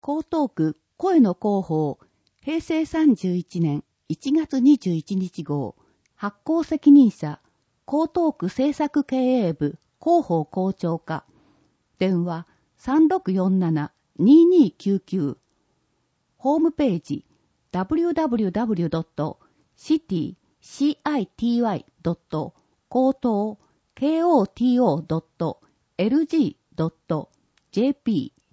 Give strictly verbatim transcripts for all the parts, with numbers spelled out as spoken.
江東区声の広報平成さんじゅういちねんいちがつにじゅういちにち号発行責任者江東区政策経営部広報校長課電話 さんろくよんななにーにーきゅうきゅう ホームページ ダブリューダブリューダブリュードットシティドットコトードットエルジードットジェーピー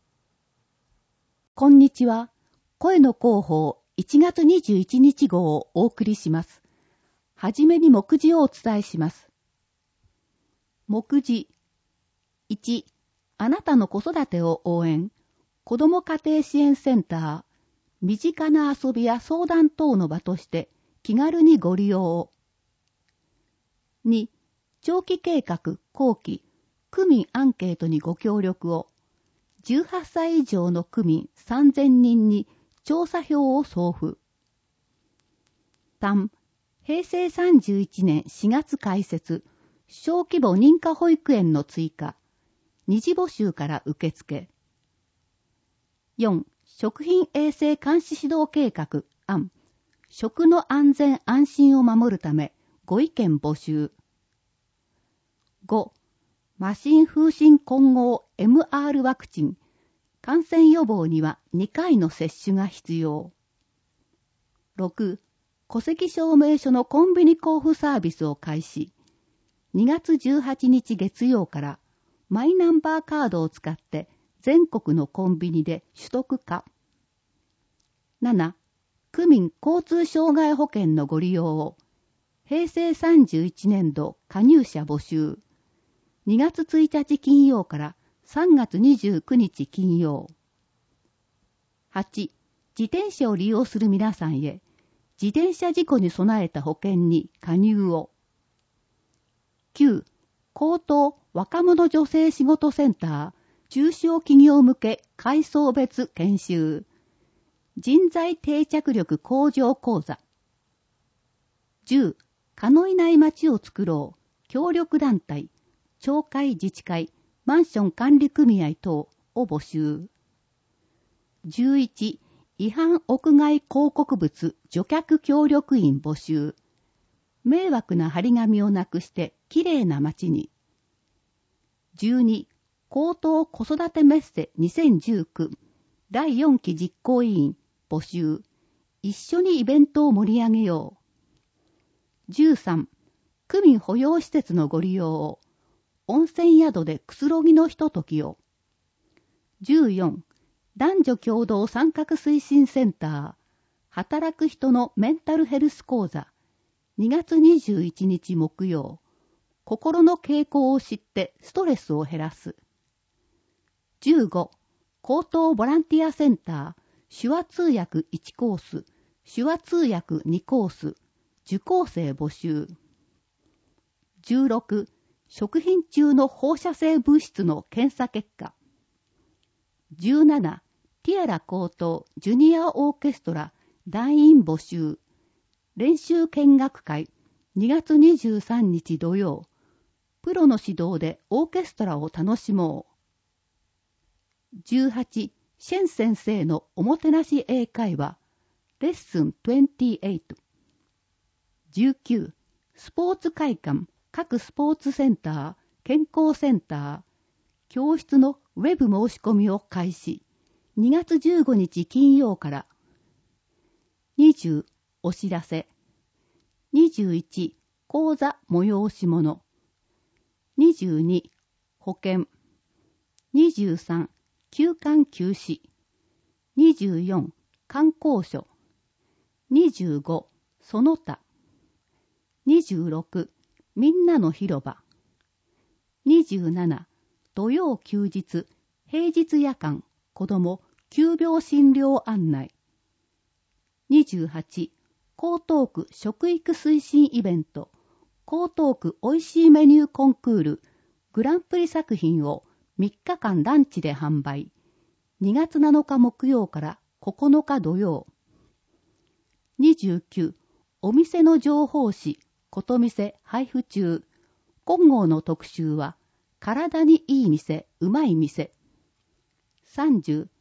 こんにちは。声の広報いちがつにじゅういちにち号をお送りします。はじめに目次をお伝えします。目次いち、あなたの子育てを応援子ども家庭支援センター身近な遊びや相談等の場として気軽にご利用を。に、長期計画後期区民アンケートにご協力を。じゅうはっさい以上の区民さんぜんにんに調査票を送付。さん、平成さんじゅういちねんしがつ開設小規模認可保育園の追加二次募集から受付。よん、食品衛生監視指導計画案食の安全安心を守るためご意見募集。ご、麻疹風疹混合 エムアール ワクチン感染予防にはにかいの接種が必要。ろく、戸籍証明書のコンビニ交付サービスを開始。にがつじゅうはちにち月曜からマイナンバーカードを使って全国のコンビニで取得可。なな、区民交通障害保険のご利用を。平成さんじゅういちねんど加入者募集。にがつついたち金曜からさんがつにじゅうくにち金曜。はち、自転車を利用する皆さんへ自転車事故に備えた保険に加入を。きゅう、高等若者女性仕事センター中小企業向け階層別研修人材定着力向上講座。じゅう、蚊のいない街を作ろう協力団体町会自治会マンション管理組合等を募集。じゅういち、違反屋外広告物除却協力員募集。迷惑な張り紙をなくしてきれいな街に。じゅうに、高等子育てメッセにせんじゅうきゅうだいよんき実行委員募集。一緒にイベントを盛り上げよう。じゅうさん、区民保養施設のご利用を。温泉宿でくつろぎのひとときを。じゅうよん、男女共同参画推進センター働く人のメンタルヘルス講座にがつにじゅういちにち木曜心の傾向を知ってストレスを減らす。じゅうご、高等ボランティアセンター手話通訳いちコース手話通訳にコース受講生募集。じゅうろく、食品中の放射性物質の検査結果。じゅうなな、ティアラ高等ジュニアオーケストラ団員募集。練習見学会にがつにじゅうさんにち土曜。プロの指導でオーケストラを楽しもう。じゅうはち、シェン先生のおもてなし英会話レッスンにじゅうはち。じゅうきゅう、スポーツ会館各スポーツセンター、健康センター、教室のウェブ申し込みを開始。にがつじゅうごにち金曜から。にじゅう、お知らせ。にじゅういち、講座催し物。にじゅうに、保険。にじゅうさん、休館休止。にじゅうよん、観光所。にじゅうご、その他。にじゅうろく、みんなの広場。にじゅうなな、土曜休日、平日夜間、子ども、急病診療案内。にじゅうはち、江東区食育推進イベント、江東区おいしいメニューコンクール、グランプリ作品をみっかかんランチで販売。にがつなのか木曜からここのか土曜。にじゅうきゅう、お店の情報誌、ことみせ配布中。今号の特集は、体にいい店、うまい店。さんじゅう、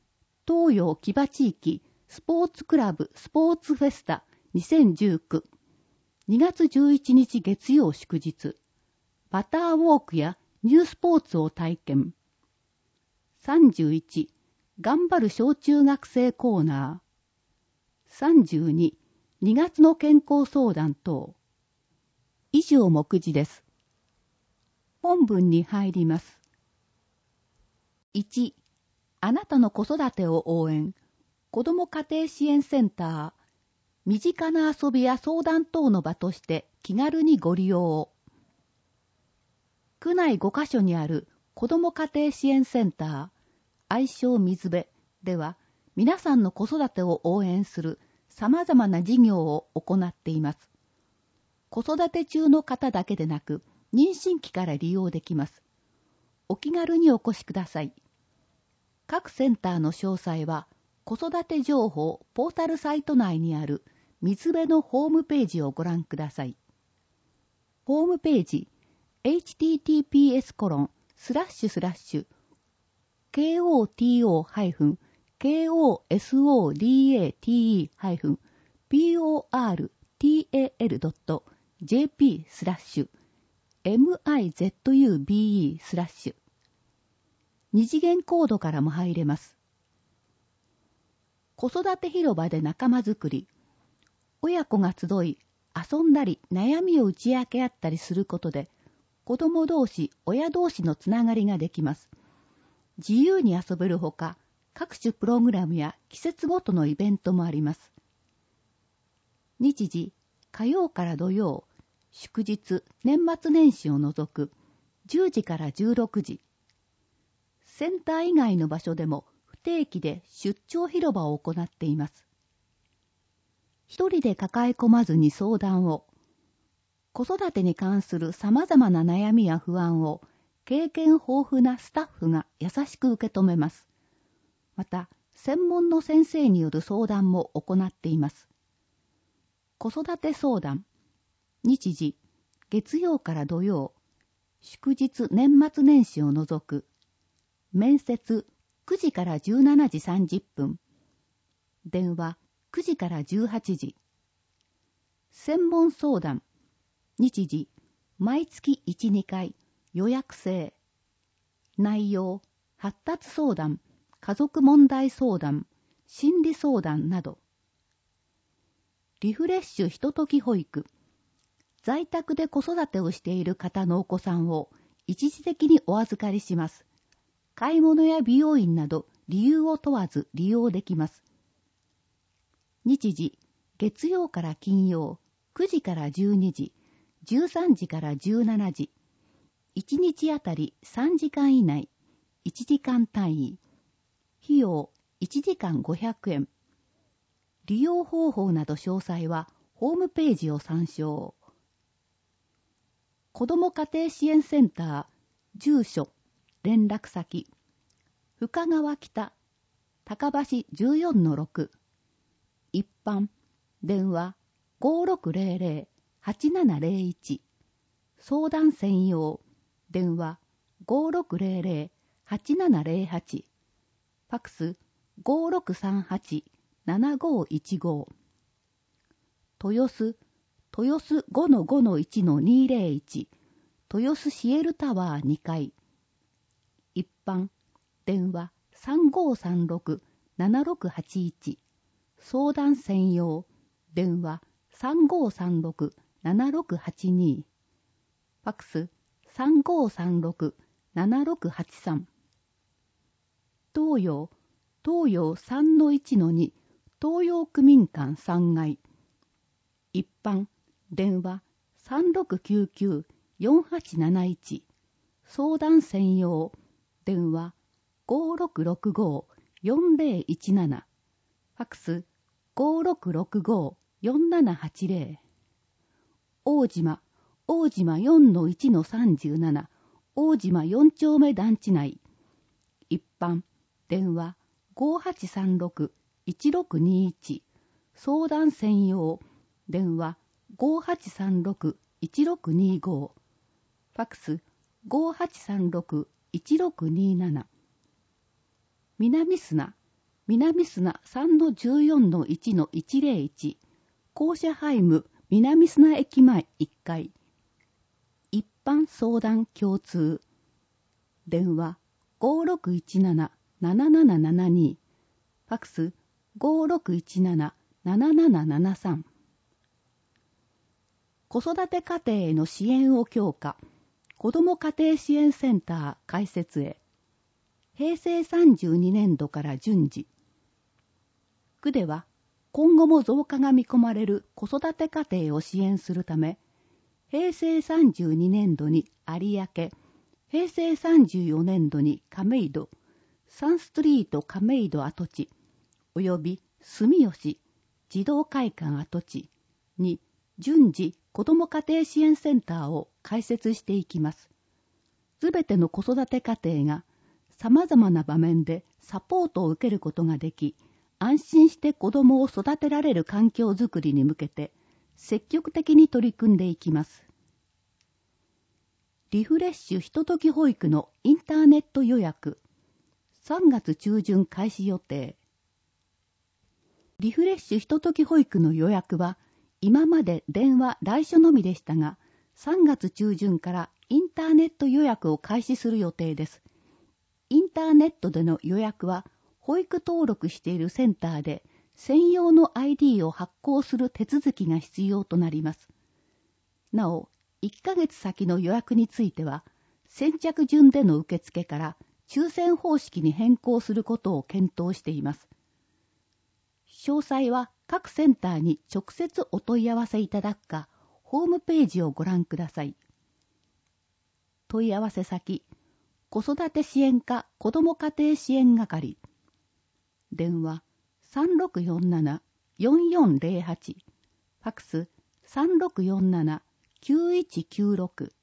東洋木場地域スポーツクラブスポーツフェスタにせんじゅうきゅう にがつじゅういちにち月曜祝日、バターウォークやニュースポーツを体験。さんじゅういち、頑張る小中学生コーナー。さんじゅうに、にがつの健康相談等。以上目次です。本文に入ります。いち、あなたの子育てを応援。子ども家庭支援センター。身近な遊びや相談等の場として気軽にご利用を。区内ごカ所にある子ども家庭支援センター、愛称水辺では、皆さんの子育てを応援する様々な事業を行っています。子育て中の方だけでなく、妊娠期から利用できます。お気軽にお越しください。各センターの詳細は、子育て情報ポータルサイト内にある水辺のホームページをご覧ください。ホームページ、エイチティーティーピーエスコロンスラッシュスラッシュ ケーオーティーオー ハイフン ケーオーエスオーディーエーティーイー ハイフン ピーオーアールティーエーエルドットジェーピー スラッシュ エムアイゼットユービーイー スラッシュ二次元コードからも入れます。子育て広場で仲間づくり。親子が集い、遊んだり悩みを打ち明け合ったりすることで、子供同士、親同士のつながりができます。自由に遊べるほか、各種プログラムや季節ごとのイベントもあります。日時、火曜から土曜、祝日、年末年始を除く、じゅうじからじゅうろくじ。センター以外の場所でも不定期で出張広場を行っています。一人で抱え込まずに相談を、子育てに関する様々な悩みや不安を経験豊富なスタッフが優しく受け止めます。また、専門の先生による相談も行っています。子育て相談、日時、月曜から土曜、祝日年末年始を除く、面接くじからじゅうしちじさんじゅっぷん、電話くじからじゅうはちじ、専門相談、日時、毎月いち、にかい、予約制、内容、発達相談、家族問題相談、心理相談など、リフレッシュひととき保育、在宅で子育てをしている方のお子さんを一時的にお預かりします。買い物や美容院など理由を問わず利用できます。日時、月曜から金曜、くじからじゅうにじ、じゅうさんじからじゅうしちじ、いちにちあたりさんじかん以内、いちじかん単位、費用いちじかんごひゃくえん。利用方法など詳細はホームページを参照。子ども家庭支援センター、住所、連絡先、深川北、高橋 じゅうよんのろく、一般、電話 ごーろくぜろぜろ はちななぜろいち、相談専用、電話 ごーろくぜろぜろ はちななぜろはち、ファクス ごーろくさんはち ななごいちご、豊洲、豊洲 ごのごのいちのにぜろいち、豊洲シエルタワーにかい、一般、電話 さんごーさんろく ななろくはちいち、相談専用、電話 さんごーさんろく ななろくはちに、ファクス さんごーさんろく ななろくはちさん、東洋、東洋 さんのいちのに、東洋区民館さんがい、一般、電話 さんろくきゅうきゅう よんはちなないち、相談専用、電話 ごーろくろくごー よんぜろいちなな、ファクス ごーろくろくごー よんななはちぜろ、大島、大島 よんのいちのさんじゅうなな、大島よん丁目団地内、一般、電話 ごーはちさんろく いちろくにいち、相談専用、電話 ごーはちさんろく いちろくにご、ファクス ごーはちさんろく いちろくになな、南砂、 南砂 さんのじゅうよんのいちのいちゼロいち、校舎ハイム南砂駅前いっかい、一般相談共通、電話 ごろくいちなな ななななななに、ファクス ごろくいちなな ななななななさん。子育て家庭への支援を強化、子ども家庭支援センター開設へ、へいせいさんじゅうにねんどから順次。区では、今後も増加が見込まれる子育て家庭を支援するため、へいせいさんじゅうにねんどに有明、へいせいさんじゅうよねんどに亀戸、サンストリート亀戸跡地、および住吉児童会館跡地に順次子ども家庭支援センターを開設していきます。すべての子育て家庭が様々な場面でサポートを受けることができ、安心して子どもを育てられる環境づくりに向けて積極的に取り組んでいきます。リフレッシュひととき保育のインターネット予約、さんがつちゅうじゅん開始予定。リフレッシュひととき保育の予約は、今まで電話・来所のみでしたが、さんがつちゅうじゅんからインターネット予約を開始する予定です。インターネットでの予約は、保育登録しているセンターで専用の アイディー を発行する手続きが必要となります。なお、いっかげつ先の予約については、先着順での受付から抽選方式に変更することを検討しています。詳細は各センターに直接お問い合わせいただくか、ホームページをご覧ください。問い合わせ先、子育て支援課子ども家庭支援係。電話 さんろくよんなな よんよんゼロはち、ファクス さんろくよんなな きゅういちきゅうろく。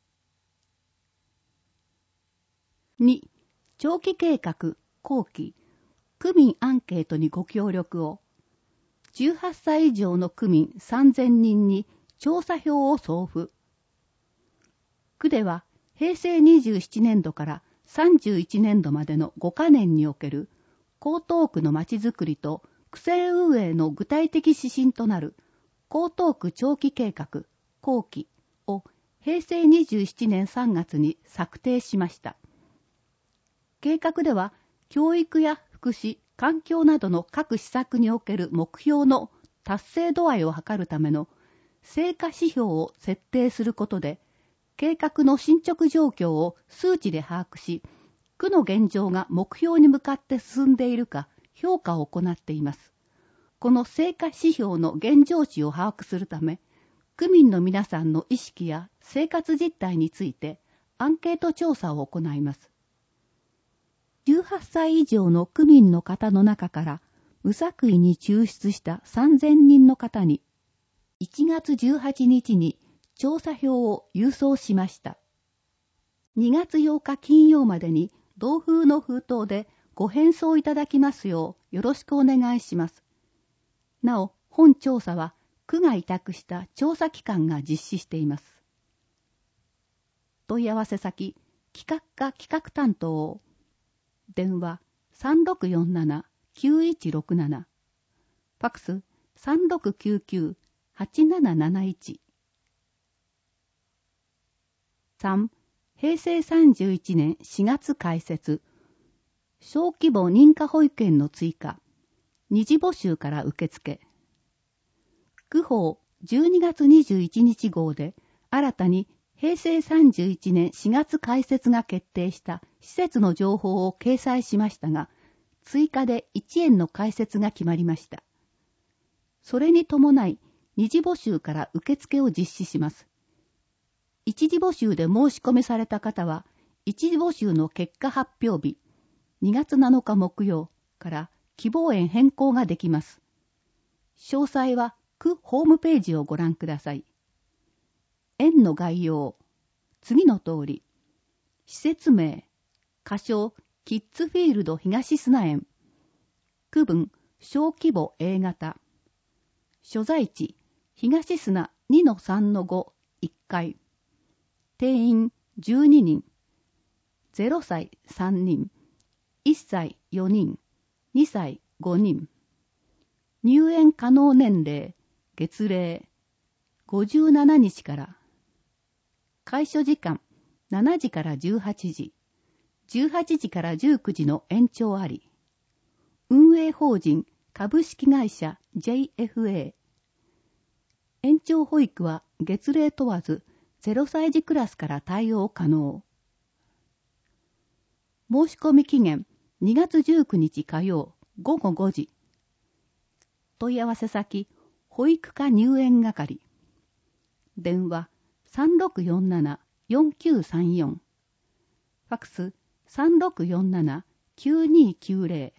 に、長期計画後期区民アンケートにご協力を。じゅうはっさい以上の区民さんぜんにんに調査票を送付。区ではへいせいにじゅうななねんどからさんじゅういちねんどまでのごかねんにおける江東区のまちづくりと区政運営の具体的指針となる江東区長期計画後期をへいせいにじゅうななねんさんがつに策定しました。計画では教育や福祉、環境などの各施策における目標の達成度合いを図るための成果指標を設定することで、計画の進捗状況を数値で把握し、区の現状が目標に向かって進んでいるか評価を行っています。この成果指標の現状値を把握するため、区民の皆さんの意識や生活実態についてアンケート調査を行います。じゅうはっさい以上の区民の方の中から無作為に抽出したさんぜんにんの方にいちがつじゅうはちにちに調査票を郵送しました。にがつようか金曜までに同封の封筒でご返送いただきますようよろしくお願いします。なお、本調査は区が委託した調査機関が実施しています。問い合わせ先、企画課企画担当、電話 さんろくよんなな きゅういちろくなな、ファクス さんろくきゅうきゅう はちなななないち。さん. へいせいさんじゅういちねんしがつ開設、小規模認可保育園の追加、二次募集から受付。区法じゅうにがつにじゅういちにち号で新たにへいせいさんじゅういちねんしがつ開設が決定した施設の情報を掲載しましたが、追加でいちえんの開設が決まりました。それに伴い、二次募集から受付を実施します。一次募集で申し込みされた方は、一次募集の結果発表日、にがつなのか木曜から希望園変更ができます。詳細は区ホームページをご覧ください。園の概要、次の通り。施設名、仮称キッズフィールド東砂園。区分、小規模 A 型。所在地、東砂 にのさんのご、いっかい。定員じゅうににん。ゼロさいさんにん。いっさいよにん。にさいごにん。入園可能年齢、月齢、ごじゅうななにちから。開所時間、しちじからじゅうはちじ、じゅうはちじからじゅうくじの延長あり。運営法人株式会社 ジェイエフエー。延長保育は月齢問わずゼロさいじクラスから対応可能。申し込み期限にがつじゅうくにち火曜ごごごじ。問い合わせ先、保育課入園係。電話さんろくよんなな よんきゅうさんよん。ファックスさんろくよんなな きゅうにきゅうぜ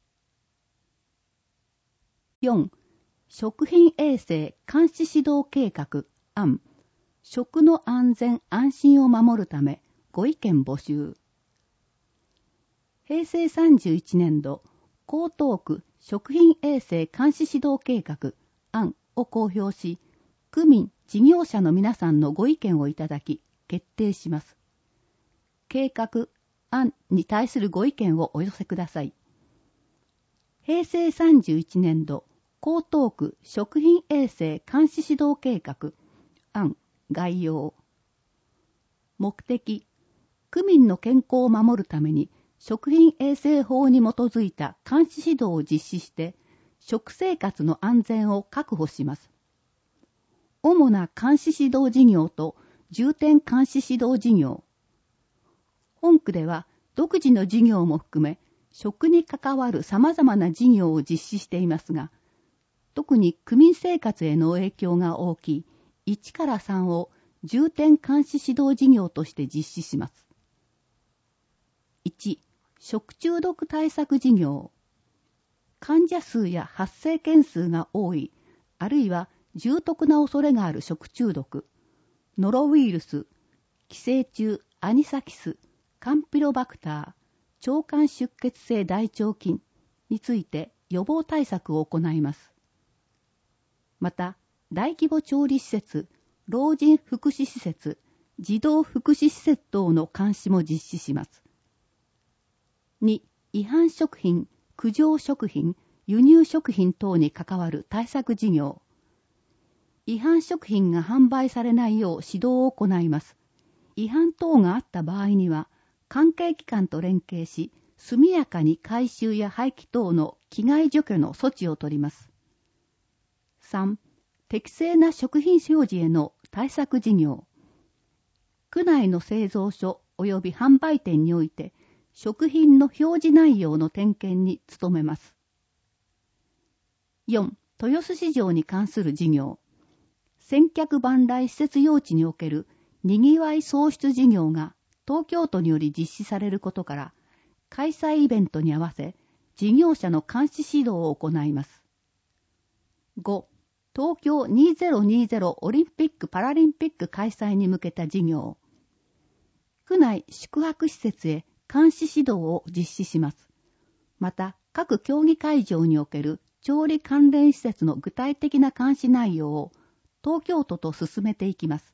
ろ。よん. 食品衛生監視指導計画案。食の安全安心を守るためご意見募集。へいせいさんじゅういちねんど江東区食品衛生監視指導計画案を公表し、区民事業者の皆さんのご意見をいただき決定します。計画案に対するご意見をお寄せください。へいせいさんじゅういちねんど江東区食品衛生監視指導計画案概要。目的、区民の健康を守るために食品衛生法に基づいた監視指導を実施して食生活の安全を確保します。主な監視指導事業と重点監視指導事業。本区では独自の事業も含め食に関わる様々な事業を実施していますが、特に区民生活への影響が大きいいちからさんを重点監視指導事業として実施します。いち. 食中毒対策事業。患者数や発生件数が多い、あるいは重篤な恐れがある食中毒、ノロウイルス、寄生虫アニサキス、カンピロバクター、腸管出血性大腸菌について予防対策を行います。また、大規模調理施設、老人福祉施設、児童福祉施設等の監視も実施します。に. 違反食品、苦情食品、輸入食品等に関わる対策事業。違反食品が販売されないよう指導を行います。違反等があった場合には、関係機関と連携し、速やかに回収や廃棄等の危害除去の措置を取ります。さん. 適正な食品表示への対策事業。区内の製造所及び販売店において、食品の表示内容の点検に努めます。よん. 豊洲市場に関する事業。千客万来施設用地におけるにぎわい創出事業が東京都により実施されることから、開催イベントに合わせ、事業者の監視指導を行います。ご. 東京にせんにじゅうオリンピック・パラリンピック開催に向けた事業。区内宿泊施設へ監視指導を実施します。また、各競技会場における調理関連施設の具体的な監視内容を東京都と進めていきます。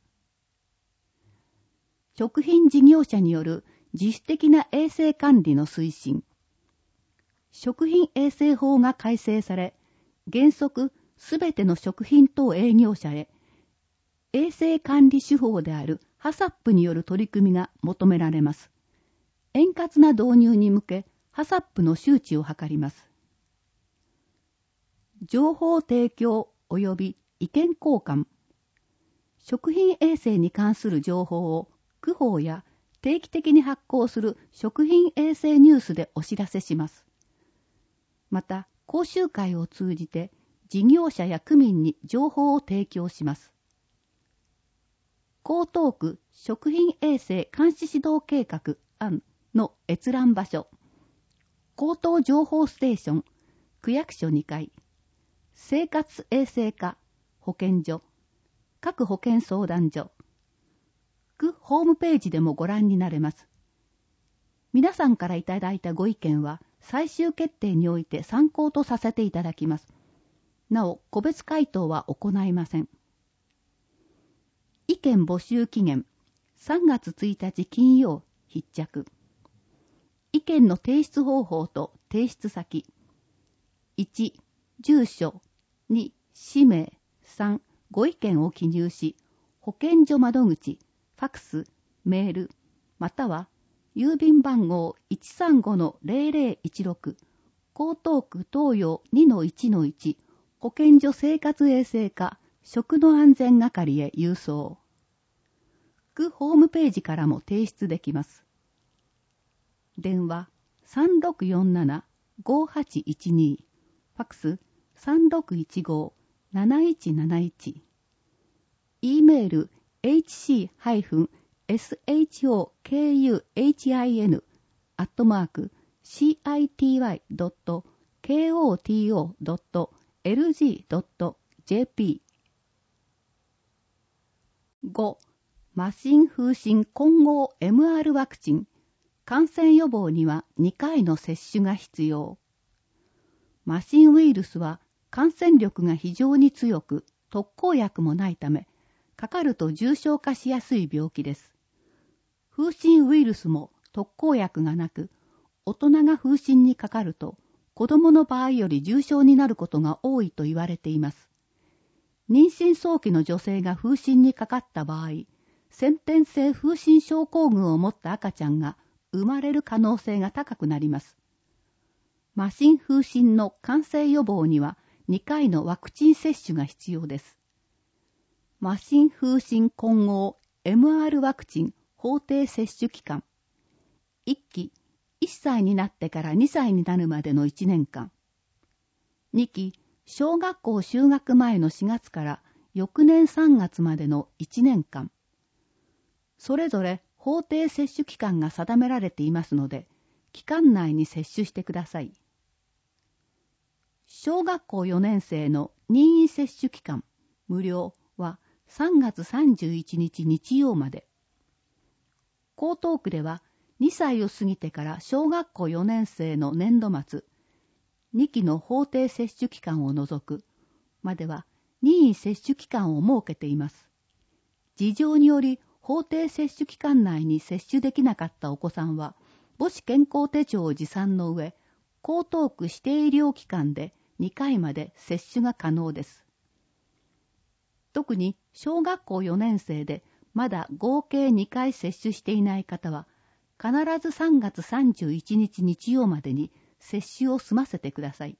食品事業者による自主的な衛生管理の推進。食品衛生法が改正され、原則すべての食品等営業者へ、衛生管理手法であるハサップによる取り組みが求められます。円滑な導入に向け、ハサップの周知を図ります。情報提供及び意見交換。食品衛生に関する情報を区報や定期的に発行する食品衛生ニュースでお知らせします。また、講習会を通じて事業者や区民に情報を提供します。江東区食品衛生監視指導計画案の閲覧場所。江東情報ステーション、区役所にかい、生活衛生課、保健所、各保健相談所、区ホームページでもご覧になれます。皆さんからいただいたご意見は最終決定において参考とさせていただきます。なお、個別回答は行いません。意見募集期限、さんがつついたち金曜、必着。意見の提出方法と提出先。 いち、住所、に、氏名、さん、ご意見を記入し、保健所窓口、ファクス、メール、または郵便番号 いちさんごのゼロゼロいちろく、江東区東洋 にのいちのいち、保健所生活衛生課食の安全係へ郵送。区ホームページからも提出できます。電話 さんろくよんなな ごはちいちに、ファクス さんろくいちご なないちなないち、e メール エイチシー エスエイチオーケーユーエイチアイエヌ アットマーク シーアイティーワイ ドット ケーオーティーオー ドット エルジー ドット ジェーピー。ご. 麻疹風疹混合 エムアール ワクチン。感染予防にはにかいの接種が必要。麻疹ウイルスは感染力が非常に強く、特効薬もないため、かかると重症化しやすい病気です。風疹ウイルスも特効薬がなく、大人が風疹にかかると、子供の場合より重症になることが多いと言われています。妊娠早期の女性が風疹にかかった場合、先天性風疹症候群を持った赤ちゃんが生まれる可能性が高くなります。麻疹風疹の感染予防にはにかいのワクチン接種が必要です。麻疹風疹混合 エムアール ワクチン法定接種期間。いっき、いっさいになってからにさいになるまでのいちねんかん。にき、小学校就学前のしがつから翌年さんがつまでのいちねんかん。それぞれ法定接種期間が定められていますので、期間内に接種してください。小学校よねん生の任意接種期間、無料はさんがつさんじゅういちにち日曜まで。江東区ではにさいを過ぎてから小学校よねん生の年度末、にきの法定接種期間を除くまでは任意接種期間を設けています。事情により法定接種期間内に接種できなかったお子さんは、母子健康手帳を持参の上、江東区指定医療機関でにかいまで接種が可能です。特に小学校よねん生でまだ合計にかい接種していない方は、必ずさんがつさんじゅういちにち日曜までに接種を済ませてください。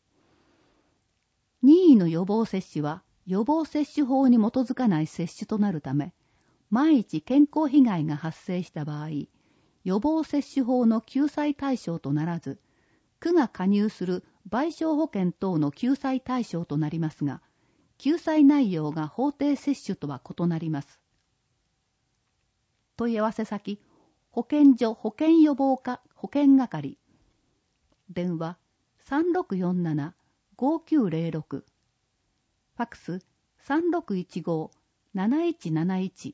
任意の予防接種は予防接種法に基づかない接種となるため、万一健康被害が発生した場合、予防接種法の救済対象とならず、区が加入する賠償保険等の救済対象となりますが、救済内容が法定接種とは異なります。問い合わせ先、保健所保健予防課保健係。電話 さんろくよんなな ごきゅうゼロろく。ファクス さんろくいちご なないちなないち。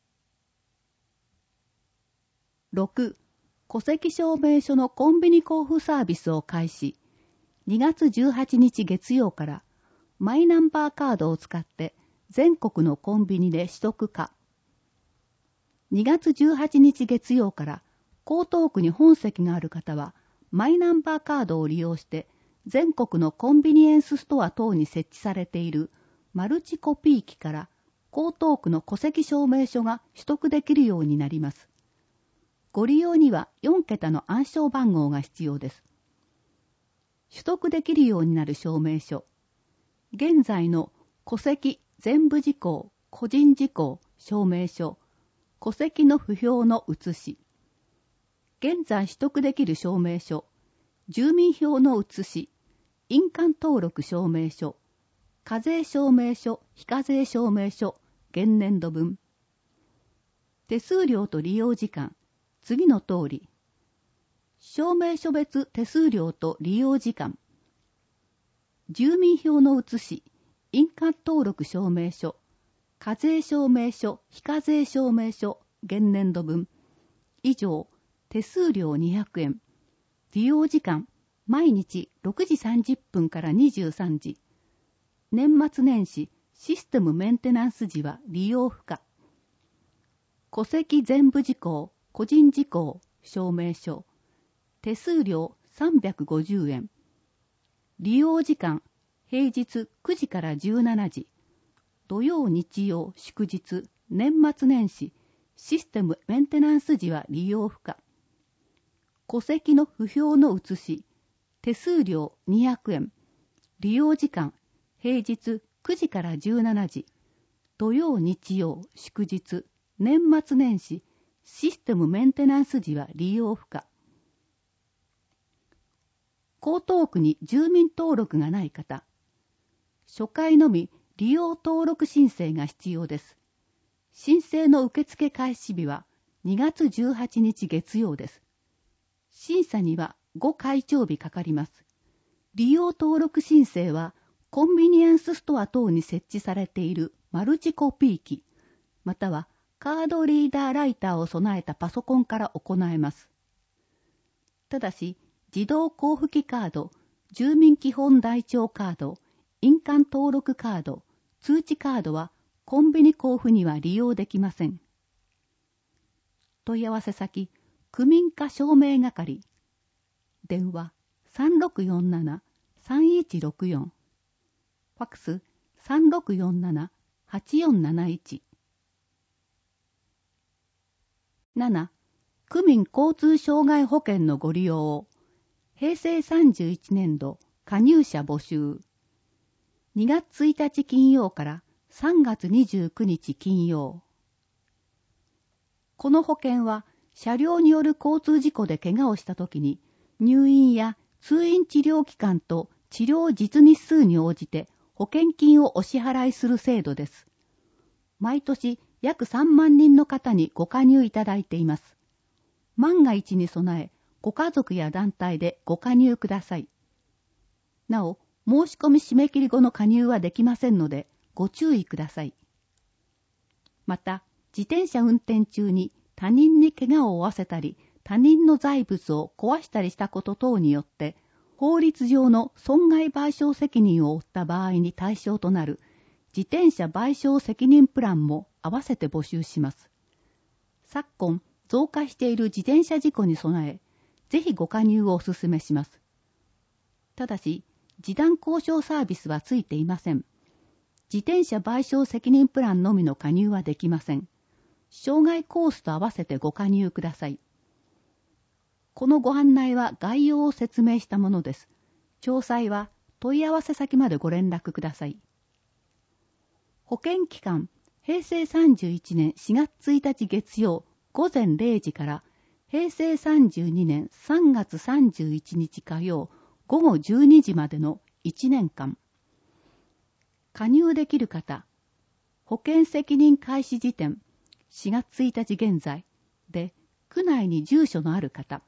ろく. 戸籍証明書のコンビニ交付サービスを開始。にがつじゅうはちにち月曜からマイナンバーカードを使って全国のコンビニで取得可。にがつじゅうはちにち月曜から江東区に本籍がある方はマイナンバーカードを利用して全国のコンビニエンスストア等に設置されているマルチコピー機から江東区の戸籍証明書が取得できるようになります。ご利用にはよんけたの暗証番号が必要です。取得できるようになる証明書。現在の戸籍全部事項、個人事項、証明書、戸籍の不評の写し。現在取得できる証明書、住民票の写し、印鑑登録証明書、課税証明書、非課税証明書、現年度分。手数料と利用時間、次の通り。証明書別手数料と利用時間。住民票の写し、印鑑登録証明書、課税証明書、非課税証明書、現年度分。以上、手数料にひゃくえん。利用時間、毎日ろくじさんじゅっぷんからにじゅうさんじ。年末年始、システムメンテナンス時は利用不可。戸籍全部事項、個人事項、証明書。手数料さんびゃくごじゅうえん。 利用時間、平日くじからじゅうしちじ、土曜日曜祝日、年末年始、システムメンテナンス時は利用不可。戸籍の不評の写し、手数料にひゃくえん、利用時間、平日くじからじゅうしちじ、土曜日曜祝日、年末年始、システムメンテナンス時は利用不可。江東区に住民登録がない方、初回のみ利用登録申請が必要です。申請の受付開始日はにがつじゅうはちにち月曜です。審査にはご開帳日かかります。利用登録申請はコンビニエンスストア等に設置されているマルチコピー機、またはカードリーダーライターを備えたパソコンから行えます。ただし、自動交付機カード、住民基本台帳カード、印鑑登録カード、通知カードはコンビニ交付には利用できません。問い合わせ先、区民課証明係。電話 さんろくよんななさんいちろくよん。ファックス さんろくよんななはちよんなないち。なな. 区民交通障害保険のご利用を。平成さんじゅういちねんど加入者募集。にがつついたち金曜からさんがつにじゅうくにち金曜。この保険は車両による交通事故で怪我をしたときに入院や通院治療期間と治療実日数に応じて保険金をお支払いする制度です。毎年約さんまんにんの方にご加入いただいています。万が一に備え、ご家族や団体でご加入ください。なお、申し込み締め切り後の加入はできませんので、ご注意ください。また、自転車運転中に他人に怪我を負わせたり、他人の財物を壊したりしたこと等によって、法律上の損害賠償責任を負った場合に対象となる自転車賠償責任プランも合わせて募集します。昨今、増加している自転車事故に備え、ぜひご加入をお勧めします。ただし、示談交渉サービスはついていません。自転車賠償責任プランのみの加入はできません。障害コースと合わせてご加入ください。このご案内は概要を説明したものです。詳細は問い合わせ先までご連絡ください。保険期間、平成さんじゅういちねんしがつついたち月曜ごぜんれいじから平成さんじゅうにねんさんがつさんじゅういちにち火曜ごごじゅうにじまでのいちねんかん。加入できる方、保険責任開始時点しがつついたち現在で区内に住所のある方。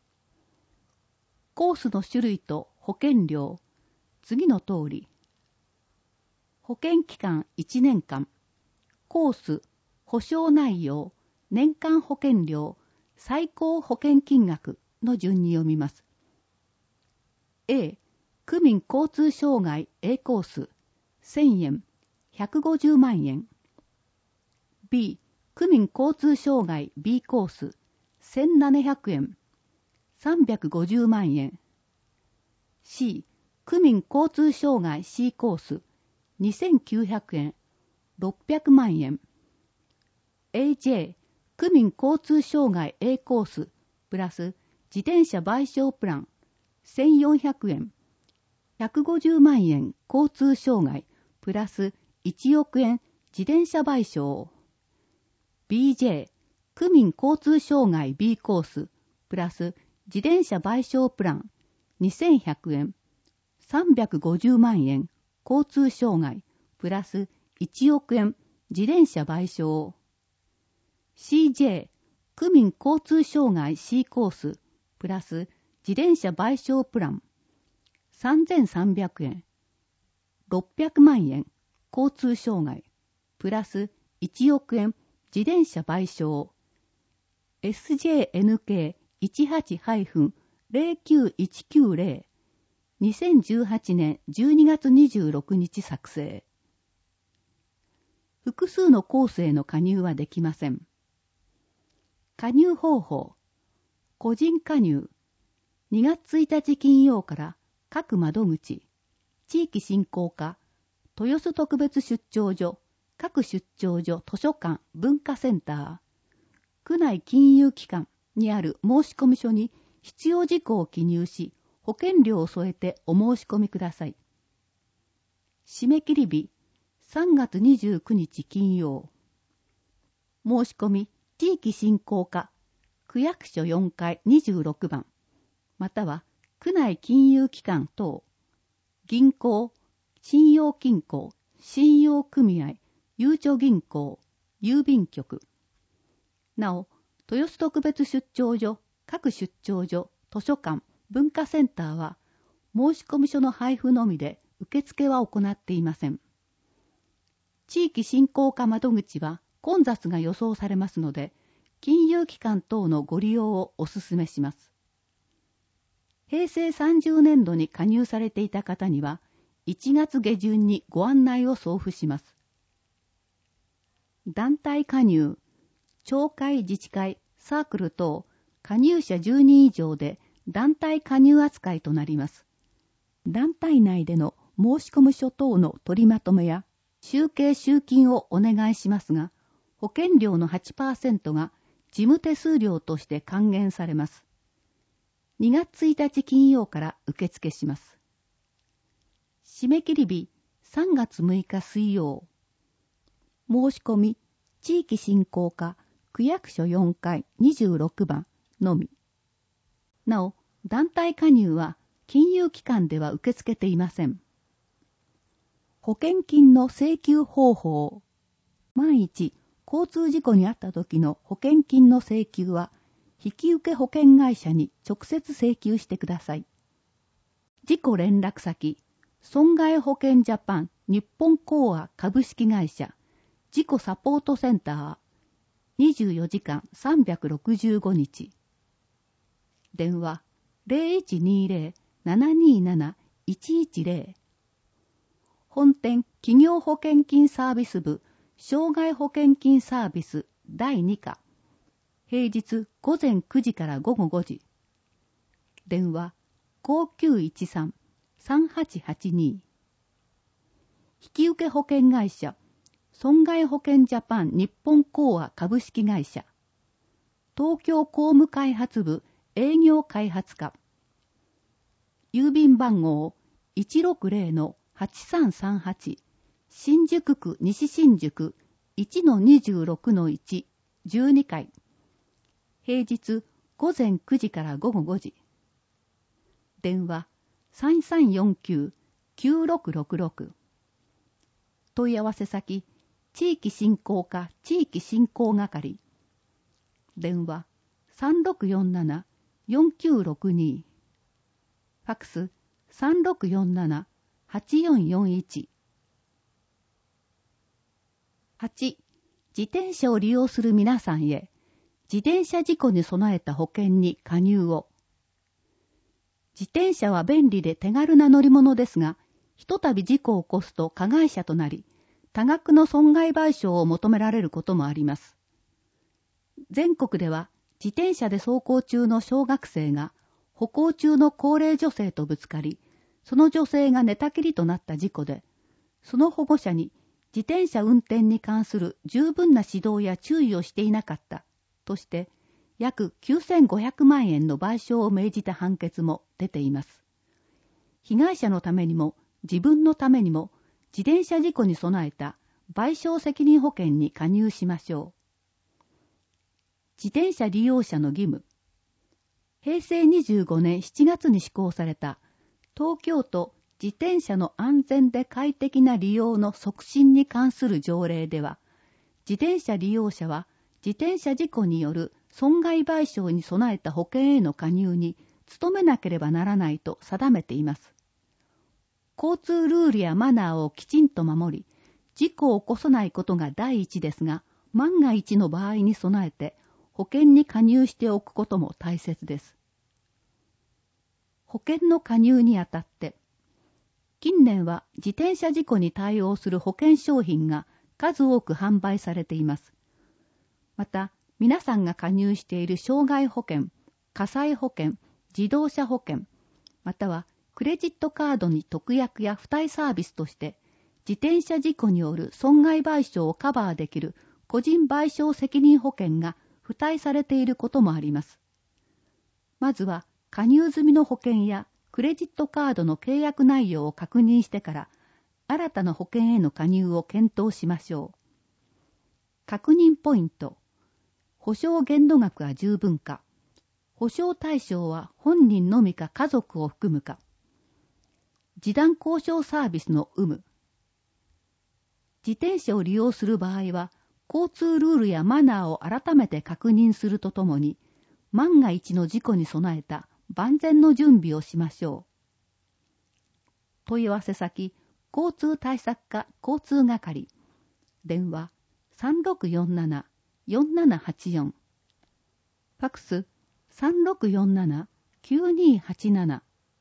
コースの種類と保険料、次の通り。保険期間いちねんかん。コース、保証内容、年間保険料、最高保険金額の順に読みます。A、区民交通障害 A コース、せんえん、ひゃくごじゅうまんえん。B、区民交通障害 B コース、せんななひゃくえん、さんびゃくごじゅうまんえん。C、区民交通障害 C コース、にせんきゅうひゃくえん、ろっぴゃくまんえん。エージェー、区民交通障害 A コース、プラス自転車賠償プラン、せんよんひゃくえん、ひゃくごじゅうまんえん交通障害、プラスいちおくえん自転車賠償。ビージェー、区民交通障害 B コース、プラス自転車賠償プラン、にせんひゃくえん、さんびゃくごじゅうまんえん交通障害、プラスいちおくえん自転車賠償。シージェー、区民交通障害 C コース、プラス自転車賠償プラン、さんぜんさんびゃくえん、ろっぴゃくまんえん交通障害、プラスいちおくえん自転車賠償。エスジェーエヌケーいちはち ゼロきゅういちきゅうゼロ にせんじゅうはちねんじゅうにがつにじゅうろくにち作成。複数のコースへの加入はできません。加入方法。個人加入。にがつついたち金曜から各窓口、地域振興課、豊洲特別出張所、各出張所、図書館、文化センター、区内金融機関にある申込書に必要事項を記入し、保険料を添えてお申し込みください。締め切り日、さんがつにじゅうくにち金曜。申し込み、地域振興課、区役所よんかいにじゅうろくばん、または区内金融機関等、銀行、信用金庫、信用組合、ゆうちょ銀行、郵便局。なお、豊洲特別出張所、各出張所、図書館、文化センターは、申込書の配布のみで受付は行っていません。地域振興課窓口は混雑が予想されますので、金融機関等のご利用をお勧めします。平成さんじゅうねんどに加入されていた方には、いちがつげじゅんにご案内を送付します。団体加入、町会自治会、サークル等、加入者じゅうにん以上で団体加入扱いとなります。団体内での申込書等の取りまとめや集計集金をお願いしますが、保険料の はちパーセント が事務手数料として還元されます。にがつついたち金曜から受付します。締め切り日、さんがつむいか水曜。申し込み、地域振興課、区役所よんかいにじゅうろくばんのみ。なお、団体加入は金融機関では受け付けていません。保険金の請求方法。万一、交通事故に遭った時の保険金の請求は、引き受け保険会社に直接請求してください。事故連絡先、損害保険ジャパン日本興亜株式会社、事故サポートセンター、にじゅうよじかんさんびゃくろくじゅうごにち。電話 ゼロいちにゼロ ななにーなな いちいちゼロ。本店企業保険金サービス部障害保険金サービスだいにか。平日ごぜんくじからごごごじ。電話 ごーきゅういちさん さんはちはちに。引受保険会社損害保険ジャパン日本興亜株式会社、東京工務開発部営業開発課、郵便番号 いちろくゼロ はちさんさんはち、新宿区西新宿 いちのにじゅうろくのいち、じゅうにかい、平日ごぜんくじからごごごじ。電話 さんさんよんきゅう きゅうろくろくろく。問い合わせ先、地域振興課地域振興係。電話 さんろくよんなな よんきゅうろくに。ファックス さんろくよんなな はちよんよんいち。はち. 自転車を利用する皆さんへ、自転車事故に備えた保険に加入を。自転車は便利で手軽な乗り物ですが、ひとたび事故を起こすと加害者となり、多額の損害賠償を求められることもあります。全国では自転車で走行中の小学生が歩行中の高齢女性とぶつかり、その女性が寝たきりとなった事故で、その保護者に自転車運転に関する十分な指導や注意をしていなかったとして、約きゅうせんごひゃくまんえんの賠償を命じた判決も出ています。被害者のためにも自分のためにも自転車事故に備えた賠償責任保険に加入しましょう。自転車利用者の義務。平成にじゅうごねんしちがつに施行された東京都自転車の安全で快適な利用の促進に関する条例では、自転車利用者は自転車事故による損害賠償に備えた保険への加入に努めなければならないと定めています。交通ルールやマナーをきちんと守り、事故を起こさないことが第一ですが、万が一の場合に備えて保険に加入しておくことも大切です。保険の加入にあたって、近年は自転車事故に対応する保険商品が数多く販売されています。また、皆さんが加入している傷害保険、火災保険、自動車保険、またはクレジットカードに特約や付帯サービスとして、自転車事故による損害賠償をカバーできる個人賠償責任保険が付帯されていることもあります。まずは加入済みの保険やクレジットカードの契約内容を確認してから、新たな保険への加入を検討しましょう。確認ポイント。保証限度額は十分か。保証対象は本人のみか家族を含むか。示談交渉サービスの有無。自転車を利用する場合は、交通ルールやマナーを改めて確認するとともに、万が一の事故に備えた万全の準備をしましょう。問い合わせ先、交通対策課交通係。電話さんろくよんなな よんななはちよん。ファクスさんろくよんなな きゅうにはちなな。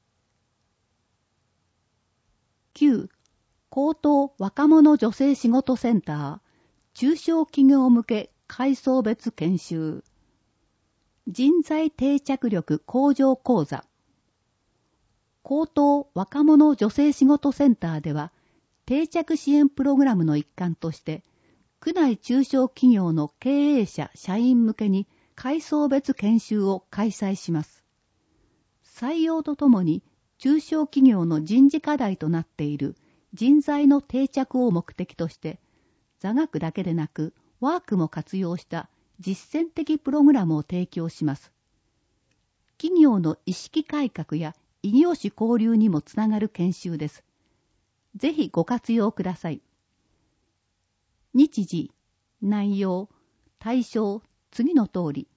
きゅう. 高等若者女性仕事センター中小企業向け階層別研修人材定着力向上講座。高等若者女性仕事センターでは定着支援プログラムの一環として区内中小企業の経営者社員向けに階層別研修を開催します。採用とともに中小企業の人事課題となっている人材の定着を目的として、座学だけでなくワークも活用した実践的プログラムを提供します。企業の意識改革や異業種交流にもつながる研修です。ぜひご活用ください。日時、内容、対象、次の通り。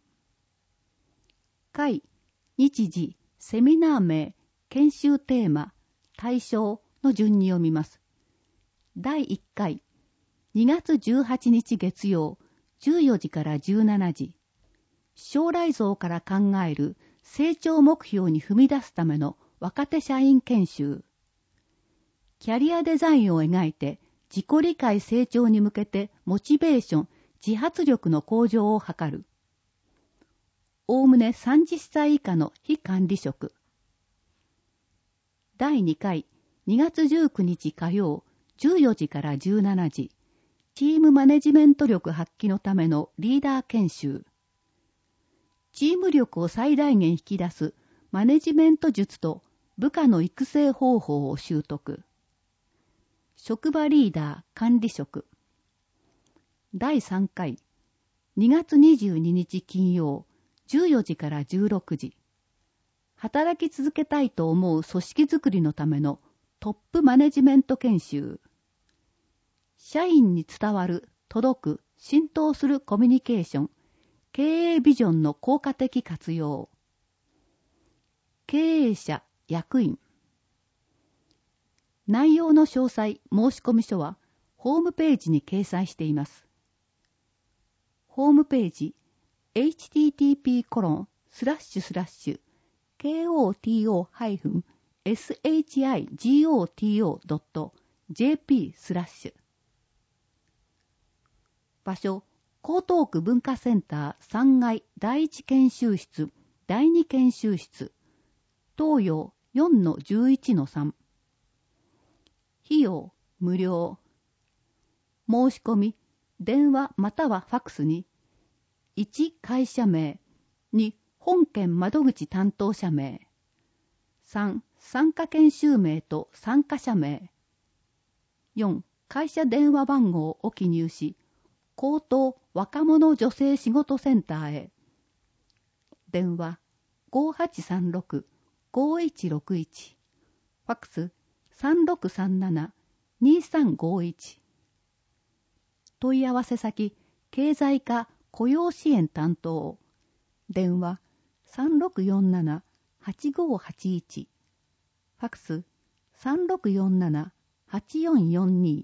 回、日時、セミナー名、研修テーマ、対象の順に読みます。だいいっかい、にがつじゅうはちにち月曜、じゅうよじからじゅうしちじ。将来像から考える成長目標に踏み出すための若手社員研修。キャリアデザインを描いて自己理解成長に向けてモチベーション、自発力の向上を図る。おおむねさんじゅっさい以下の非管理職。だいにかい、にがつじゅうくにち火曜、じゅうよじからじゅうしちじ。チームマネジメント力発揮のためのリーダー研修。チーム力を最大限引き出すマネジメント術と部下の育成方法を習得。職場リーダー管理職。だいさんかい、にがつにじゅうににち金曜、じゅうよじからじゅうろくじ。働き続けたいと思う組織づくりのためのトップマネジメント研修。社員に伝わる、届く、浸透するコミュニケーション、経営ビジョンの効果的活用。経営者、役員。内容の詳細、申込書はホームページに掲載しています。ホームページ、エイチティーティーピーコロンスラッシュスラッシュケーオーティーオーハイフンエスエイチアイジーオーティーオードットジェーピー スラッシュ。場所、江東区文化センターさんがいだいいち研修室、だいに研修室、東洋 よんのじゅういちのさん。費用、無料。申し込み、電話またはファクスに、いち会社名、に本件窓口担当者名、さん参加研修名と参加者名、よん会社電話番号を記入し、高等若者女性仕事センターへ。電話ごはちさんろく ごいちろくいち、ファクスさんろくさんなな にさんごいち。問い合わせ先、経済課雇用支援担当。電話さんろくよんなな はちごはちいち。ファクスさんろくよんなな はちよんよんに。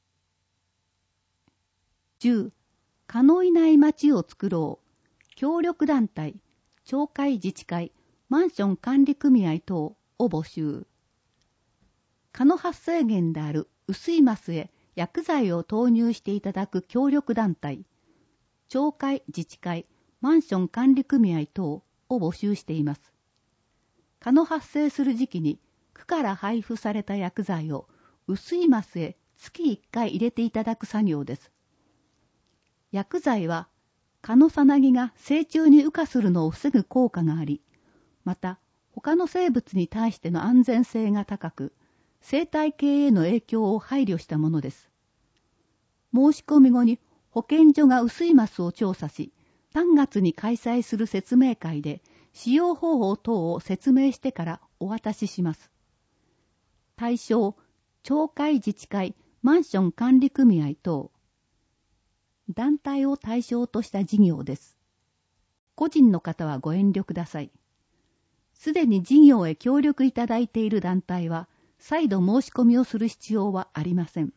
じゅう. 蚊のいない街を作ろう。協力団体、町会自治会、マンション管理組合等を募集。蚊の発生源である薄いマスへ薬剤を投入していただく協力団体、町会自治会、マンション管理組合等を募集しています。蚊の発生する時期に区から配布された薬剤を薄いマスへ月いっかい入れていただく作業です。薬剤は蚊のさなぎが成虫に羽化するのを防ぐ効果があり、また他の生物に対しての安全性が高く、生態系への影響を配慮したものです。申し込み後に保健所が薄いマスを調査し、さんがつに開催する説明会で使用方法等を説明してからお渡しします。対象、町会自治会、マンション管理組合等。団体を対象とした事業です。個人の方はご遠慮ください。すでに事業へ協力いただいている団体は、再度申し込みをする必要はありません。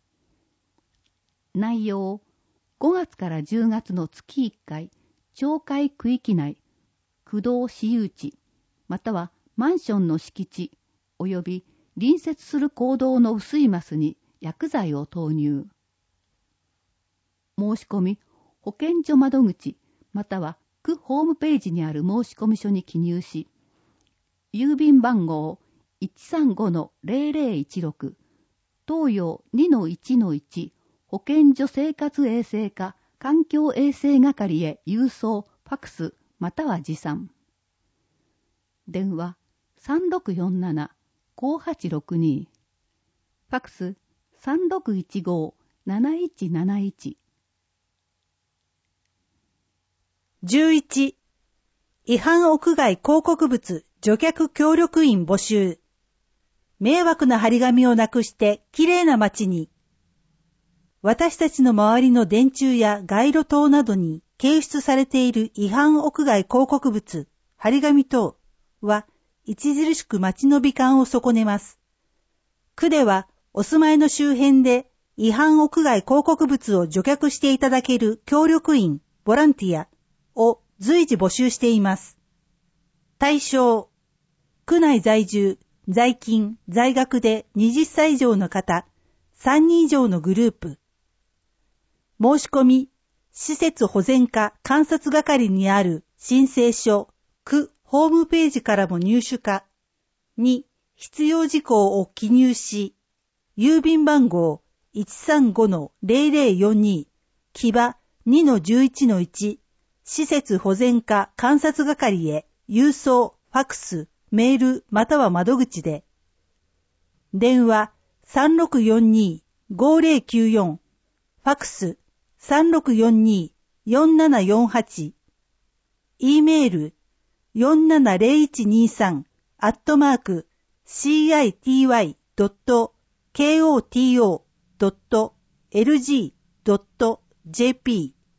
内容、ごがつからじゅうがつの月いっかい、町会区域内、区道私有地、またはマンションの敷地、及び隣接する公道の薄いマスに薬剤を投入。申し込み、保健所窓口、または区ホームページにある申込書に記入し、郵便番号 いちさんごのゼロゼロいちろく、東洋 にのいちのいち 保健所生活衛生課環境衛生係へ郵送、ファクス、または持参。電話 さんろくよんなな ごはちろくに、ファクス さんろくいちご なないちなないち。 じゅういち. 違反屋外広告物除却協力員募集。迷惑な張り紙をなくしてきれいな街に。私たちの周りの電柱や街路灯などに掲出されている違反屋外広告物、張り紙等は著しく街の美観を損ねます。区ではお住まいの周辺で違反屋外広告物を除却していただける協力員、ボランティアを随時募集しています。対象、区内在住、在勤、在学ではたち以上の方、さんにん以上のグループ。申し込み、施設保全課監察係にある申請書、区ホームページからも入手可。に、必要事項を記入し、郵便番号 いちさんごのゼロゼロよんに、木場 にのじゅういちのいち、施設保全課監察係へ郵送、ファクス、メールまたは窓口で。電話 さんろくよんに ごゼロきゅうよん、ファクス さんろくよんに よんななよんはち、E メール よんななゼロいちにさん アットマーク シーアイティーワイドットケーオーティーオードットエルジードットジェーピー。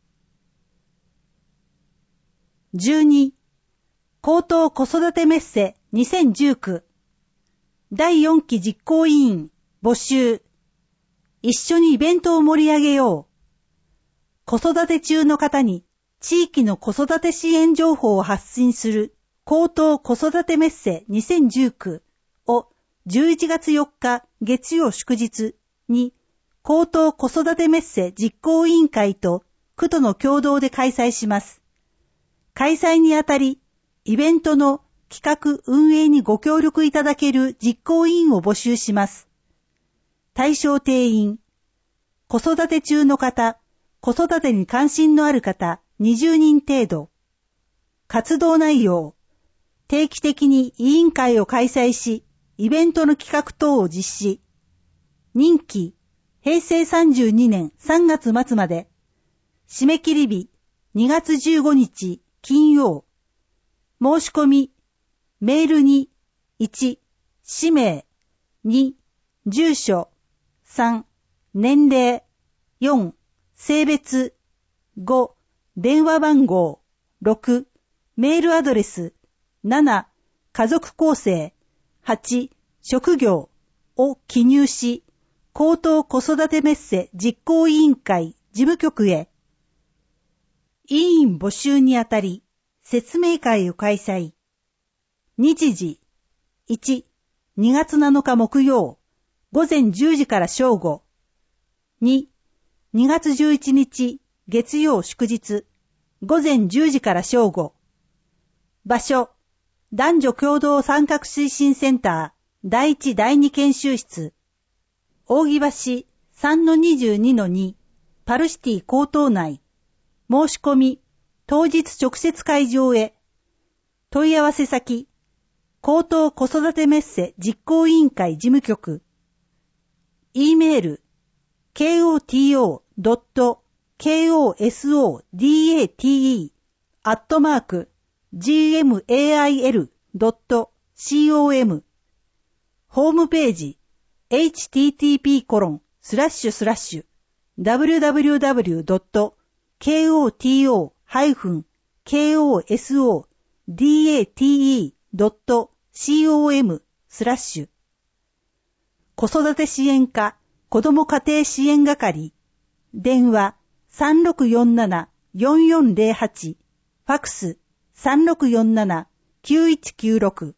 じゅうに. 高等子育てメッセにせんじゅうきゅうだいよんき実行委員募集。一緒にイベントを盛り上げよう。子育て中の方に地域の子育て支援情報を発信する高等子育てメッセにせんじゅうきゅうをじゅういちがつよっか月曜祝日に高等子育てメッセ実行委員会と区との共同で開催します。開催にあたり、イベントの企画運営にご協力いただける実行委員を募集します。対象定員、子育て中の方、子育てに関心のある方にじゅうにん程度。活動内容、定期的に委員会を開催し、イベントの企画等を実施。任期、へいせいさんじゅうにねんさんがつ末まで。締め切り日、にがつじゅうごにち金曜。申し込み、メールに、いち、氏名、に、住所、さん、年齢、よん、性別、ご、電話番号、ろく、メールアドレス、なな、家族構成、はち、職業を記入し、高等子育てメッセ実行委員会事務局へ。委員募集にあたり、説明会を開催。日時、いち、にがつなのか木曜、午前じゅうじから正午。に、にがつじゅういちにち月曜祝日、午前じゅうじから正午。場所、男女共同参画推進センター、 第一第二研修室、扇橋 さんのにじゅうにのに パルシティ高等内、申し込み、当日直接会場へ。問い合わせ先、高等子育てメッセ実行委員会事務局。e メール、ケーオーティーオードットケーオーエスオーディーエーティーイー アットマーク ジーエムエーアイエルドットコム。ホームページ、エイチティーティーピーコロンスラッシュスラッシュダブリューダブリューダブリュードットケーオーティーオーハイフンケーオーエスオーディーエーティーイードットコム スラッシュ子育て支援課子ども家庭支援係電話 さんろくよんなな よんよんゼロはち ファックス さんろくよんなな きゅういちきゅうろく。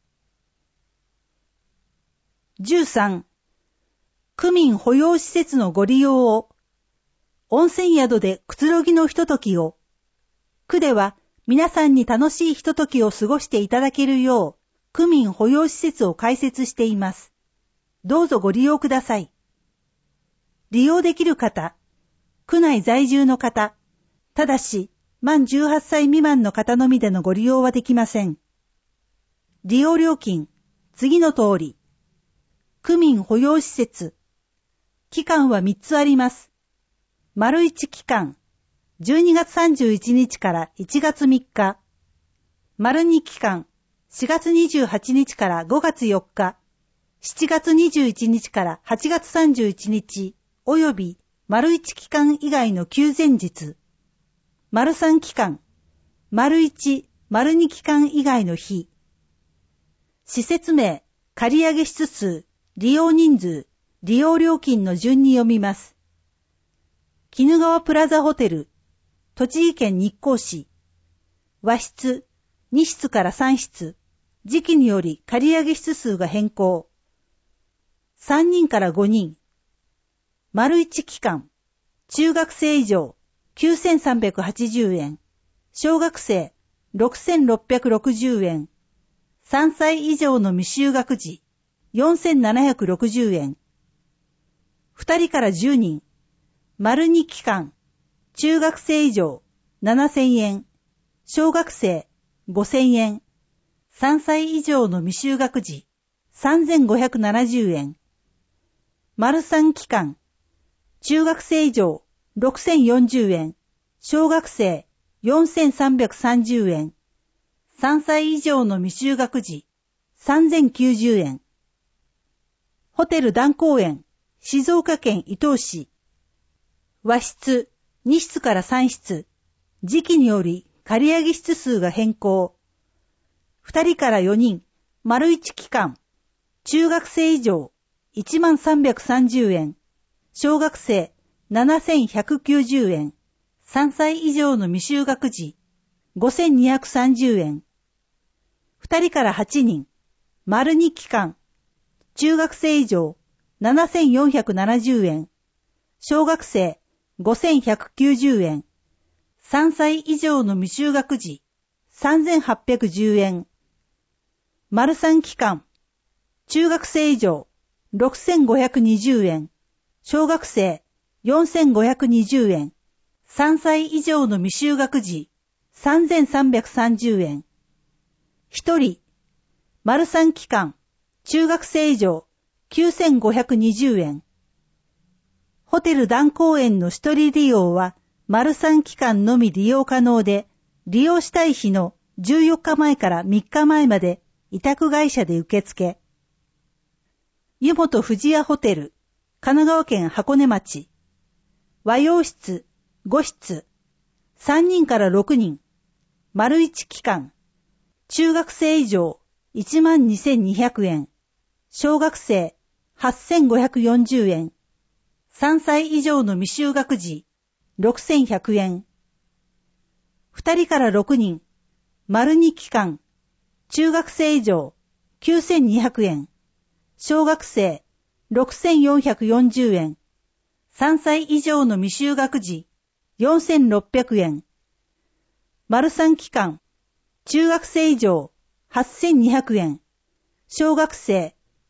じゅうさん. 区民保養施設のご利用を。温泉宿でくつろぎのひとときを。区では皆さんに楽しいひとときを過ごしていただけるよう、区民保養施設を開設しています。どうぞご利用ください。利用できる方、区内在住の方、ただし、満じゅうはっさい未満の方のみでのご利用はできません。利用料金、次の通り。区民保養施設。期間はみっつあります。丸いち期間、じゅうにがつさんじゅういちにちからいちがつみっか。丸に期間、しがつにじゅうはちにちからごがつよっか。しちがつにじゅういちにちからはちがつさんじゅういちにち、および丸いち期間以外の休前日。丸さん期間、丸いち、丸に期間以外の日。施設名、借上室数、利用人数、利用料金の順に読みます。鬼怒川プラザホテル、栃木県日光市。和室、に室からさん室。時期により借上室数が変更。さんにんからごにん。丸いち期間、中学生以上、きゅうせんさんびゃくはちじゅうえん。小学生、ろくせんろっぴゃくろくじゅうえん。さんさい以上の未就学児、よんせんななひゃくろくじゅうえん。ふたりからじゅうにん。丸に期間、中学生以上、ななせんえん。小学生、ごせんえん。さんさい以上の未就学児、さんぜんごひゃくななじゅうえん。丸さん期間、中学生以上、ろくせんよんじゅうえん。小学生、よんせんさんびゃくさんじゅうえん。さんさい以上の未就学児、さんぜんきゅうじゅうえん。ホテル壇公園、静岡県伊東市。和室、に室からさん室。時期により借上室数が変更。ふたりからよにん、丸いち期間。中学生以上、いちまんさんびゃくさんじゅうえん。小学生、ななせんひゃくきゅうじゅうえん。さんさい以上の未就学児、ごせんにひゃくさんじゅうえん。ふたりからはちにん、丸に期間。中学生以上、ななせんよんひゃくななじゅうえん。小学生、ごせんひゃくきゅうじゅうえん。さんさい以上の未就学児、さんぜんはっぴゃくじゅうえん。丸さん期間。中学生以上、ろくせんごひゃくにじゅうえん。小学生、よんせんごひゃくにじゅうえん。さんさい以上の未就学児、さんぜんさんびゃくさんじゅうえん。ひとり、丸さん期間。中学生以上、きゅうせんごひゃくにじゅうえん。ホテル壇公園の一人利用は、丸さん期間のみ利用可能で、利用したい日のじゅうよっかまえからみっかまえまで委託会社で受付。湯本富士屋ホテル、神奈川県箱根町。和洋室、ご室。さんにんからろくにん。丸いち期間。中学生以上、いちまんにせんにひゃくえん。小学生、はっせんごひゃくよんじゅうえん。さんさい以上の未就学児、ろくせんひゃくえん。ふたりからろくにん。丸に期間。中学生以上、きゅうせんにひゃくえん。小学生、ろくせんよんひゃくよんじゅうえん。さんさい以上の未就学児、よんせんろっぴゃくえん。丸さん期間。中学生以上、はっせんにひゃくえん。小学生、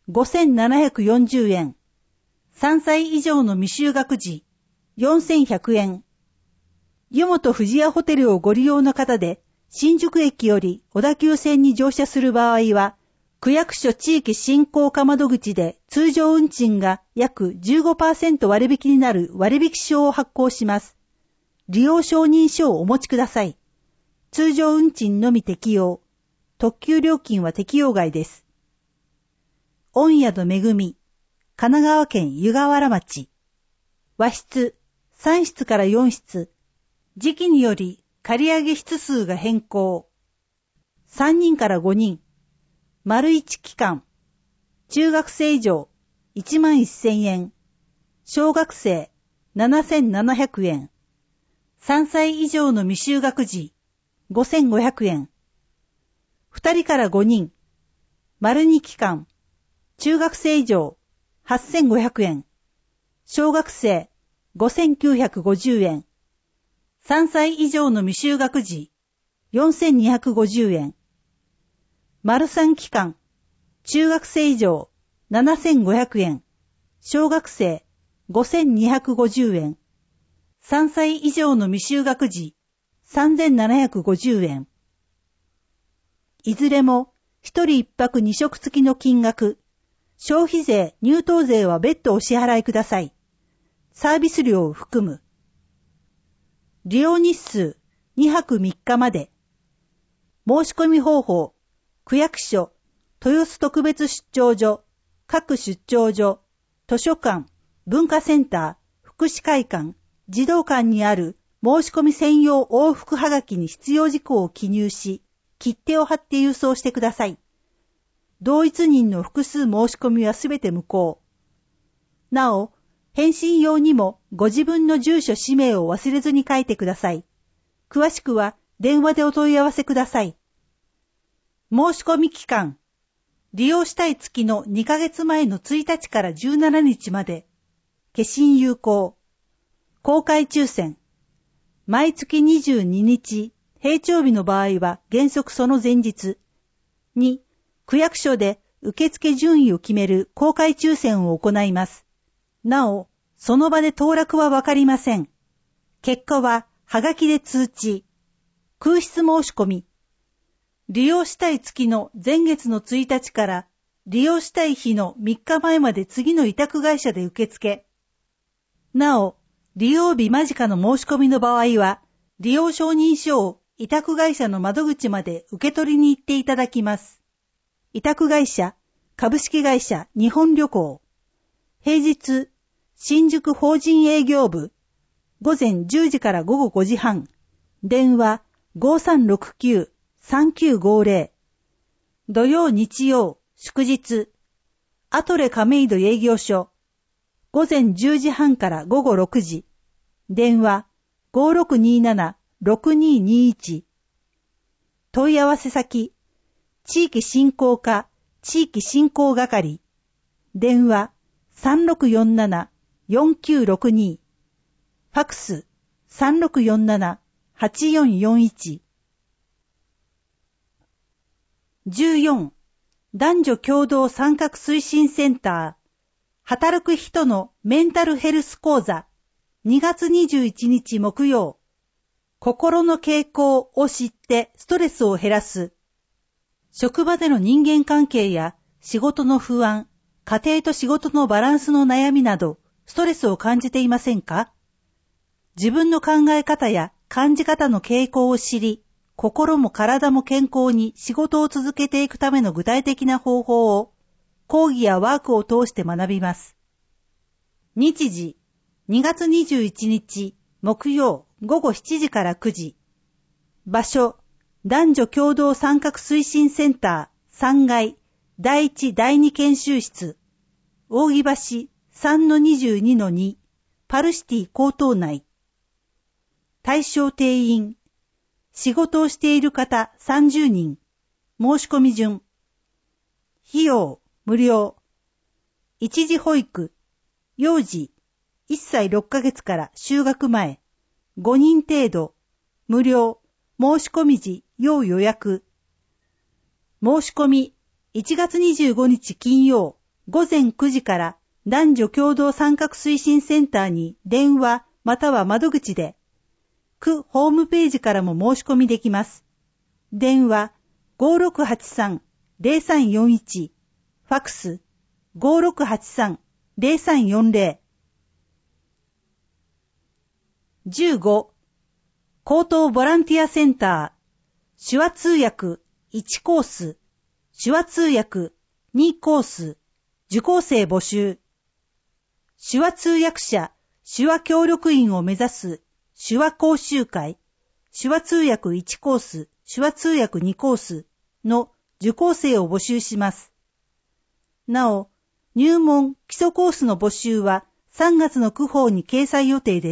ごせんななひゃくよんじゅうえん。さんさい以上の未就学児、よんせんひゃくえん。湯本富士屋ホテルをご利用の方で、新宿駅より小田急線に乗車する場合は、区役所地域振興課窓口で通常運賃が約 じゅうごパーセント 割引になる割引証を発行します。利用承認書をお持ちください。通常運賃のみ適用。特急料金は適用外です。御宿めぐみ、神奈川県湯河原町。和室、さん室からよん室。時期により借上室数が変更。さんにんからごにん。丸いち期間。中学生以上、いちまんせんえん。小学生、ななせんななひゃくえん。さんさい以上の未就学児、ごせんごひゃくえん。ふたりからごにん。丸に期間。中学生以上、はっせんごひゃくえん。小学生、ごせんきゅうひゃくごじゅうえん。さんさい以上の未就学児、よんせんにひゃくごじゅうえん。丸さん期間、中学生以上、ななせんごひゃくえん。小学生、ごせんにひゃくごじゅうえん。さんさい以上の未就学児、さんぜんななひゃくごじゅうえん。いずれも、一人一泊二食付きの金額、消費税、入湯税は別途お支払いください。サービス料を含む。利用日数、にはくみっかまで。申し込み方法、区役所、豊洲特別出張所、各出張所、図書館、文化センター、福祉会館、児童館にある申し込み専用往復はがきに必要事項を記入し、切手を貼って郵送してください。同一人の複数申し込みはすべて無効。なお、返信用にもご自分の住所氏名を忘れずに書いてください。詳しくは電話でお問い合わせください。申し込み期間。利用したい月のにかげつまえのついたちからじゅうしちにちまで。消印有効。公開抽選。毎月にじゅうににち、平帳日の場合は原則その前日。に、区役所で受付順位を決める公開抽選を行います。なお、その場で当落はわかりません。結果は、はがきで通知。空室申し込み。利用したい月の前月のついたちから、利用したい日のみっかまえまで次の委託会社で受付。なお、利用日間近の申し込みの場合は、利用承認書を委託会社の窓口まで受け取りに行っていただきます。委託会社、株式会社日本旅行。平日、新宿法人営業部、ごぜんじゅうじからごごごじはん、電話 ごさんろくきゅうさんきゅうごぜろ。土曜日曜、祝日、アトレ亀戸営業所、ごぜんじゅうじはんからごごろくじ、電話 ごろくにななろくににいち。問い合わせ先、地域振興課、地域振興係、電話さんろくよんななよんきゅうろくに、ファクスさんろくよんななはちよんよんいち。じゅうよん. 男女共同参画推進センター、働く人のメンタルヘルス講座、にがつにじゅういちにち木曜。心の傾向を知ってストレスを減らす。職場での人間関係や仕事の不安、家庭と仕事のバランスの悩みなど、ストレスを感じていませんか？自分の考え方や感じ方の傾向を知り、心も体も健康に仕事を続けていくための具体的な方法を、講義やワークを通して学びます。日時、にがつにじゅういちにち、木曜、ごごしちじからくじ。場所、男女共同参画推進センターさんがい、だいいちだいに研修室、扇橋 さんのにじゅうにのに、パルシティ高等内。対象定員、仕事をしている方さんじゅうにん、申し込み順。費用、無料。一時保育、幼児、いっさいろっかげつから就学前、ごにん程度、無料、申し込み時、要予約。申し込み、いちがつにじゅうごにち金曜、 午前くじから男女共同参画推進センターに電話または窓口で、区ホームページからも申し込みできます。電話 ごーろくはちさんのぜろさんよんいち、ファックス ごーろくはちさんのぜろさんよんぜろ。じゅうご、高等ボランティアセンター、手話通訳いちコース、手話通訳にコース、受講生募集。手話通訳者、手話協力員を目指す手話講習会、手話通訳いちコース、手話通訳にコースの受講生を募集します。なお、入門基礎コースの募集はさんがつの区報に掲載予定です。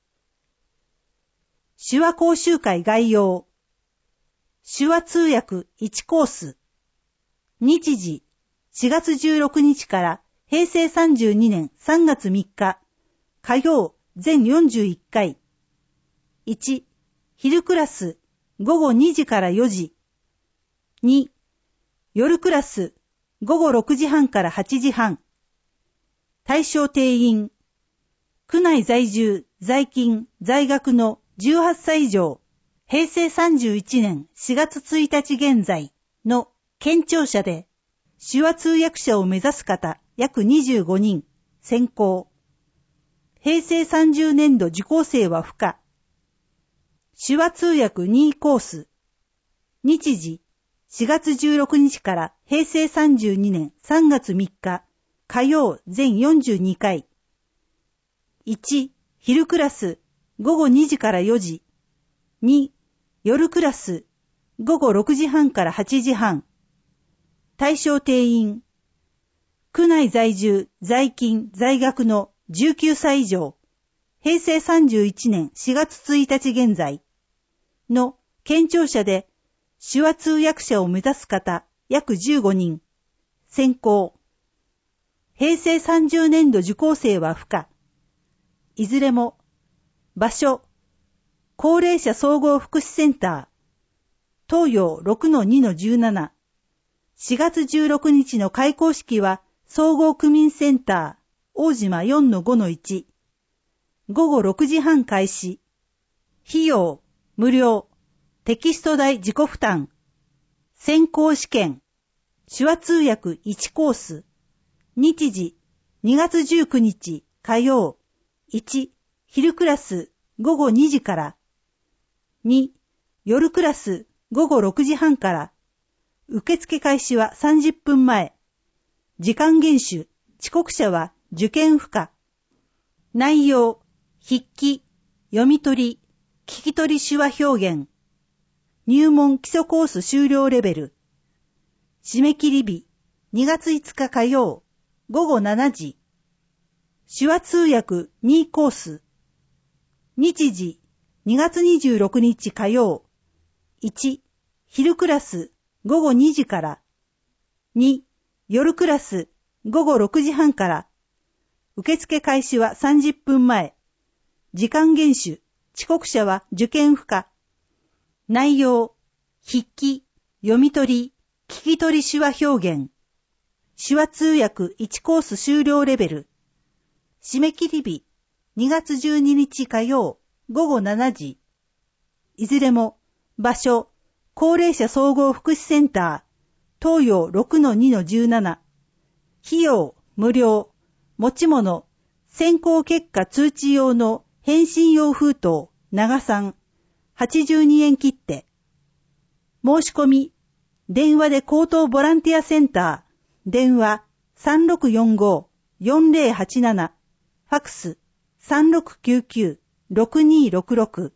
手話講習会概要。手話通訳いちコース。日時しがつじゅうろくにちからへいせいさんじゅうにねんさんがつみっか。火曜全よんじゅういっかい。いち、昼クラスごごにじからよじ。に、夜クラスごごろくじはんからはちじはん。対象定員。区内在住、在勤、在学のじゅうはっさい以上、へいせいさんじゅういちねんしがつついたち現在の県庁者で、手話通訳者を目指す方約にじゅうごにん、選考。へいせいさんじゅうねんど受講生は不可。手話通訳にコース。日時しがつじゅうろくにちからへいせいさんじゅうにねんさんがつみっか。火曜全よんじゅうにかい。いち、昼クラスごごにじからよじ。に、夜クラスごごろくじはんからはちじはん。対象定員。区内在住、在勤、在学のじゅうきゅうさい以上、へいせいさんじゅういちねんしがつついたち現在の県庁者で手話通訳者を目指す方約じゅうごにん、選考。へいせいさんじゅうねんど受講生は不可。いずれも、場所、高齢者総合福祉センター、東洋 ろくのにのじゅうなな。しがつじゅうろくにちの開講式は、総合区民センター、大島 よんのごのいち。ごごろくじはん開始。費用、無料。テキスト代自己負担。選考試験。手話通訳いちコース。日時、にがつじゅうくにち火曜。いち、昼クラスごごにじから。に、夜クラスごごろくじはんから。受付開始はさんじゅっぷんまえ。時間厳守、遅刻者は受験不可。内容、筆記、読み取り、聞き取り手話表現。入門基礎コース修了レベル。締め切り日、にがついつか火曜、ごごしちじ。手話通訳にコース。日時、にがつにじゅうろくにち火曜。いち、昼クラスごごにじから。に、夜クラスごごろくじはんから。受付開始はさんじゅっぷんまえ。時間厳守、遅刻者は受験不可。内容、筆記、読み取り、聞き取り手話表現。手話通訳いちコース修了レベル。締め切り日、にがつじゅうににち火曜、ごごしちじ。いずれも、場所、高齢者総合福祉センター、東洋 ろくのにのじゅうなな。費用、無料。持ち物、選考結果通知用の返信用封筒、長さん、はちじゅうにえん切手。申し込み、電話で高等ボランティアセンター、電話 さんろくよんごのよんぜろはちなな、ファックス さんろくきゅうきゅうのろくにーろくろく。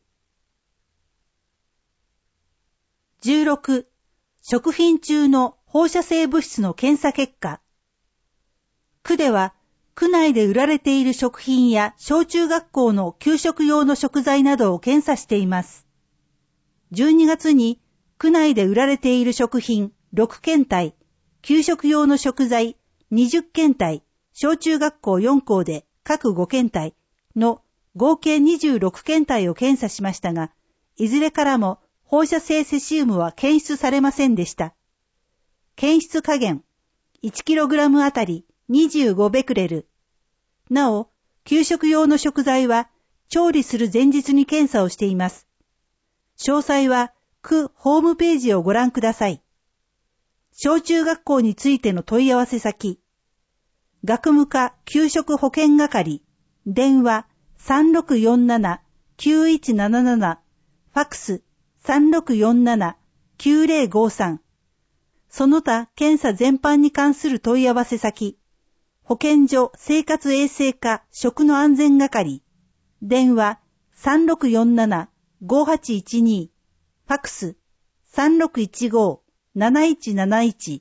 じゅうろく、食品中の放射性物質の検査結果。区では、区内で売られている食品や小中学校の給食用の食材などを検査しています。じゅうにがつに区内で売られている食品ろっけんたい、給食用の食材にじゅっけんたい、小中学校よんこうで各ごけんたいの合計にじゅうろっけんたいを検査しましたが、いずれからも放射性セシウムは検出されませんでした。検出下限、 いちキログラム あたりにじゅうごベクレル。なお、給食用の食材は調理する前日に検査をしています。詳細は区ホームページをご覧ください。小中学校についての問い合わせ先。学務課給食保健係、電話 さんろくよんななきゅういちなななな、ファックス さんろくよんななきゅうぜろごさん。その他検査全般に関する問い合わせ先。保健所生活衛生課食の安全係、電話 さんろくよんななごはちいちに、ファックス さんろくいちごなないちなないち。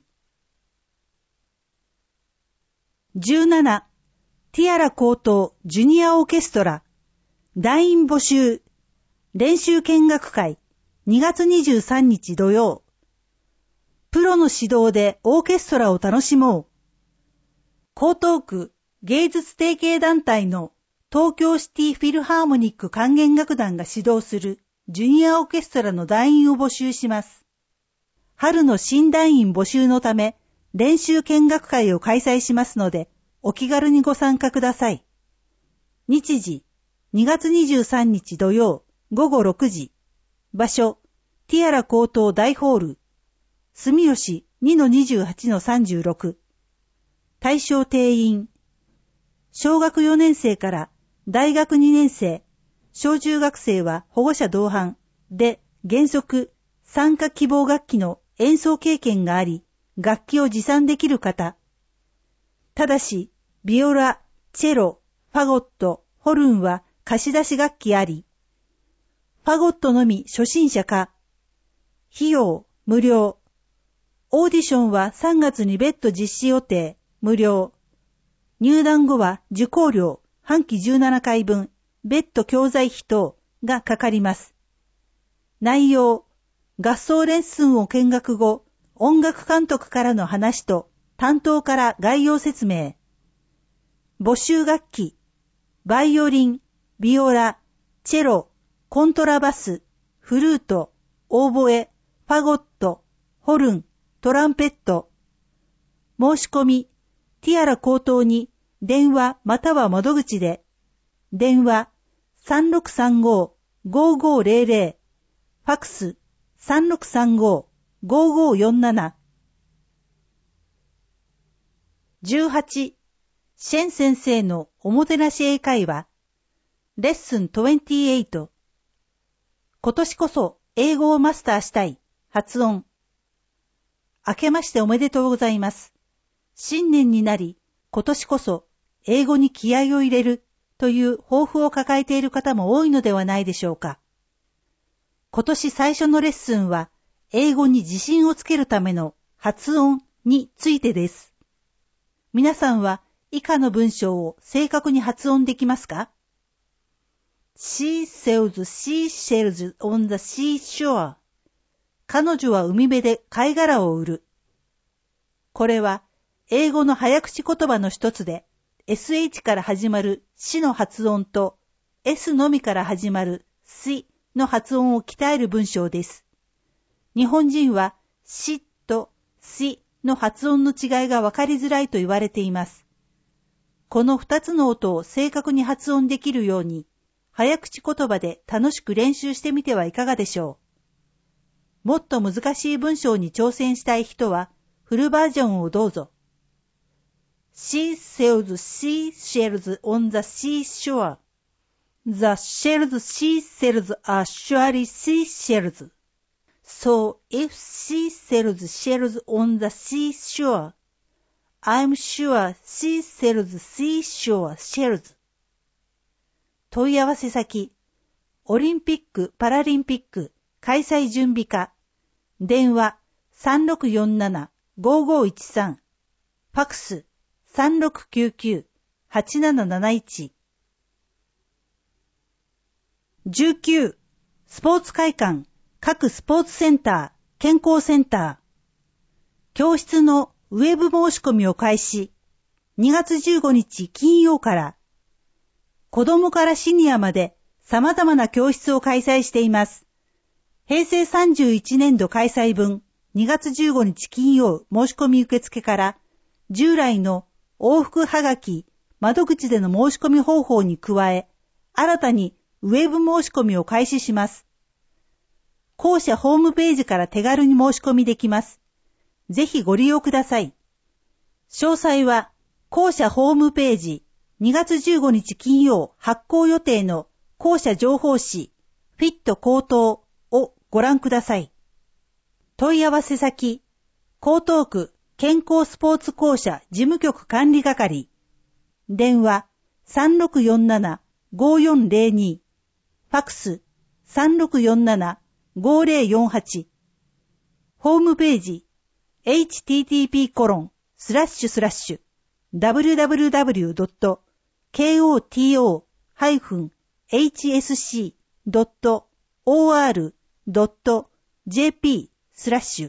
じゅうなな. ティアラ高等ジュニアオーケストラ団員募集練習見学会にがつにじゅうさんにち土曜。プロの指導でオーケストラを楽しもう。江東区芸術提携団体の東京シティフィルハーモニック管弦楽団が指導するジュニアオーケストラの団員を募集します。春の新団員募集のため練習見学会を開催しますのでお気軽にご参加ください。日時にがつにじゅうさんにち土曜ごごろくじ。場所ティアラ高等大ホール住吉 にのにじゅうはちのさんじゅうろく。対象定員小学よねん生から大学にねん生、小中学生は保護者同伴で原則参加希望楽器の演奏経験があり、楽器を持参できる方。ただし、ビオラ、チェロ、ファゴット、ホルンは貸し出し楽器あり。ファゴットのみ初心者か。費用、無料。オーディションはさんがつに別途実施予定、無料。入団後は受講料、半期じゅうななかいぶん、別途教材費等がかかります。内容、合奏レッスンを見学後、音楽監督からの話と担当から概要説明。募集楽器、バイオリン、ビオラ、チェロ、コントラバス、フルート、オーボエ、ファゴット、ホルン、トランペット。申し込み、ティアラ高等に電話または窓口で、電話 さんろくさんご ごごぜろぜろ、ファックス さんろくさんご ごごよんなな。じゅうはち. シェン先生のおもてなし英会話レッスンにじゅうはち。今年こそ英語をマスターしたい発音。明けましておめでとうございます。新年になり、今年こそ英語に気合を入れるという抱負を抱えている方も多いのではないでしょうか。今年最初のレッスンは英語に自信をつけるための発音についてです。皆さんは以下の文章を正確に発音できますか？ She sells seashells on the seashore. 彼女は海辺で貝殻を売る。これは英語の早口言葉の一つで エスエイチ から始まるしの発音と S のみから始まるしの発音を鍛える文章です。日本人はしとしの発音の違いが分かりづらいと言われています。この二つの音を正確に発音できるように早口言葉で楽しく練習してみてはいかがでしょう。もっと難しい文章に挑戦したい人はフルバージョンをどうぞ。She sells seashells on the seashore. The shells she sells are surely seashells. So if she sells shells on the seashore, I'm sure she sells seashore shells. 問い合わせ先、オリンピック・パラリンピック開催準備課、電話 さんろくよんなな ごごいちさん、ファックス さんろくきゅうきゅう はちなななないち。じゅうきゅう. スポーツ会館、各スポーツセンター、健康センター。教室のウェブ申し込みを開始。にがつじゅうごにち金曜から。子供からシニアまで様々な教室を開催しています。へいせいさんじゅういちねんど開催分にがつじゅうごにち金曜申し込み受付から従来の往復はがき、窓口での申し込み方法に加え、新たにウェブ申し込みを開始します。公社ホームページから手軽に申し込みできます。ぜひご利用ください。詳細は、公社ホームページ、にがつじゅうごにち金曜発行予定の公社情報誌、フィット高等をご覧ください。問い合わせ先、江東区健康スポーツ公社事務局管理係。電話 さんろくよんななごよんぜろに。ファクス さんろくよんななごぜろよんはち。ホームページ エイチティーティーピーコロンスラッシュスラッシュダブリューダブリューダブリュードットケーオーティーオーハイフンエイチエスシードットオーアールドットジェーピースラッシュ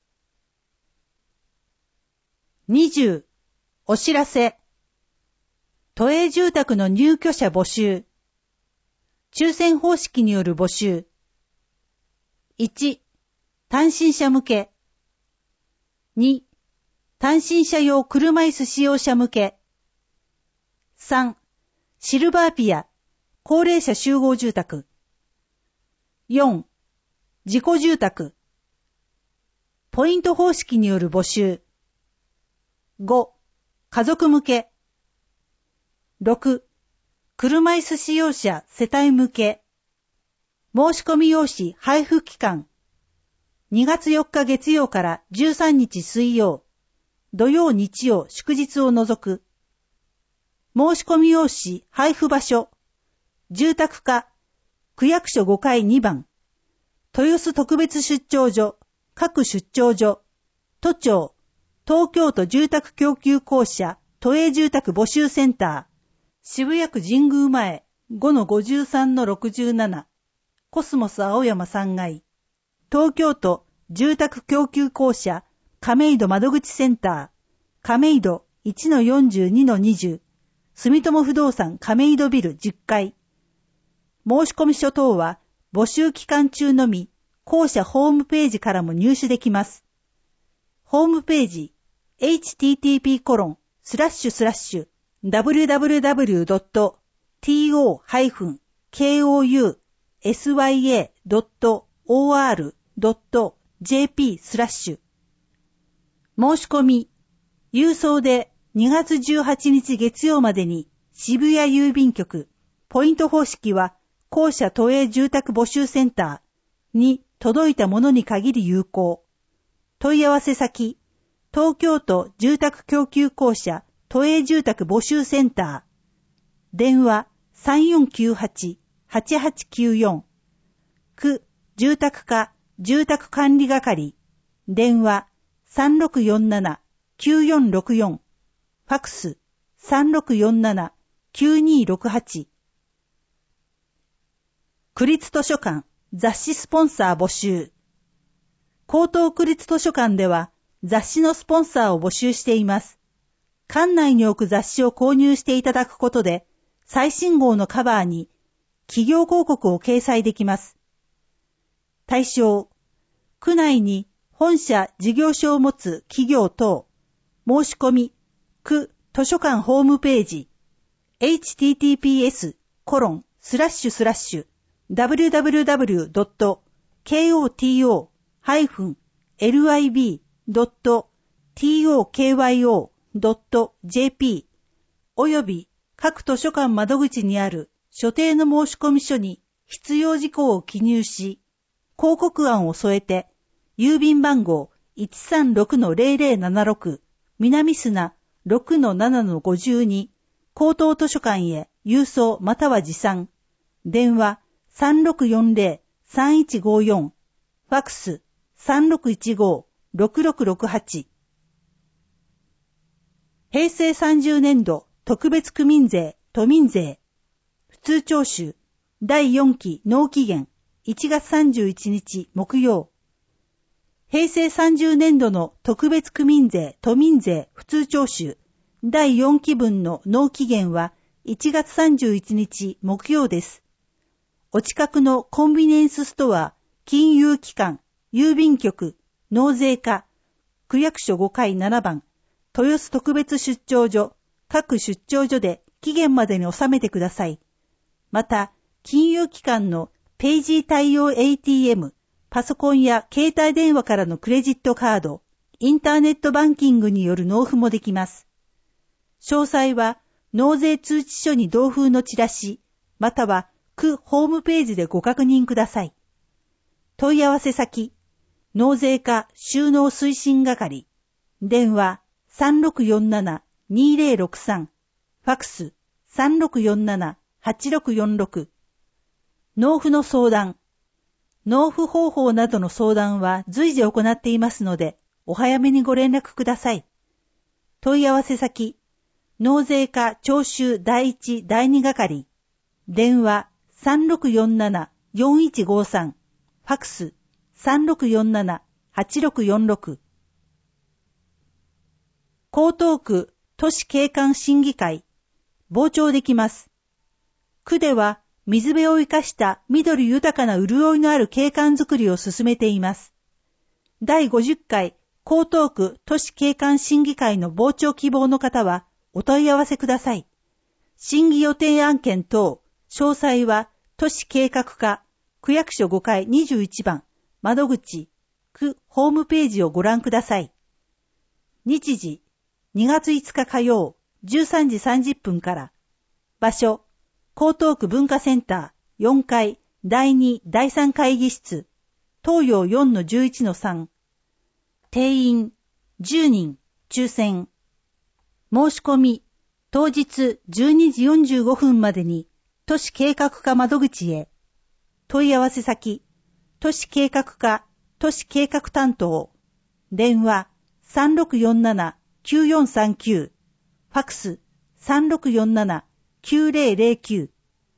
にじゅうお知らせ。都営住宅の入居者募集。抽選方式による募集。いち、単身者向け。に、単身者用車椅子使用者向け。さん、シルバーピア、高齢者集合住宅。よん、自己住宅。ポイント方式による募集。ご、家族向け。ろく、車椅子使用者世帯向け。申し込み用紙配布期間。にがつよっか月曜からじゅうさんにち水曜、土曜日曜祝日を除く。申し込み用紙配布場所。住宅課、区役所ごかいにばん。豊洲特別出張所、各出張所。都庁、東京都住宅供給公社都営住宅募集センター。渋谷区神宮前 ごのごじゅうさんのろくじゅうなな。コスモス青山さんがい。東京都住宅供給公社亀戸窓口センター。亀戸 いちのよんじゅうにのにじゅう。住友不動産亀戸ビルじゅっかい。申し込み書等は募集期間中のみ公社ホームページからも入手できます。ホームページ エイチティーティーピーコロンスラッシュスラッシュダブリューダブリューダブリュードットティーオーハイフンケーオーユーエスワイエードットオーアールドットジェーピースラッシュ申し込み、郵送でにがつじゅうはちにち月曜までに渋谷郵便局、ポイント方式は公社都営住宅募集センターに届いたものに限り有効。問い合わせ先、東京都住宅供給公社都営住宅募集センター。電話 さんよんきゅうはち はちはちきゅうよん。区住宅課住宅管理係。電話 さんろくよんななきゅうよんろくよん。ファクス さんろくよんななきゅうにろくはち。区立図書館雑誌スポンサー募集。江東区立図書館では雑誌のスポンサーを募集しています。館内に置く雑誌を購入していただくことで、最新号のカバーに企業広告を掲載できます。対象、区内に本社事業所を持つ企業等、申し込み、区図書館ホームページ、エイチティーティーピーエスコロンスラッシュスラッシュダブリューダブリューダブリュードットケーオーティーオーハイフンエルアイビードットティーオーケーワイオードットジェーピー および各図書館窓口にある所定の申込書に必要事項を記入し、広告案を添えて、郵便番号 いちさんろくのゼロゼロななろく 南砂 ろくのななのごじゅうに 江東図書館へ郵送または持参。電話 さんろくよんゼロ さんいちごよん。ファクス さんろくいちご ろくろくろくはち。平成さんじゅうねんど特別区民税、都民税。普通徴収だいよんき納期限いちがつさんじゅういちにち木曜。平成さんじゅうねんどの特別区民税、都民税普通徴収だいよんき分の納期限はいちがつさんじゅういちにち木曜です。お近くのコンビニエンスストア、金融機関、郵便局、納税課、区役所ごかいななばん、 豊洲特別出張所、各出張所で期限までに納めてください。また、金融機関のペイジー対応 エーティーエム、パソコンや携帯電話からのクレジットカード、インターネットバンキングによる納付もできます。詳細は、納税通知書に同封のチラシ、または区ホームページでご確認ください。問い合わせ先、納税課収納推進係、電話 さんろくよんななにぜろろくさん、ファクス さんろくよんななはちろくよんろく。納付の相談、納付方法などの相談は随時行っていますので、お早めにご連絡ください。問い合わせ先、納税課徴収第一第二係、電話 さんろくよんななよんいちごさん、ファクス さんろくよんななはちろくよんろく。江東区都市景観審議会、傍聴できます。区では水辺を生かした緑豊かな潤いのある景観づくりを進めています。だいごじゅっかい江東区都市景観審議会の傍聴希望の方はお問い合わせください。審議予定案件等、詳細は都市計画課区役所ごかいにじゅういちばん窓口区ホームページをご覧ください。日時にがついつか火曜じゅうさんじさんじゅっぷんから。場所江東区文化センターよんかいだいにだいさん会議室東洋 よんのじゅういちのさん。定員じゅうにん抽選。申し込み当日じゅうにじよんじゅうごふんまでに都市計画課窓口へ。問い合わせ先都市計画課都市計画担当電話 さんろくよんななきゅうよんさんきゅう ファクス さんろくよんななきゅうぜろぜろきゅう。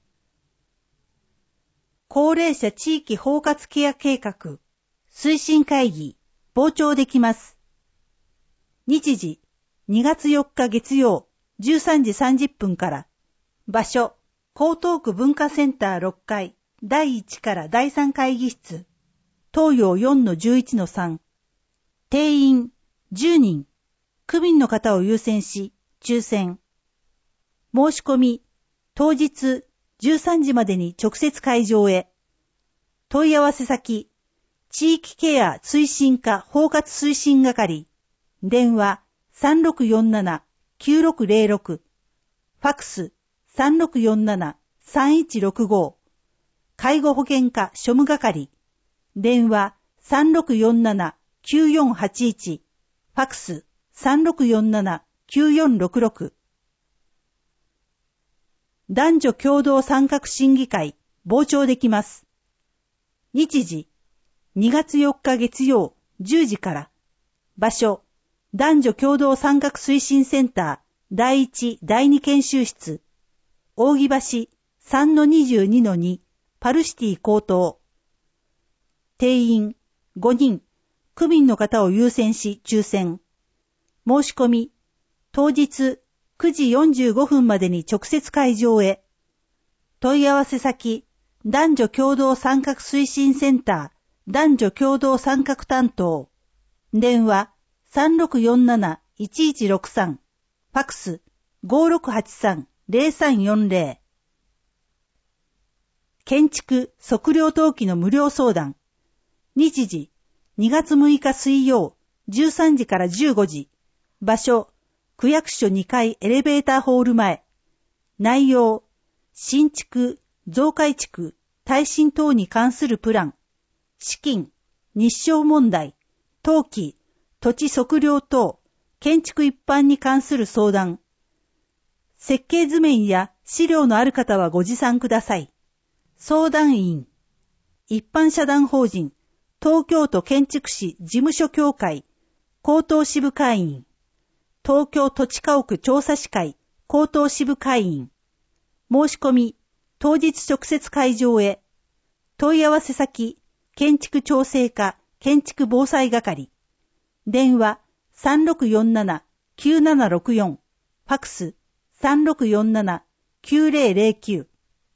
高齢者地域包括ケア計画推進会議傍聴できます。日時にがつよっか月曜じゅうさんじさんじゅっぷんから。場所江東区文化センターろっかいだいいちからだいさん会議室東洋 よんのじゅういちのさん。定員じゅうにん。区民の方を優先し抽選。申し込み当日じゅうさんじまでに直接会場へ。問い合わせ先地域ケア推進課包括推進係電話 さんろくよんななきゅうろくぜろろく ファクス さんろくよんななさんいちろくご。介護保険課庶務係電話 さんろくよんななきゅうよんはちいち ファクス さんろくよんななきゅうよんろくろく。男女共同参画審議会傍聴できます。日時にがつよっか月曜じゅうじから。場所男女共同参画推進センターだいいちだいに研修室扇橋 さんのにじゅうにのに パルシティ江東。定員ごにん。区民の方を優先し抽選。申し込み当日くじよんじゅうごふんまでに直接会場へ。問い合わせ先男女共同参画推進センター男女共同参画担当電話 さんろくよんなないちいちろくさん ファクス ごろくはちさんぜろさんよんぜろ。建築測量登記の無料相談。日時にがつむいか水曜じゅうさんじからじゅうごじ。場所区役所にかいエレベーターホール前。内容新築増改築耐震等に関するプラン、資金日照問題、登記土地測量等建築一般に関する相談。設計図面や資料のある方はご持参ください。相談員一般社団法人東京都建築士事務所協会江東支部会員東京土地家屋調査士会江東支部会員。申し込み当日直接会場へ。問い合わせ先建築調整課建築防災係電話 さんろくよんななきゅうななろくよん ファクス さんろくよんななきゅうぜろぜろきゅう。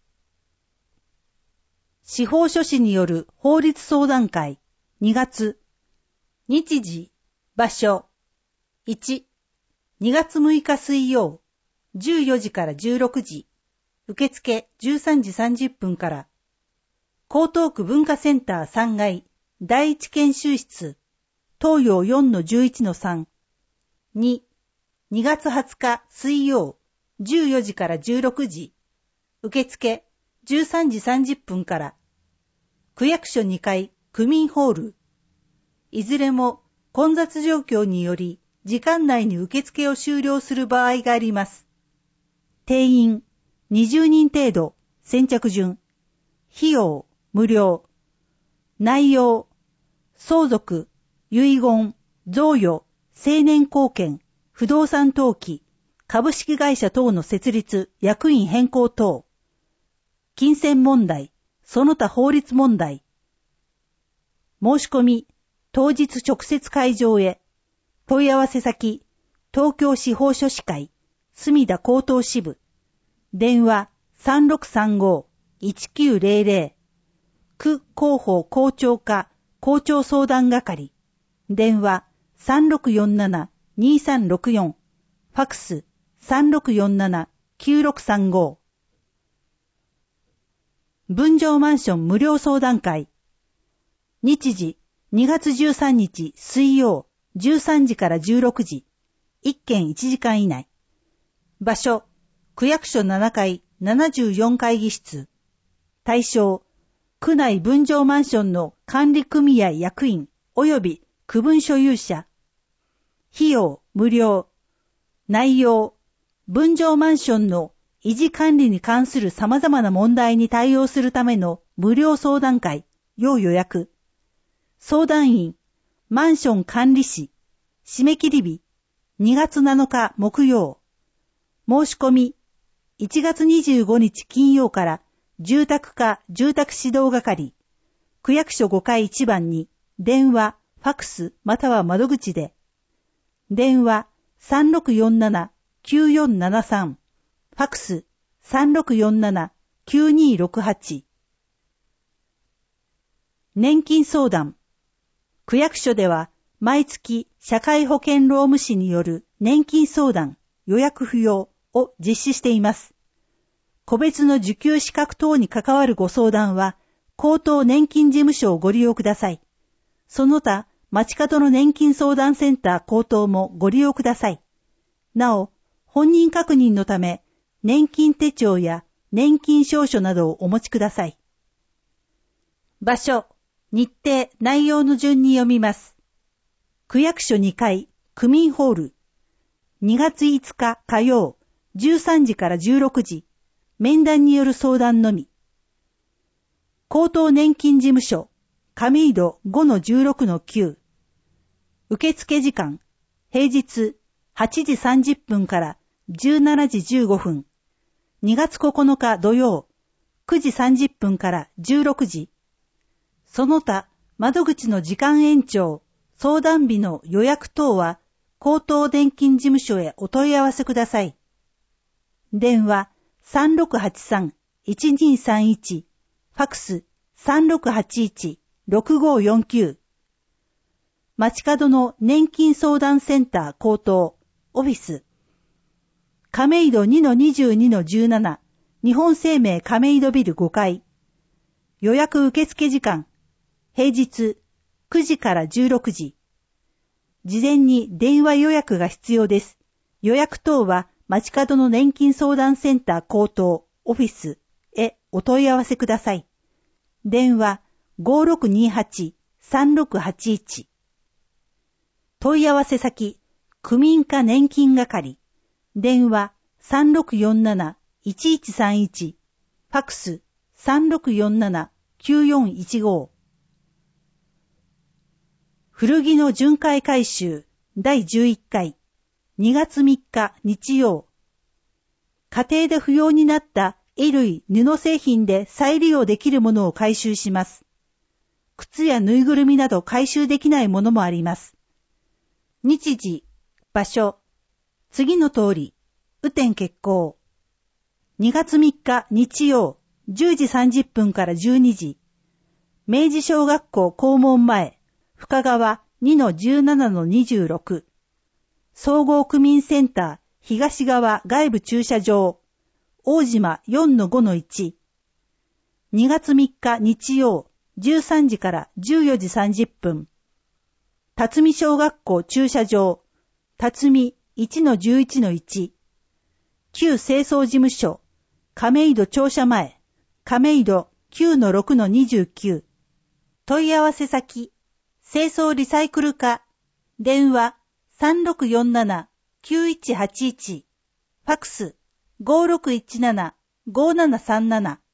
司法書士による法律相談会にがつ。日時場所いちにがつむいか水曜、じゅうよじからじゅうろくじ、受付じゅうさんじさんじゅっぷんから、江東区文化センターさんがい、第一研修室、東洋 よんのじゅういちのさん、に、にがつはつか水曜、じゅうよじからじゅうろくじ、受付じゅうさんじさんじゅっぷんから、区役所にかい区民ホール、いずれも混雑状況により時間内に受付を終了する場合があります。定員にじゅうにん程度、先着順、費用無料、内容、相続、遺言、贈与、成年後見、不動産登記、株式会社等の設立、役員変更等、金銭問題、その他法律問題、申し込み、当日直接会場へ、問い合わせ先、東京司法書士会、墨田高等支部、電話 さんろくさんごのいちきゅうぜろぜろ、区広報校長課校長相談係、電話 さんろくよんななのにさんろくよん、ファクス さんろくよんななのきゅうろくさんご。分譲マンション無料相談会。日時にがつじゅうさんにち水曜じゅうさんじからじゅうろくじ、いっけんいちじかん以内。場所、区役所ななかいななじゅうよん会議室。対象、区内分譲マンションの管理組合役員及び区分所有者。費用無料。内容、分譲マンションの維持管理に関する様々な問題に対応するための無料相談会、要予約。相談員、マンション管理士。締め切り日、にがつなのか木曜。申し込み、いちがつにじゅうごにち金曜から住宅課住宅指導係、区役所ごかいいちばんに電話、ファクスまたは窓口で。電話 さんろくよんななのきゅうよんななさん、ファクス さんろくよんななのきゅうにろくはち。年金相談。区役所では毎月社会保険労務士による年金相談予約不要を実施しています。個別の受給資格等に関わるご相談は高等年金事務所をご利用ください。その他、町角の年金相談センター高等もご利用ください。なお、本人確認のため、年金手帳や年金証書などをお持ちください。場所、日程、内容の順に読みます。区役所にかい、区民ホール。にがついつか火曜、じゅうさんじからじゅうろくじ、面談による相談のみ。高等年金事務所、亀戸 ごのじゅうろくのきゅう。受付時間、平日はちじさんじゅっぷんからじゅうしちじじゅうごふん。にがつここのか土曜、くじさんじゅっぷんからじゅうろくじ。その他、窓口の時間延長、相談日の予約等は、高等年金事務所へお問い合わせください。電話 さんろくはちさんのいちにさんいち、ファクス さんろくはちいちのろくごよんきゅう。町角の年金相談センター高等、オフィス。亀戸 にのにじゅうにのじゅうなな、日本生命亀戸ビルごかい。予約受付時間、平日くじからじゅうろくじ。事前に電話予約が必要です。予約等は町角の年金相談センター高等、オフィスへお問い合わせください。電話 ごろくにはちさんろくはちいち。問い合わせ先、区民課年金係。電話 さんろくよんななのいちいちさんいち。ファクス さんろくよんななのきゅうよんいちご。古着の巡回回収だいじゅういっかい。にがつみっか日曜。家庭で不要になった衣類、布製品で再利用できるものを回収します。靴やぬいぐるみなど回収できないものもあります。日時、場所、次の通り、雨天決行。にがつみっか日曜、じゅうじさんじゅっぷんからじゅうにじ。明治小学校校門前、深川 にのじゅうななのにじゅうろく。 総合区民センター東側外部駐車場、大島 よんのごのいち。にがつみっか日曜、じゅうさんじからじゅうよじさんじゅっぷん。辰巳小学校駐車場、辰巳 いちのじゅういちのいち。旧清掃事務所、亀戸庁舎前、亀戸 きゅうのろくのにじゅうきゅう。問い合わせ先、清掃リサイクル課、電話 さんろくよんななきゅういちはちいち、ファクス ごろくいちななごななさんなな。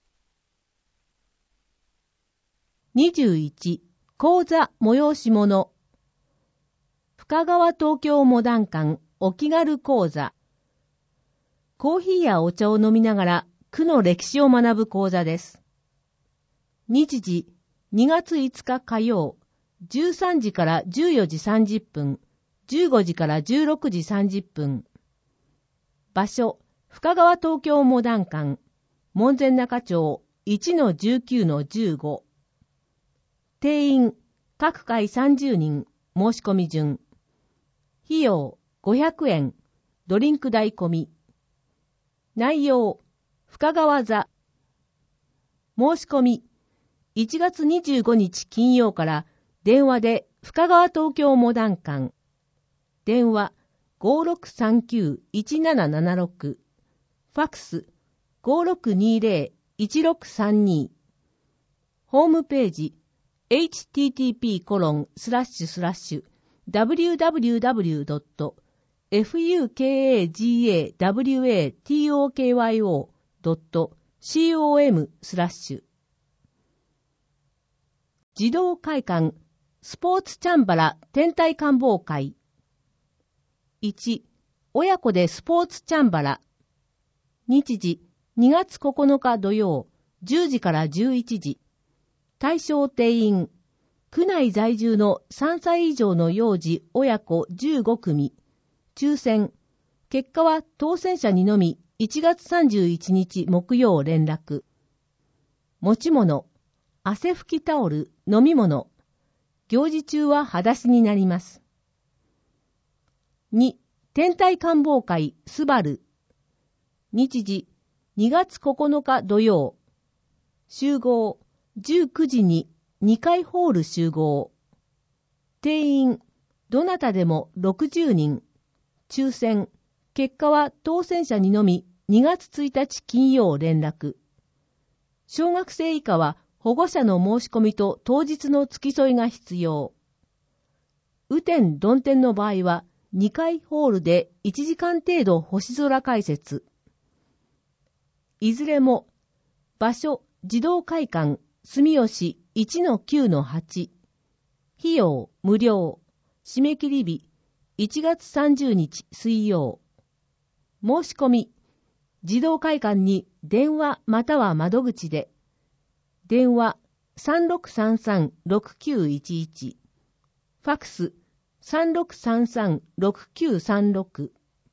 にじゅういち、講座催し物。深川東京モダン館お気軽講座。コーヒーやお茶を飲みながら区の歴史を学ぶ講座です。日時、にがついつか火曜、じゅうさんじからじゅうよじさんじゅっぷん、じゅうごじからじゅうろくじさんじゅっぷん。場所、深川東京モダン館、門前仲町 いちのじゅうきゅうのじゅうご。定員、各回さんじゅうにん、申し込み順。費用、ごひゃくえん、ドリンク代込み。内容、深川座。申し込み、いちがつにじゅうごにち金曜から電話で深川東京モダン館。電話 ごろくさんきゅういちななななろく。ファクス ごろくにぜろいちろくさんに。ホームページ エイチティーティーピーコロンスラッシュスラッシュダブリューダブリューダブリュードットフカガワトードットコム スラッシュ児童会館スポーツチャンバラ天体観望会。いち、親子でスポーツチャンバラ。日時にがつここのか土曜じゅうじからじゅういちじ。対象定員、区内在住のさんさい以上の幼児親子じゅうごくみ。抽選。結果は当選者にのみいちがつさんじゅういちにち木曜連絡。持ち物、汗拭きタオル、飲み物。行事中は裸足になります。に、天体観望会スバル。日時にがつここのか土曜。集合じゅうくじににかいホール集合。定員、どなたでもろくじゅうにん。抽選。結果は当選者にのみにがつついたち金曜連絡。小学生以下は保護者の申し込みと当日の付き添いが必要。雨天曇天の場合はにかいホールでいちじかん程度星空解説。いずれも場所児童会館住吉 いちのきゅうのはち。費用無料。締め切り日いちがつさんじゅうにち水曜。申し込み児童会館に電話または窓口で。電話 さんろくさんさんろくきゅういちいち。ファクス さんろくさんさんろくきゅうさんろく。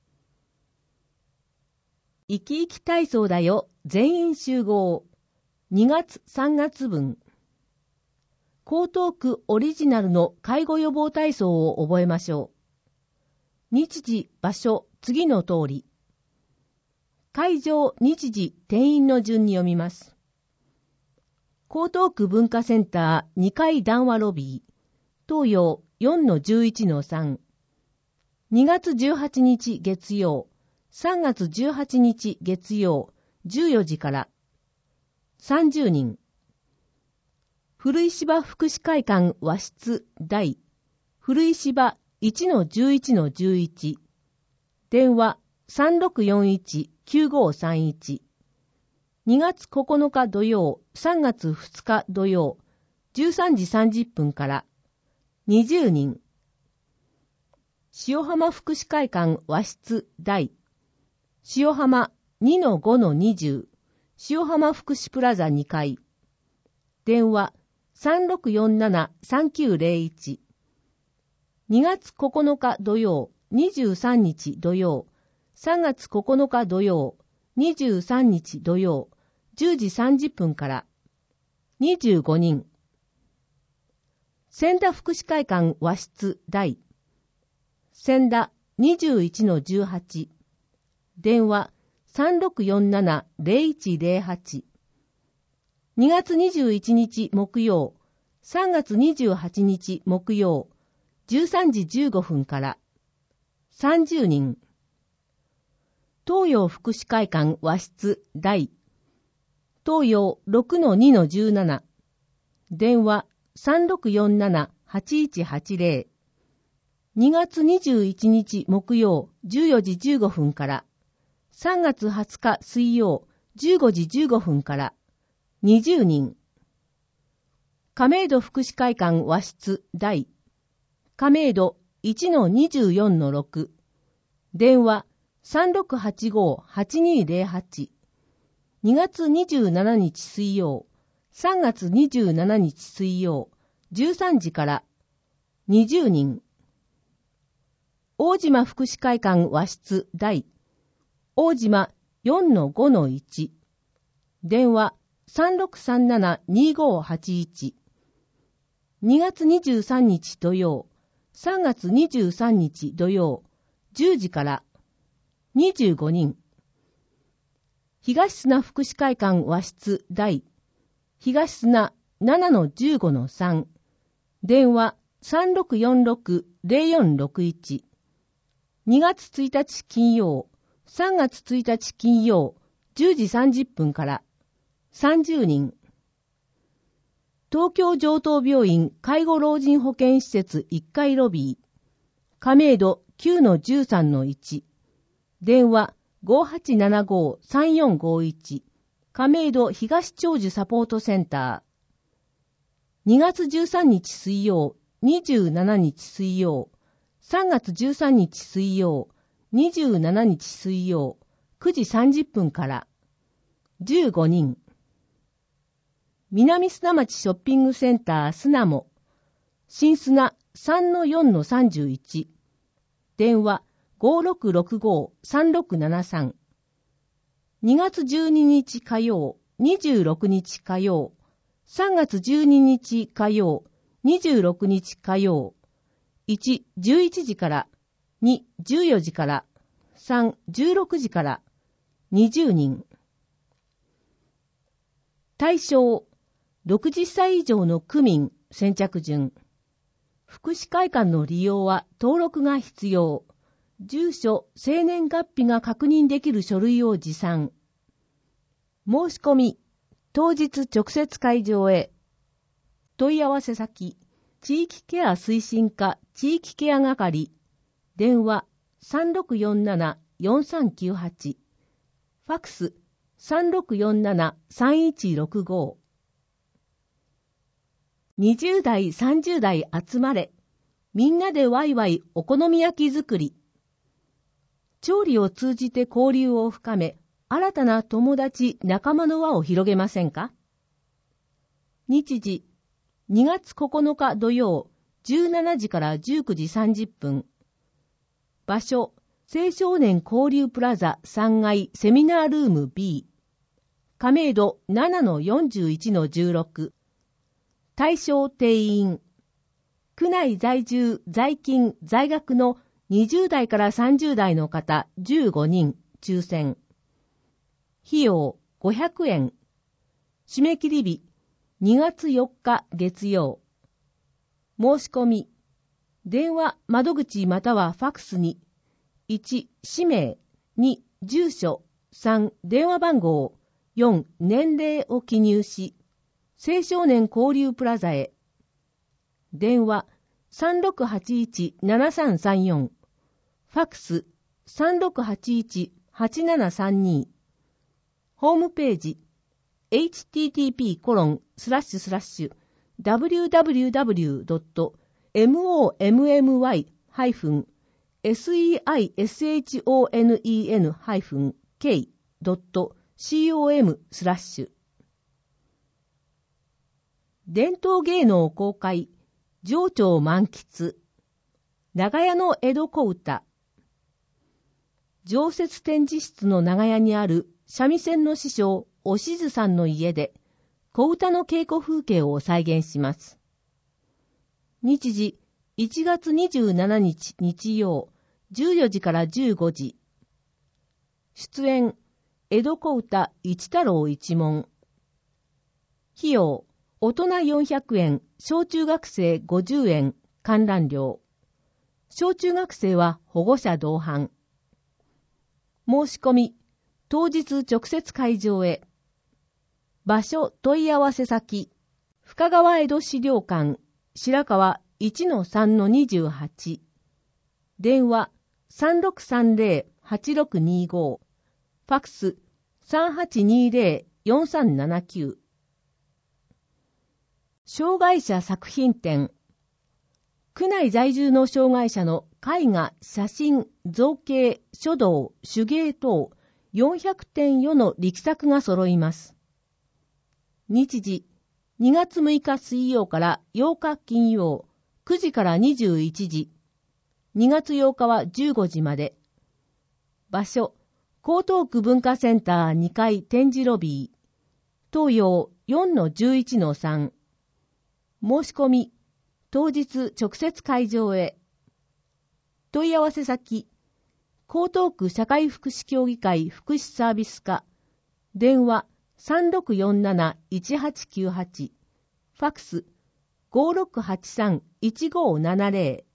生き生き体操だよ全員集合。にがつさんがつぶん。江東区オリジナルの介護予防体操を覚えましょう。日時場所次の通り。会場日時定員の順に読みます。江東区文化センターにかい談話ロビー。東洋 よんのじゅういちのさん。にがつじゅうはちにち月曜、さんがつじゅうはちにち月曜、じゅうよじから。さんじゅうにん。古石場福祉会館和室大。古石場 いちのじゅういちのじゅういち。電話 さんろくよんいちきゅうごさんいち。にがつここのか土曜、さんがつふつか土曜、じゅうさんじさんじゅっぷんから。にじゅうにん。塩浜福祉会館和室大。塩浜 にのごのにじゅう。塩浜福祉プラザにかい。電話 さんろくよんななさんきゅうぜろいち。にがつここのか土曜、にじゅうさんにち土曜、さんがつここのか土曜、にじゅうさんにち土曜、じゅうじさんじゅっぷんから。にじゅうごにん。千田福祉会館和室大。千田にじゅういちのじゅうはち、電話 さんろくよんななのいちぜろはち。にがつにじゅういちにち木曜、さんがつにじゅうはちにち木曜、じゅうさんじじゅうごふんからさんじゅうにん。東洋福祉会館和室大、東洋 ろくのにのじゅうなな、電話 さんろくよんななはちいちはちぜろ。にがつにじゅういちにち木曜じゅうよじじゅうごふんからさんがつはつか水曜じゅうごじじゅうごふんからにじゅうにん。亀戸福祉会館和室大、亀戸 いちのにじゅうよんのろく、電話 さんろくはちごはちにぜろはち。にがつにじゅうしちにち水曜、さんがつにじゅうしちにち水曜、じゅうさんじからにじゅうにん。大島福祉会館和室大、大島 よんのごのいち、電話 さんろくさんななにごはちいち。にがつにじゅうさんにち土曜、さんがつにじゅうさんにち土曜、じゅうじからにじゅうごにん。東砂福祉会館和室大、東砂 ななのじゅうごのさん、電話 さんろくよんろくぜろよんろくいち。にがつついたち金曜、さんがつついたち金曜、じゅうじさんじゅっぷんからさんじゅうにん。東京城東病院介護老人保健施設いっかいロビー、亀戸 きゅうのじゅうさんのいち、電話 ごはちななごさんよんごいち、亀戸東長寿サポートセンター。にがつじゅうさんにち水曜、にじゅうしちにち水曜、さんがつじゅうさんにち水曜、にじゅうしちにち水曜、くじさんじゅっぷんからじゅうごにん。南砂町ショッピングセンタースナモ、新砂 さんのよんのさんじゅういち、電話 ごろくろくごさんろくななさん。にがつじゅうににち火曜、にじゅうろくにち火曜、さんがつじゅうににち火曜、にじゅうろくにち火曜、いち、じゅういちじからに、じゅうよじからさん、じゅうろくじからにじゅうにん。対象ろくじゅっさい以上の区民先着順。福祉会館の利用は登録が必要。住所、生年月日が確認できる書類を持参。申し込み、当日直接会場へ。問い合わせ先、地域ケア推進課地域ケア係。電話 さんろくよんななよんさんきゅうはち。ファクス さんろくよんななさんいちろくご。にじゅうだいさんじゅうだい集まれ。みんなでワイワイお好み焼き作り。調理を通じて交流を深め、新たな友達仲間の輪を広げませんか？日時にがつここのか土曜じゅうしちじからじゅうくじさんじゅっぷん。場所青少年交流プラザさんがいセミナールーム B、 亀戸 ななのよんじゅういちのじゅうろく。対象定員、区内在住在勤在学のにじゅうだいからさんじゅうだいの方じゅうごにん抽選。費用ごひゃくえん。締め切り日にがつよっか月曜。申し込み、電話窓口またはファクスに、いち氏名、に住所、さん電話番号、よん年齢を記入し、青少年交流プラザへ。電話 さんろくはちいちななさんさんよん、ファクス さんろくはちいちはちななさんに。ホームページ エイチティーティーピーコロンスラッシュスラッシュダブリューダブリューダブリュードットモムワイハイフンセイショネンハイフンケードットコムスラッシュ。伝統芸能公開、情緒満喫、長屋の江戸小唄。常設展示室の長屋にある三味線の師匠、おしずさんの家で、小唄の稽古風景を再現します。日時、いちがつにじゅうしちにち日曜、 じゅうよじからじゅうごじ。出演、江戸小唄一太郎一門。費用、大人よんひゃくえん、小中学生ごじゅうえん、観覧料。小中学生は保護者同伴。申し込み、当日直接会場へ。場所問い合わせ先、深川江戸資料館、白川 いちのさんのにじゅうはち。電話 さんろくさんぜろ はちろくにご。ファクス さんはちにぜろ よんさんななきゅう。障害者作品展。区内在住の障害者の絵画、写真、造形、書道、手芸等よんひゃくてん余の力作が揃います。日時、にがつむいか水曜からようか金曜、くじからにじゅういちじ。にがつようかはじゅうごじまで。場所、江東区文化センターにかい展示ロビー。東洋 よんのじゅういちのさん。申し込み、当日直接会場へ。問い合わせ先、江東区社会福祉協議会福祉サービス課。電話 さんろくよんなな いちはちきゅうはち。ファクス ごろくはちさん いちごななぜろ。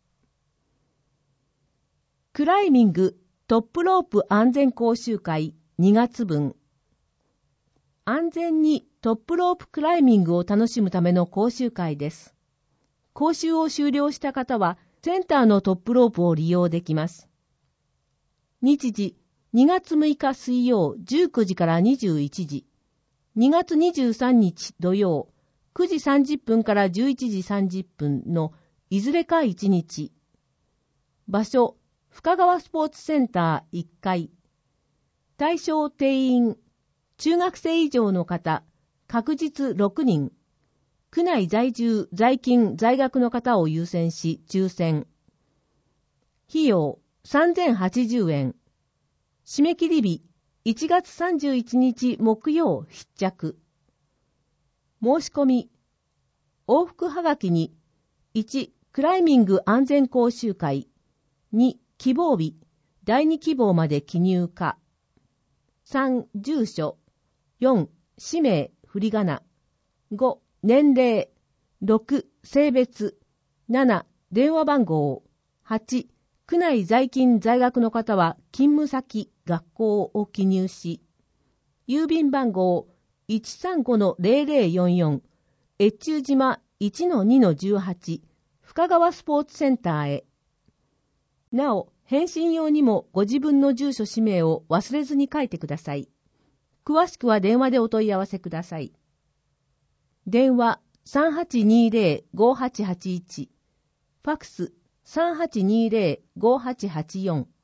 クライミングトップロープ安全講習会にがつぶん。安全にトップロープクライミングを楽しむための講習会です。講習を終了した方はセンターのトップロープを利用できます。日時、にがつむいか水曜じゅうくじからにじゅういちじ。にがつにじゅうさんにち土曜くじさんじゅっぷんからじゅういちじさんじゅっぷんのいずれかいちにち。場所、深川スポーツセンターいっかい。対象定員、中学生以上の方、確実ろくにん。区内在住、在勤、在学の方を優先し、抽選。費用、さんぜんはちじゅうえん。締め切り日、いちがつさんじゅういちにち木曜必着。申し込み。往復はがきに、いち、クライミング安全講習会。に、希望日、だいに希望まで記入か。さん、住所。よん、氏名、振り仮名。ご、年齢。ろく、性別。なな、電話番号。はち、区内在勤在学の方は勤務先、学校を記入し、郵便番号 いちさんごのぜろぜろよんよん、越中島 いちのにのじゅうはち、深川スポーツセンターへ。なお、返信用にもご自分の住所氏名を忘れずに書いてください。詳しくは電話でお問い合わせください。電話 さんはちにぜろ ごはちはちいち、ファクス さんはちにぜろ ごはちはちよん。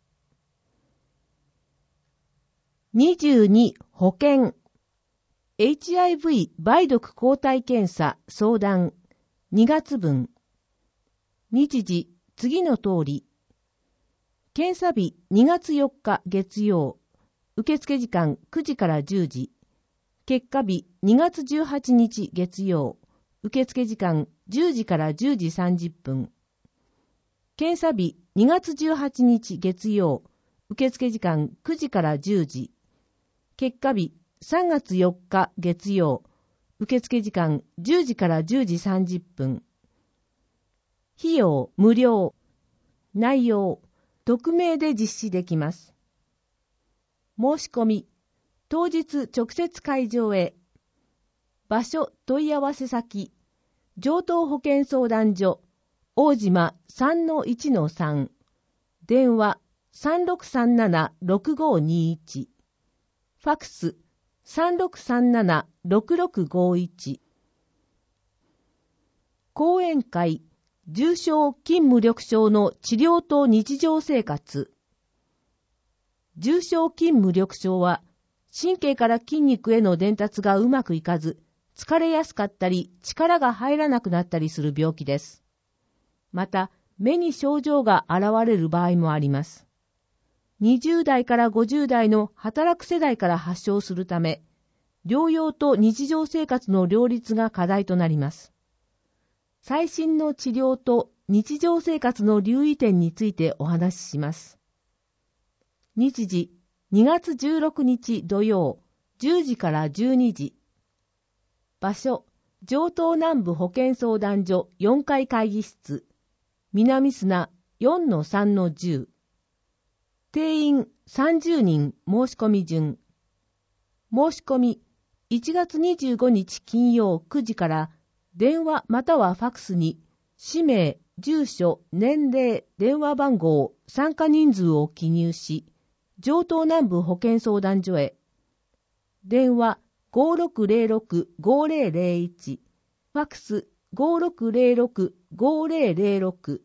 にじゅうに保険 エイチアイブイ 梅毒抗体検査相談にがつぶん。日時次の通り。検査日にがつよっか月曜。受付時間くじからじゅうじ。結果日にがつじゅうはちにち月曜。受付時間じゅうじからじゅうじさんじゅっぷん。検査日にがつじゅうはちにち月曜。受付時間くじからじゅうじ。結果日さんがつよっか月曜。受付時間じゅうじからじゅうじさんじゅっぷん。費用無料。内容匿名で実施できます。申し込み当日直接会場へ。場所問い合わせ先上東保健相談所大島 さんのいちのさん。電話 さんろくさんなな ろくごにいち。ファクス さんろくさんなな ろくろくごいち。講演会重症筋無力症の治療と日常生活。重症筋無力症は神経から筋肉への伝達がうまくいかず、疲れやすかったり力が入らなくなったりする病気です。また、目に症状が現れる場合もあります。にじゅうだいからごじゅうだいの働く世代から発症するため、療養と日常生活の両立が課題となります。最新の治療と日常生活の留意点についてお話しします。 日時にがつじゅうろくにち土曜じゅうじからじゅうにじ。場所、城東南部保健相談所よんかい会議室、南砂 よんのさんのじゅう。定員さんじゅうにん申し込み順。申し込みいちがつにじゅうごにち金曜くじから電話またはファクスに氏名、住所、年齢、電話番号、参加人数を記入し、城東南部保健相談所へ。電話 ごーろくぜろろくごーぜろぜろいち、ファックス ごーろくぜろろくごーぜろぜろろく。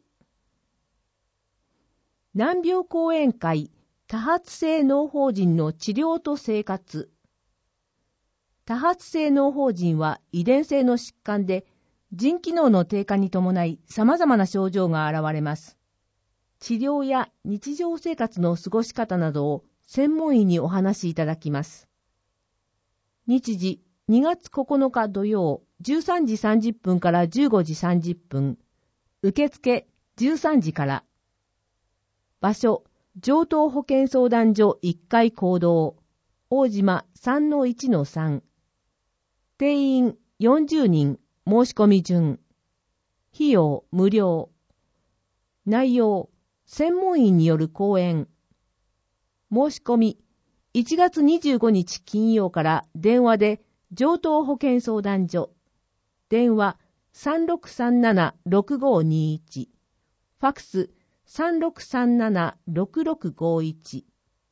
難病講演会多発性脳疱疹の治療と生活。多発性脳疱疹は遺伝性の疾患で、腎機能の低下に伴い様々な症状が現れます。治療や日常生活の過ごし方などを専門医にお話しいただきます。日時にがつここのか土曜じゅうさんじさんじゅっぷんからじゅうごじさんじゅっぷん。受付じゅうさんじから。場所、城東保健相談所いっかい講堂、大島 さんのいちのさん。定員よんじゅうにん申し込み順。費用無料。内容、専門医による講演。申し込みいちがつにじゅうごにち金曜から電話で城東保健相談所。電話 さんろくさんななろくごにいち。ファックス さんろくさんななろくろくごいち。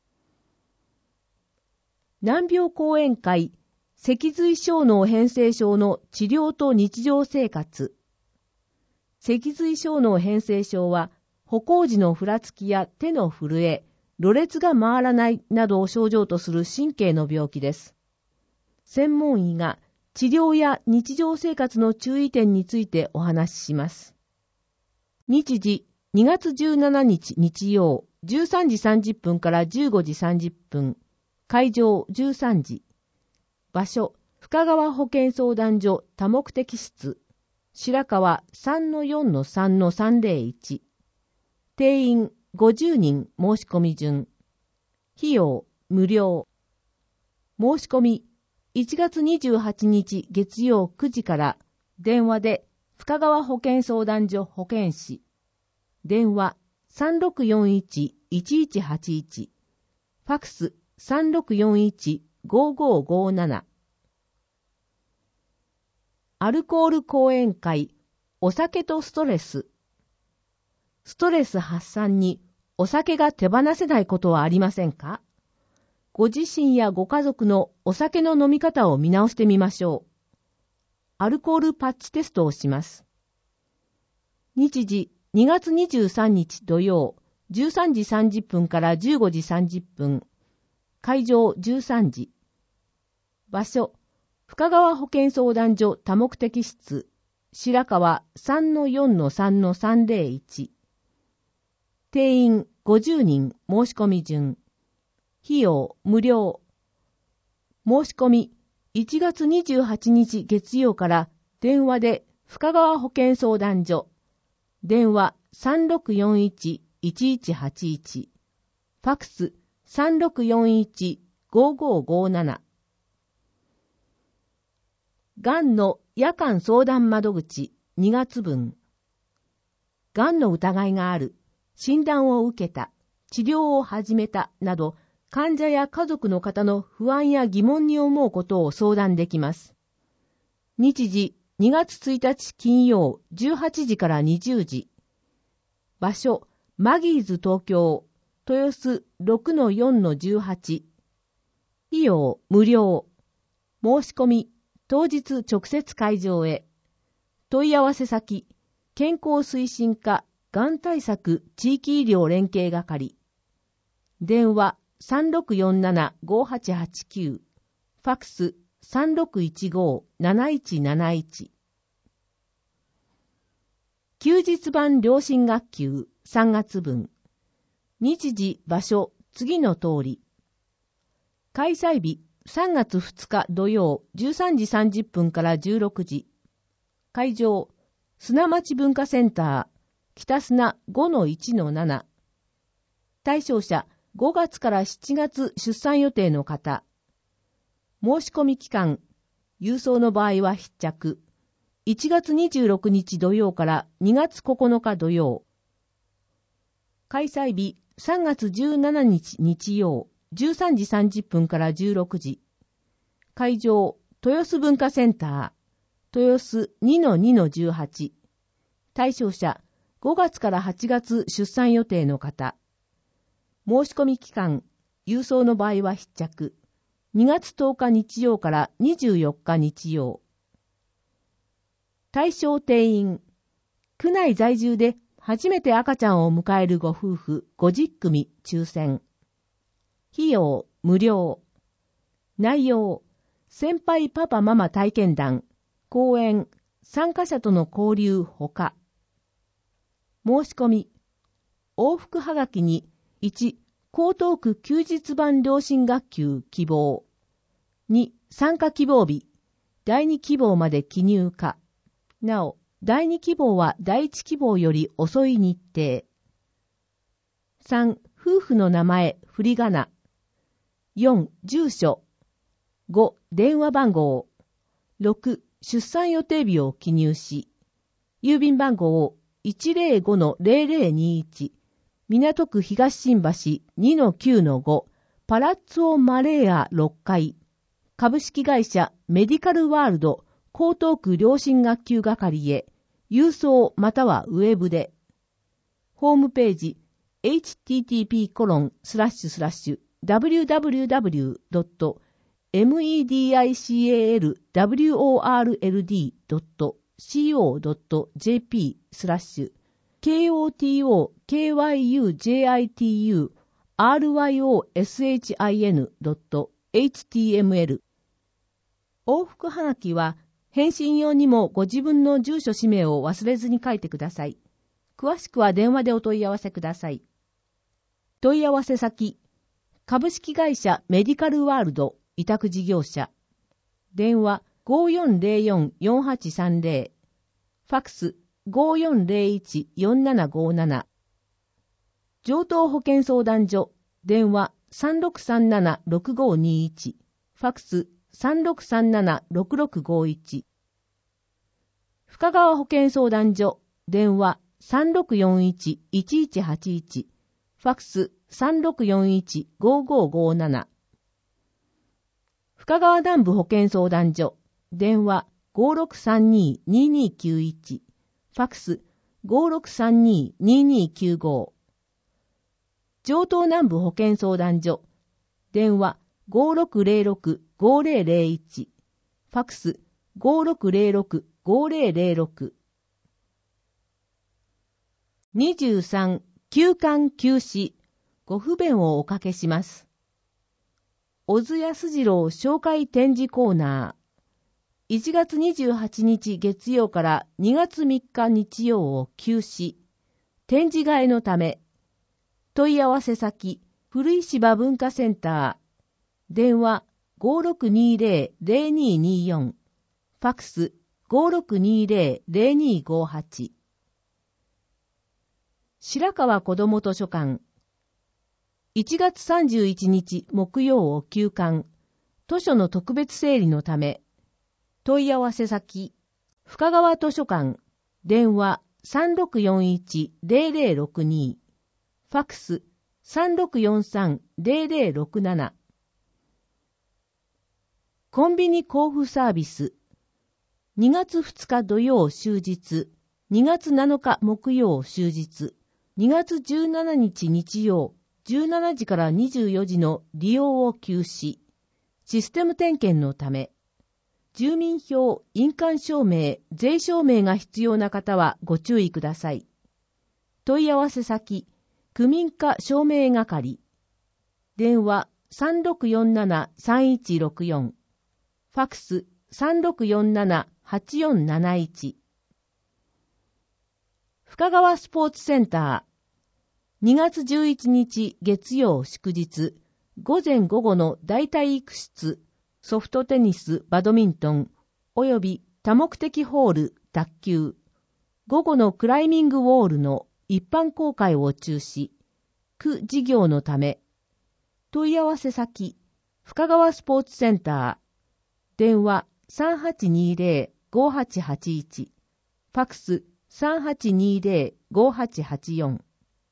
難病講演会脊髄小脳変性症の治療と日常生活。脊髄小脳変性症は歩行時のふらつきや手の震え、ろれつが回らないなどを症状とする神経の病気です。専門医が治療や日常生活の注意点についてお話しします。日時にがつじゅうしちにち日曜じゅうさんじさんじゅっぷんからじゅうごじさんじゅっぷん。会場じゅうさんじ。場所、深川保健相談所多目的室。白川 さんのよんのさんのさんぜろいち。定員ごじゅうにん申し込み順。費用無料。申し込みいちがつにじゅうはちにち月曜くじから電話で深川保健相談所保健師。電話 さんろくよんいちいちいちはちいち。ファックス さんろくよんいちごごごなな。アルコール講演会お酒とストレス。ストレス発散にお酒が手放せないことはありませんか？ご自身やご家族のお酒の飲み方を見直してみましょう。アルコールパッチテストをします。日時にがつにじゅうさんにち土曜じゅうさんじさんじゅっぷんからじゅうごじさんじゅっぷん。会場じゅうさんじ。場所、深川保健相談所多目的室。白川 さんのよんのさんのさんぜろいち。定員ごじゅうにん申し込み順。費用無料。申し込みいちがつにじゅうはちにち月曜から電話で深川保健相談所。電話 さんろくよんいちいちいちはちいち。ファックス さんろくよんいちごごごなな。がんの夜間相談窓口にがつぶん。がんの疑いがある、診断を受けた、治療を始めたなど、患者や家族の方の不安や疑問に思うことを相談できます。日時にがつついたち金曜じゅうはちじからにじゅうじ。場所、マギーズ東京、豊洲 ろくのよんのじゅうはち。費用無料。申し込み当日直接会場へ。問い合わせ先、健康推進課がん対策地域医療連携係。電話 さんろくよんななごはちはちきゅう。ファックス さんろくいちごなないちなないち。休日版良心学級さんがつぶん。日時場所次の通り。開催日さんがつふつか土曜じゅうさんじさんじゅっぷんからじゅうろくじ。会場砂町文化センター北砂 ごのいちのなな。対象者ごがつからしちがつ出産予定の方。申し込み期間、郵送の場合は必着。いちがつにじゅうろくにち土曜からにがつここのか土曜。開催日、さんがつじゅうしちにち日曜、じゅうさんじさんじゅっぷんからじゅうろくじ。会場、豊洲文化センター、豊洲 にのにのじゅうはち。対象者、ごがつからはちがつ出産予定の方。申し込み期間、郵送の場合は必着。にがつとおか日曜からにじゅうよっか日曜。対象定員、区内在住で初めて赤ちゃんを迎えるご夫婦ごじゅっくみ抽選。費用、無料。内容、先輩パパママ体験談、講演、参加者との交流ほか。申し込み、往復はがきにいち、江東区休日版両親学級希望。に、参加希望日。だいに希望まで記入可。なお、だいに希望はだいいち希望より遅い日程。さん、夫婦の名前、振り仮名。よん、住所。ご、電話番号。ろく、出産予定日を記入し、郵便番号を いちぜろごのぜろぜろにいち、港区東新橋 にのきゅうのご、パラッツォマレーアろっかい、株式会社メディカルワールド江東区両親学級係へ、郵送またはウェブで。ホームページ エイチティーティーピーコロンスラッシュスラッシュダブリューダブリューダブリュードットメディカルワールドドットシーオードットジェーピースラッシュ ケーオーティーオーケーワイユージェーアイティーユーアールワイオーエスエイチアイエヌドットエイチティーエムエル。 往復はがきは返信用にもご自分の住所氏名を忘れずに書いてください。詳しくは電話でお問い合わせください。問い合わせ先、株式会社メディカルワールド委託事業者。電話 ごーよんぜろよんよんはちさんぜろ。ファックス ごーよんぜろいちよんななごなな。上東保健相談所。電話 さんろくさんななろくごにいち。ファックス さんろくさんななろくろくごいち。深川保健相談所。電話 さんろくよんいちいちいちはちいち。ファックス さんろくよんいちごごごなな。深川南部保健相談所。電話 ごーろくさんににーにーきゅういち。ファックス ごーろくさんににーにーきゅうご。上東南部保健相談所。電話 ごーろくぜろろくごぜろぜろいち。ファックス ごーろくぜろろくごぜろぜろろく。にじゅうさん、休館休止。ご不便をおかけします。小津安二郎紹介展示コーナー。いちがつにじゅうはちにち月曜からにがつみっか日曜を休止。展示替えのため。問い合わせ先、古石芝文化センター。電話 ごーろくにーぜろぜろにーにーよん。ファックス ごーろくにーぜろぜろにーごはち。白川子ども図書館。いちがつさんじゅういちにち木曜を休館。図書の特別整理のため。問い合わせ先、深川図書館。電話 さんろくよんいちぜろぜろろくに。ファックス さんろくよんさんぜろぜろろくなな。コンビニ交付サービス。にがつふつか土曜終日、にがつなのか木曜終日、にがつじゅうしちにち日曜、じゅうしちじからにじゅうよじの利用を休止。システム点検のため。住民票、印鑑証明、税証明が必要な方はご注意ください。問い合わせ先、区民課証明係。電話 さんろくよんななさんいちろくよん。ファックス さんろくよんななはちよんなないち。深川スポーツセンター。にがつじゅういちにち月曜祝日、午前午後の大体育室、ソフトテニス、バドミントン、および多目的ホール、卓球、午後のクライミングウォールの一般公開を中止、区事業のため、 問い合わせ先、深川スポーツセンター、電話 さんはちにゼロ ごはちはちいち、ファクス さんはちにゼロ ごはちはちよん。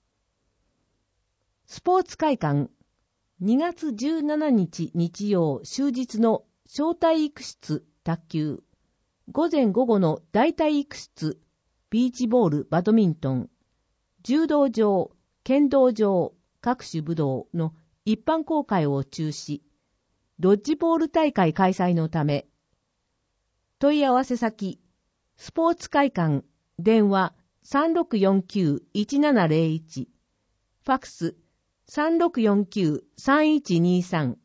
スポーツ会館、にがつじゅうしちにち日曜終日の小体育室卓球、午前午後の大体育室、ビーチボールバドミントン、柔道場、剣道場、各種武道の一般公開を中止、ドッジボール大会開催のため、問い合わせ先、スポーツ会館、電話 さんろくよんきゅう いちななゼロいち、ファクス さんろくよんきゅう さんいちにさん。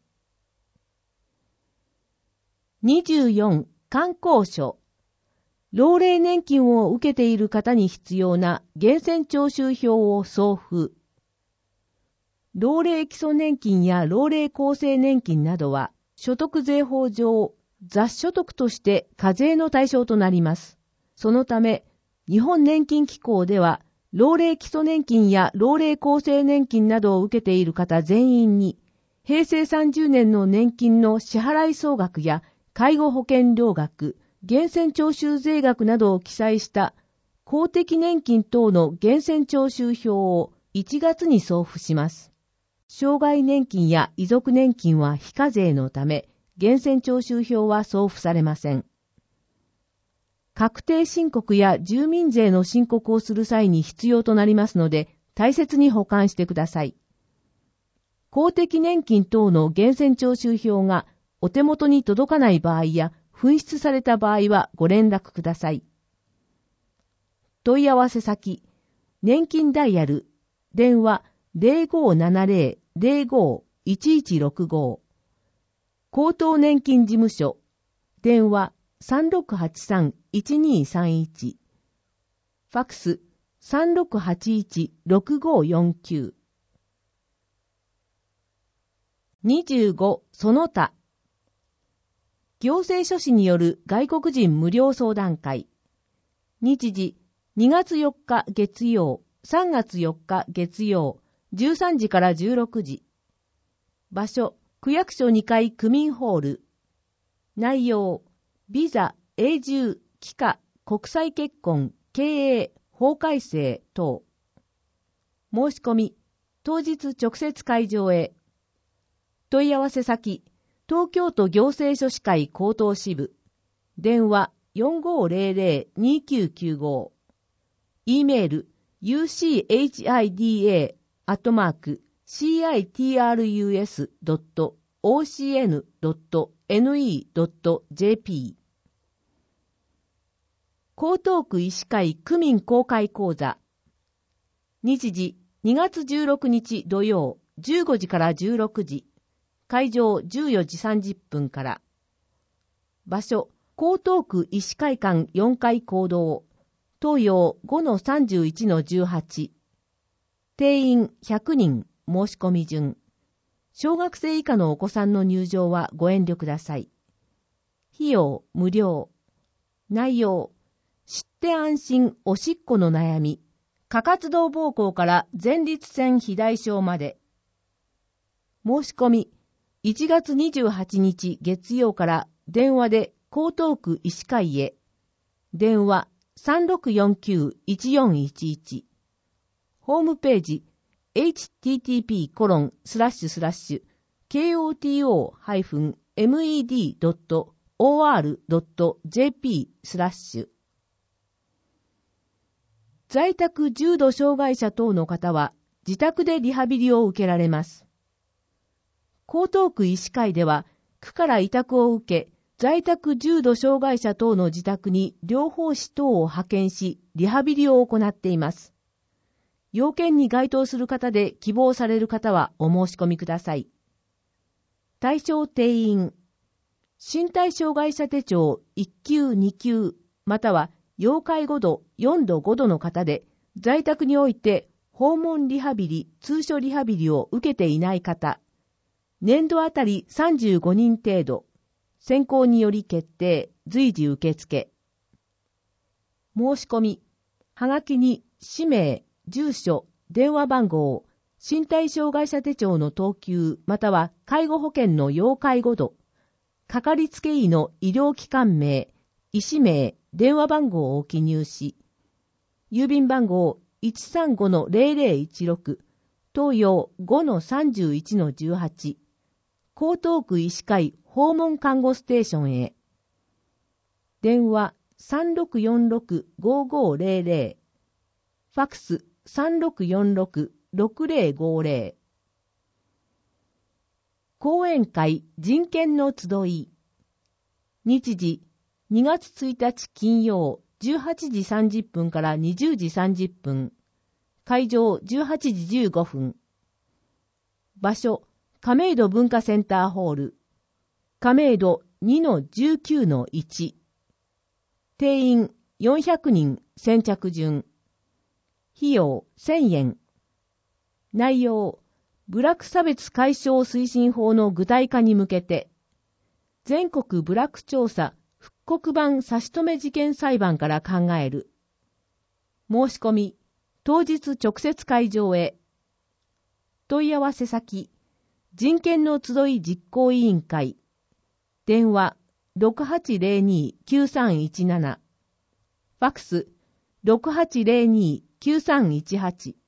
にじゅうよん、観光所。老齢年金を受けている方に必要な源泉徴収票を送付。老齢基礎年金や老齢厚生年金などは所得税法上雑所得として課税の対象となります。そのため、日本年金機構では老齢基礎年金や老齢厚生年金などを受けている方全員に平成さんじゅうねんの年金の支払い総額や介護保険料額、源泉徴収税額などを記載した公的年金等の源泉徴収票をいちがつに送付します。障害年金や遺族年金は非課税のため、源泉徴収票は送付されません。確定申告や住民税の申告をする際に必要となりますので、大切に保管してください。公的年金等の源泉徴収票がお手元に届かない場合や、紛失された場合はご連絡ください。問い合わせ先、年金ダイヤル、電話 ゼロごーななゼロ ゼロごー いちいちろくご、高等年金事務所、電話 さんろくはちさん いちにさんいち、ファクス さんろくはちいち ろくごよんきゅう。にじゅうご、その他。行政書士による外国人無料相談会。日時、にがつよっか月曜、さんがつよっか月曜、じゅうさんじからじゅうろくじ。場所、区役所にかい区民ホール。内容、ビザ、永住、帰化、国際結婚、経営、法改正等。申し込み、当日直接会場へ。問い合わせ先、東京都行政書士会高等支部。電話 よんごーゼロゼロ にきゅうきゅうご。e メール ユーシーエイチアイディーエー アットマーク シーアイティーアールユーエス ドット オーシーエヌ ドット エヌイー ドット ジェーピー。江東区医師会区民公開講座。日時にがつじゅうろくにち土曜じゅうごじからじゅうろくじ。会場じゅうよじさんじゅっぷんから。場所、江東区医師会館よんかい講堂。東洋 ごのさんじゅういちのじゅうはち。定員ひゃくにん、申し込み順。小学生以下のお子さんの入場はご遠慮ください。費用無料。内容、知って安心おしっこの悩み。過活動膀胱から前立腺肥大症まで。申し込み、いちがつにじゅうはちにち月曜から電話で江東区医師会へ。電話 さんろくよんきゅう いちよんいちいち。ホームページ エイチティーティーピーコロンスラッシュスラッシュケーオーティーオーハイフンエムイーディードットオーアールドットジェーピースラッシュ。在宅重度障害者等の方は自宅でリハビリを受けられます。江東区医師会では、区から委託を受け、在宅重度障害者等の自宅に療法士等を派遣し、リハビリを行っています。要件に該当する方で希望される方はお申し込みください。対象定員、身体障害者手帳いっきゅうにきゅう、または要介護度よんどごどの方で、在宅において訪問リハビリ、通所リハビリを受けていない方、年度あたりさんじゅうごにん程度、選考により決定、随時受付。申し込み、はがきに氏名、住所、電話番号、 身体障害者手帳の等級または介護保険の要介護度、かかりつけ医の医療機関名、医師名、電話番号を記入し、郵便番号 いちさんごのゼロゼロいちろく、東洋 ごのさんじゅういちのじゅうはち、江東区医師会訪問看護ステーションへ。電話 さんろくよんろくごごゼロゼロ、ファックス さんろくよんろくろくゼロごゼロ。講演会人権の集い。日時にがつついたち金曜じゅうはちじさんじゅっぷんからにじゅうじさんじゅっぷん。会場じゅうはちじじゅうごふん。場所亀戸文化センターホール。亀戸 にのじゅうきゅうのいち。定員よんひゃくにん先着順。費用せんえん。内容、部落差別解消推進法の具体化に向けて、全国部落調査復刻版差し止め事件裁判から考える。申し込み、当日直接会場へ。問い合わせ先、人権の集い実行委員会。電話ろくはちゼロにきゅうさんいちなな。ファックスろくはちゼロにきゅうさんいちはち。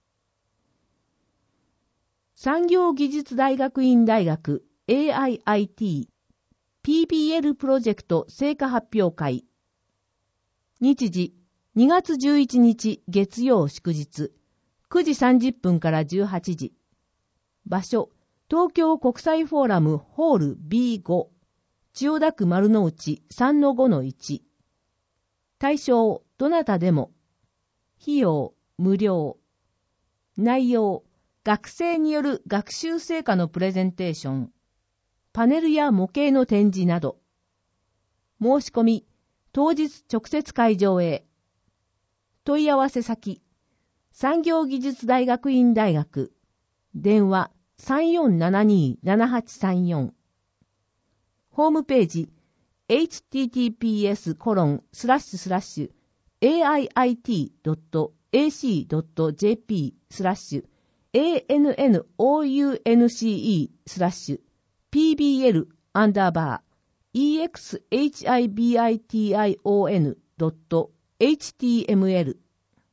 産業技術大学院大学 エーアイアイティー ピービーエル プロジェクト成果発表会。日時にがつじゅういちにち月曜祝日くじさんじゅっぷんからじゅうはちじ。場所東京国際フォーラムホール ビーご。千代田区丸の内 さんのごのいち。対象どなたでも。費用無料。内容学生による学習成果のプレゼンテーション、パネルや模型の展示など。申し込み、当日直接会場へ。問い合わせ先、産業技術大学院大学、電話 さんよんななにーななはちさんよん。ホームページ、エイチティーティーピーエスコロンスラッシュスラッシュエーアイアイティードットエーシードットジェーピースラッシュエーエヌエヌオーユーエヌシーイースラッシュ ピービーエル アンダーバー エックスエイチアイビーアイティーアイオーエヌ ドット エイチティーエムエル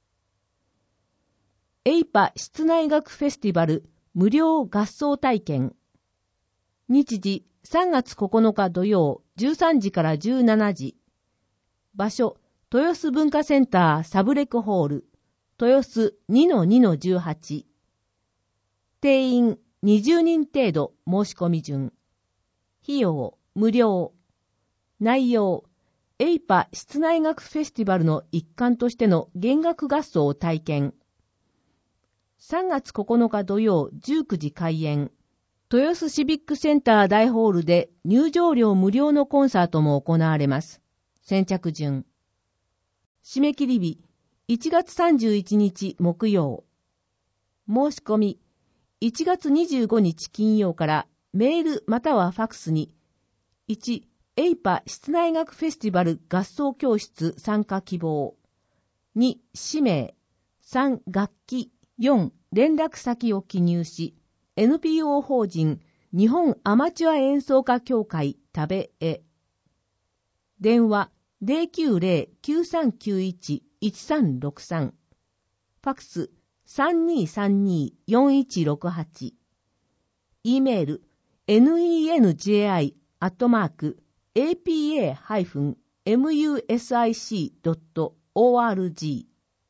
エイパ 室内楽フェスティバル無料合奏体験。日時さんがつここのか土曜じゅうさんじからじゅうしちじ。場所豊洲文化センターサブレクホール豊洲 にのにのじゅうはち。定員にじゅうにん程度申し込み順。費用無料。内容エイパ室内楽フェスティバルの一環としての弦楽合奏を体験。さんがつここのか土曜じゅうくじ開演。豊洲シビックセンター大ホールで入場料無料のコンサートも行われます。先着順。締め切り日いちがつさんじゅういちにち木曜。申し込みいちがつにじゅうごにち金曜からメールまたはファックスにいちエイパ室内楽フェスティバル合奏教室参加希望、に氏名、さん楽器、よん連絡先を記入し エヌピーオー 法人日本アマチュア演奏家協会田部へ。電話ゼロきゅうゼロ きゅうさんきゅういち いちさんろくさん。ファックスさんにーさんにーよんいちろくはち。E メール ネンジェイアットマーク エーピーエーハイフンエムユーエスアイシードットオーアールジ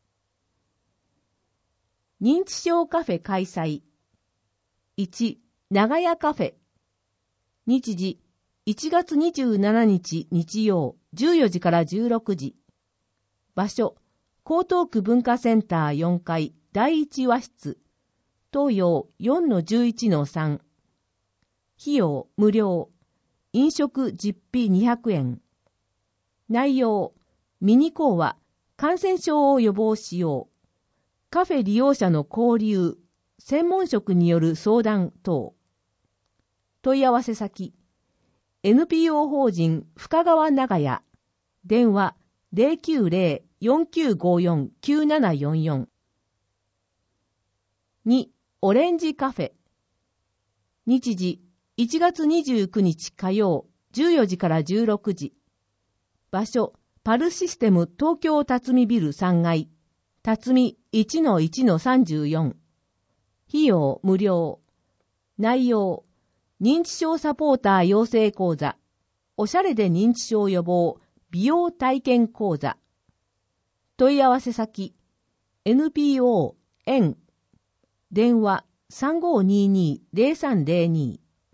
ー。認知症カフェ開催。いち長屋カフェ。日時いちがつにじゅうしちにち日曜じゅうよじからじゅうろくじ。場所江東区文化センターよんかいだいいち和室東洋 よんのじゅういちのさん。費用無料。飲食実費にひゃくえん。内容ミニ講話感染症を予防しよう、カフェ利用者の交流、専門職による相談等。問い合わせ先 エヌピーオー 法人深川長屋。電話ゼロきゅうゼロ よんきゅうごよん きゅうななよんよん。にオレンジカフェ。日時、いちがつにじゅうくにち火曜、じゅうよじからじゅうろくじ。場所、パルシステム東京辰巳ビルさんがい、辰巳 いちのいちのさんじゅうよん。費用無料。内容、認知症サポーター養成講座、おしゃれで認知症予防、美容体験講座。問い合わせ先、エヌピーオー、円、電話 さんごーにーにー ゼロさんゼロにー。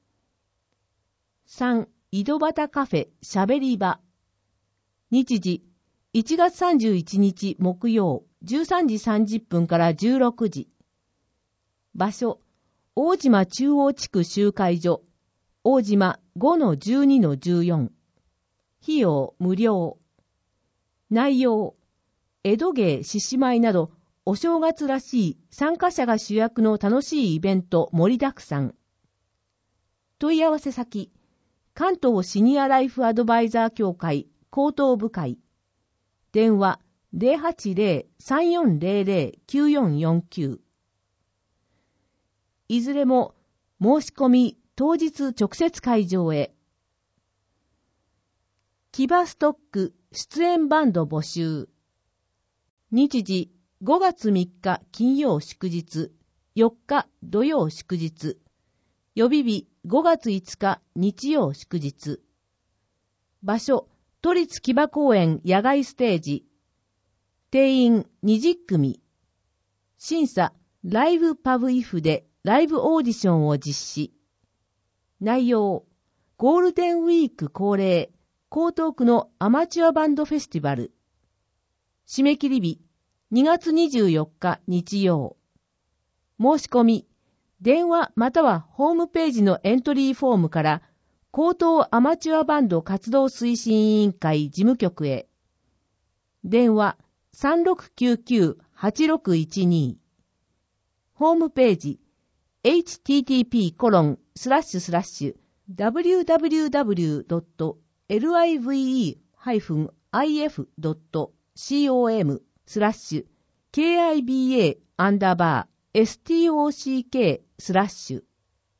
さん. 井戸端カフェしゃべり場。日時、いちがつさんじゅういちにち木曜、じゅうさんじさんじゅっぷんからじゅうろくじ。場所、大島中央地区集会所、大島 ごのじゅうにのじゅうよん。費用無料。内容、江戸芸獅子舞など、お正月らしい参加者が主役の楽しいイベント盛りだくさん。問い合わせ先、関東シニアライフアドバイザー協会高等部会。電話 ゼロはちゼロ さんよんゼロゼロ きゅうよんよんきゅう。いずれも申し込み当日直接会場へ。キバストック出演バンド募集。日時、ごがつみっか金曜祝日、よっか土曜祝日、予備日ごがついつか日曜祝日。場所、都立木場公園野外ステージ。定員にじゅっくみ。審査、ライブパブイフでライブオーディションを実施。内容、ゴールデンウィーク恒例、江東区のアマチュアバンドフェスティバル。締め切り日、にがつにじゅうよっか日曜。申し込み、電話またはホームページのエントリーフォームから、江東アマチュアバンド活動推進委員会事務局へ。電話 さんろくきゅうきゅう はちろくいちに。ホームページ エイチティーティーピーコロンスラッシュスラッシュダブリューダブリューダブリュードットエルアイブイイーアイエフドットコム スラッシュ ケーアイビーエー アンダーバー エスティーオーシーケー スラッシュ。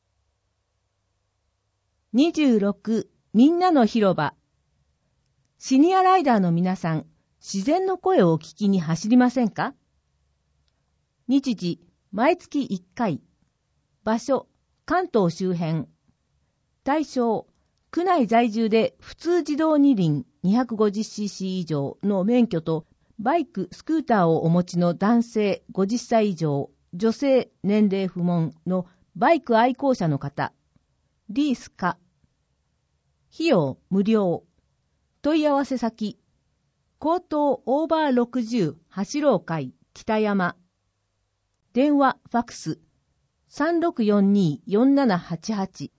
にじゅうろくみんなの広場。シニアライダーの皆さん、自然の声を聞きに走りませんか？日時、毎月いっかい。場所、関東周辺。対象、区内在住で普通自動二輪 にひゃくごじゅっシーシー 以上の免許とバイク、スクーターをお持ちの男性ごじゅっさい以上、女性年齢不問のバイク愛好者の方。リースか。費用無料。問い合わせ先、江東オーバーろくじゅう走ろう会北山。電話ファックス さんろくよんにーよんななはちはち。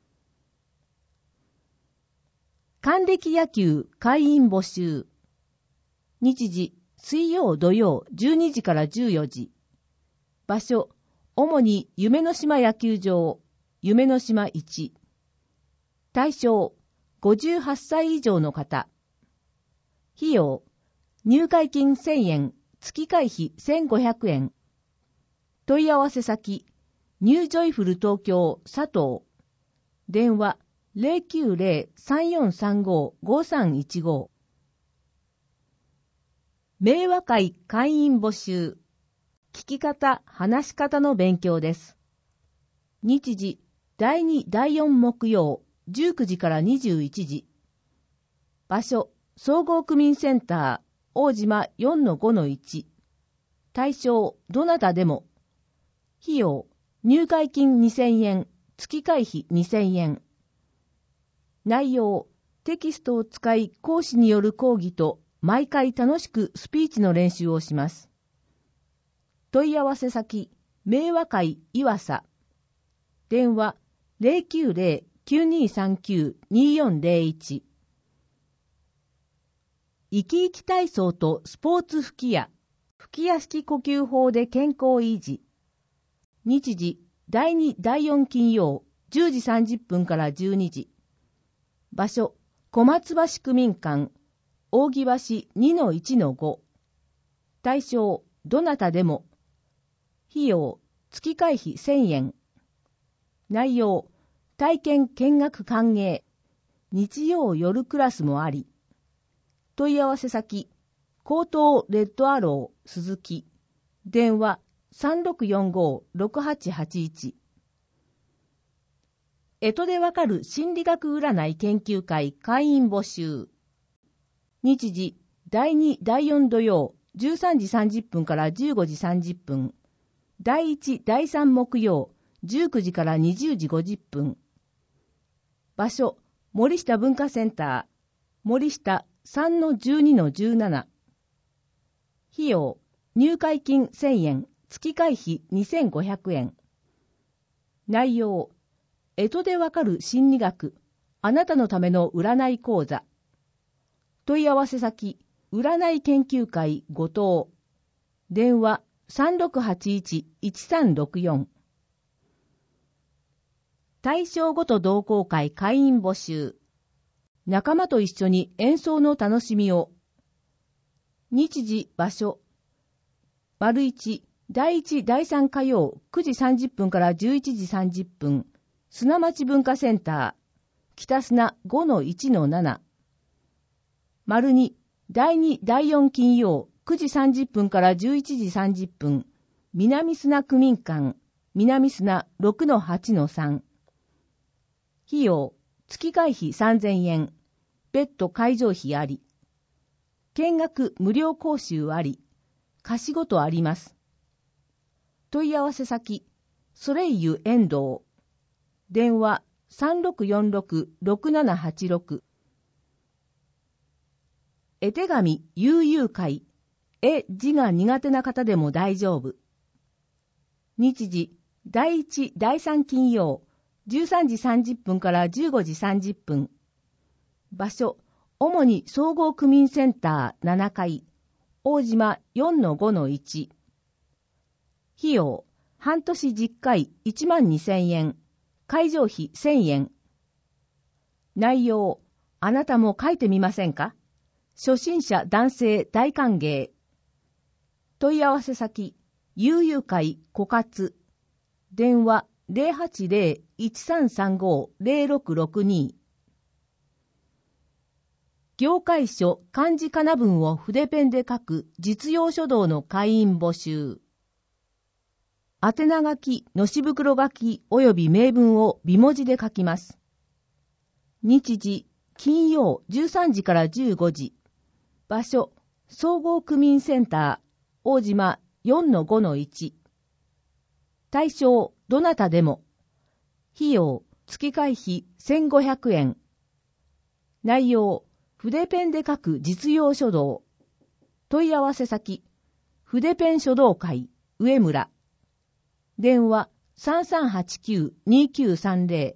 還暦野球会員募集。日時、水曜土曜じゅうにじからじゅうよじ。場所、主に夢の島野球場、夢の島いち。対象、ごじゅうはっさい以上の方。費用、入会金せんえん、月会費せんごひゃくえん。問い合わせ先、ニュージョイフル東京佐藤。電話、ゼロきゅうゼロ さんよんさんご ごさんいちご。明和会会員募集。聞き方、話し方の勉強です。日時、だいに、だいよん木曜、じゅうくじからにじゅういちじ。場所、総合区民センター、大島 よんのごのいち。対象、どなたでも。費用、入会金にせんえん、月会費にせんえん。内容、テキストを使い講師による講義と毎回楽しくスピーチの練習をします。問い合わせ先、明和会岩佐。電話、ゼロきゅうゼロ きゅうにさんきゅう によんゼロいち。生き生き体操とスポーツ吹き矢。吹き矢式呼吸法で健康維持。日時、だいに、だいよん金曜、じゅうじさんじゅっぷんからじゅうにじ。場所、小松橋区民館、扇橋 にのいちのご。対象、どなたでも。費用、 月会費せんえん。内容、体験見学歓迎。日曜夜クラスもあり。問い合わせ先、江東レッドアロー鈴木。電話 さんろくよんご ろくはちはちいち。干支でわかる心理学占い研究会会員募集。日時、だいに、だいよん土曜、じゅうさんじさんじゅっぷんからじゅうごじさんじゅっぷん。だいいち、だいさん木曜、じゅうくじからにじゅうじごじゅっぷん。場所、森下文化センター、森下 さんのじゅうにのじゅうなな。費用、入会金せんえん、月会費にせんごひゃくえん。内容、干支でわかる心理学、あなたのための占い講座。問い合わせ先、占い研究会後藤。電話 さんろくはちいち いちさんろくよん。対象ごと同好会会員募集。仲間と一緒に演奏の楽しみを。日時、場所。丸一、だいいち、だいさん火曜くじさんじゅっぷんからじゅういちじさんじゅっぷん。砂町文化センター。北砂 ごのいちのなな。丸二、だいに、だいよん金曜くじさんじゅっぷんからじゅういちじさんじゅっぷん。南砂区民館。南砂 ろくのはちのさん。費用、月会費さんぜんえん。別途会場費あり。見学無料講習あり。貸しごとあります。問い合わせ先、ソレイユ遠藤。電話 さんろくよんろく ろくななはちろく。絵手紙悠々会。絵字が苦手な方でも大丈夫。日時、だいいち、だいさん金曜、じゅうさんじさんじゅっぷんからじゅうごじさんじゅっぷん。場所、主に総合区民センターななかい、大島 よんのごのいち。費用、半年じゅっかいいちまんにせんえん、会場費せんえん。内容、あなたも書いてみませんか？初心者男性大歓迎。問い合わせ先、悠々会枯渇。電話 ゼロはちゼロ いちさんさんご ゼロろくろくに。業界書漢字仮名文を筆ペンで書く実用書道の会員募集。宛名書き、のし袋書き及び名文を美文字で書きます。日時、金曜じゅうさんじからじゅうごじ。場所、総合区民センター、大島 よんのごのいち。対象、どなたでも。費用、月会費せんごひゃくえん。内容、筆ペンで書く実用書道。問い合わせ先、筆ペン書道会、上村。電話 さんさんはちきゅう にきゅうさんゼロ。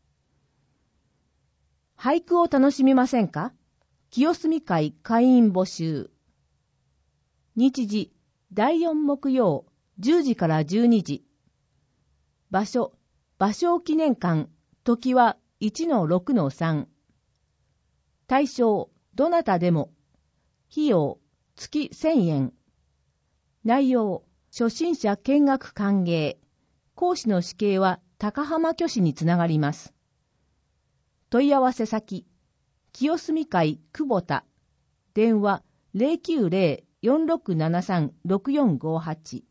俳句を楽しみませんか？清澄会会員募集。日時、だいよん木曜、じゅうじからじゅうにじ。場所、芭蕉記念館、時はいちのろくのさん。対象、どなたでも。費用、月せんえん。内容、初心者見学歓迎。講師の指定は高浜虚子につながります。問い合わせ先、清澄会久保田。電話 ゼロきゅうゼロ よんろくななさん ろくよんごはち。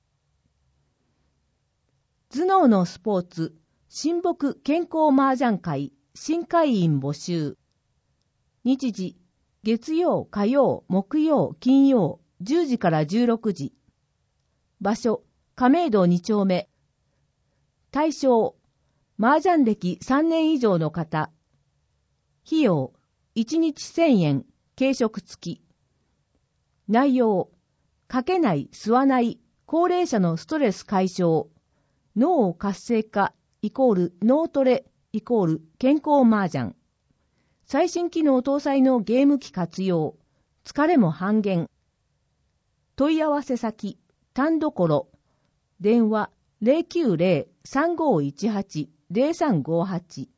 頭脳のスポーツ、親睦健康麻雀会、新会員募集。日時、月曜、火曜、木曜、金曜、じゅうじからじゅうろくじ。場所、亀戸に丁目。対象、麻雀歴さんねん以上の方。費用、いちにちせんえん、軽食付き。内容、書けない、吸わない、高齢者のストレス解消。脳活性化イコール脳トレイコール健康麻雀。最新機能搭載のゲーム機活用。疲れも半減。問い合わせ先、単どころ。電話 ゼロきゅうゼロ さんごいちはち ゼロさんごはち。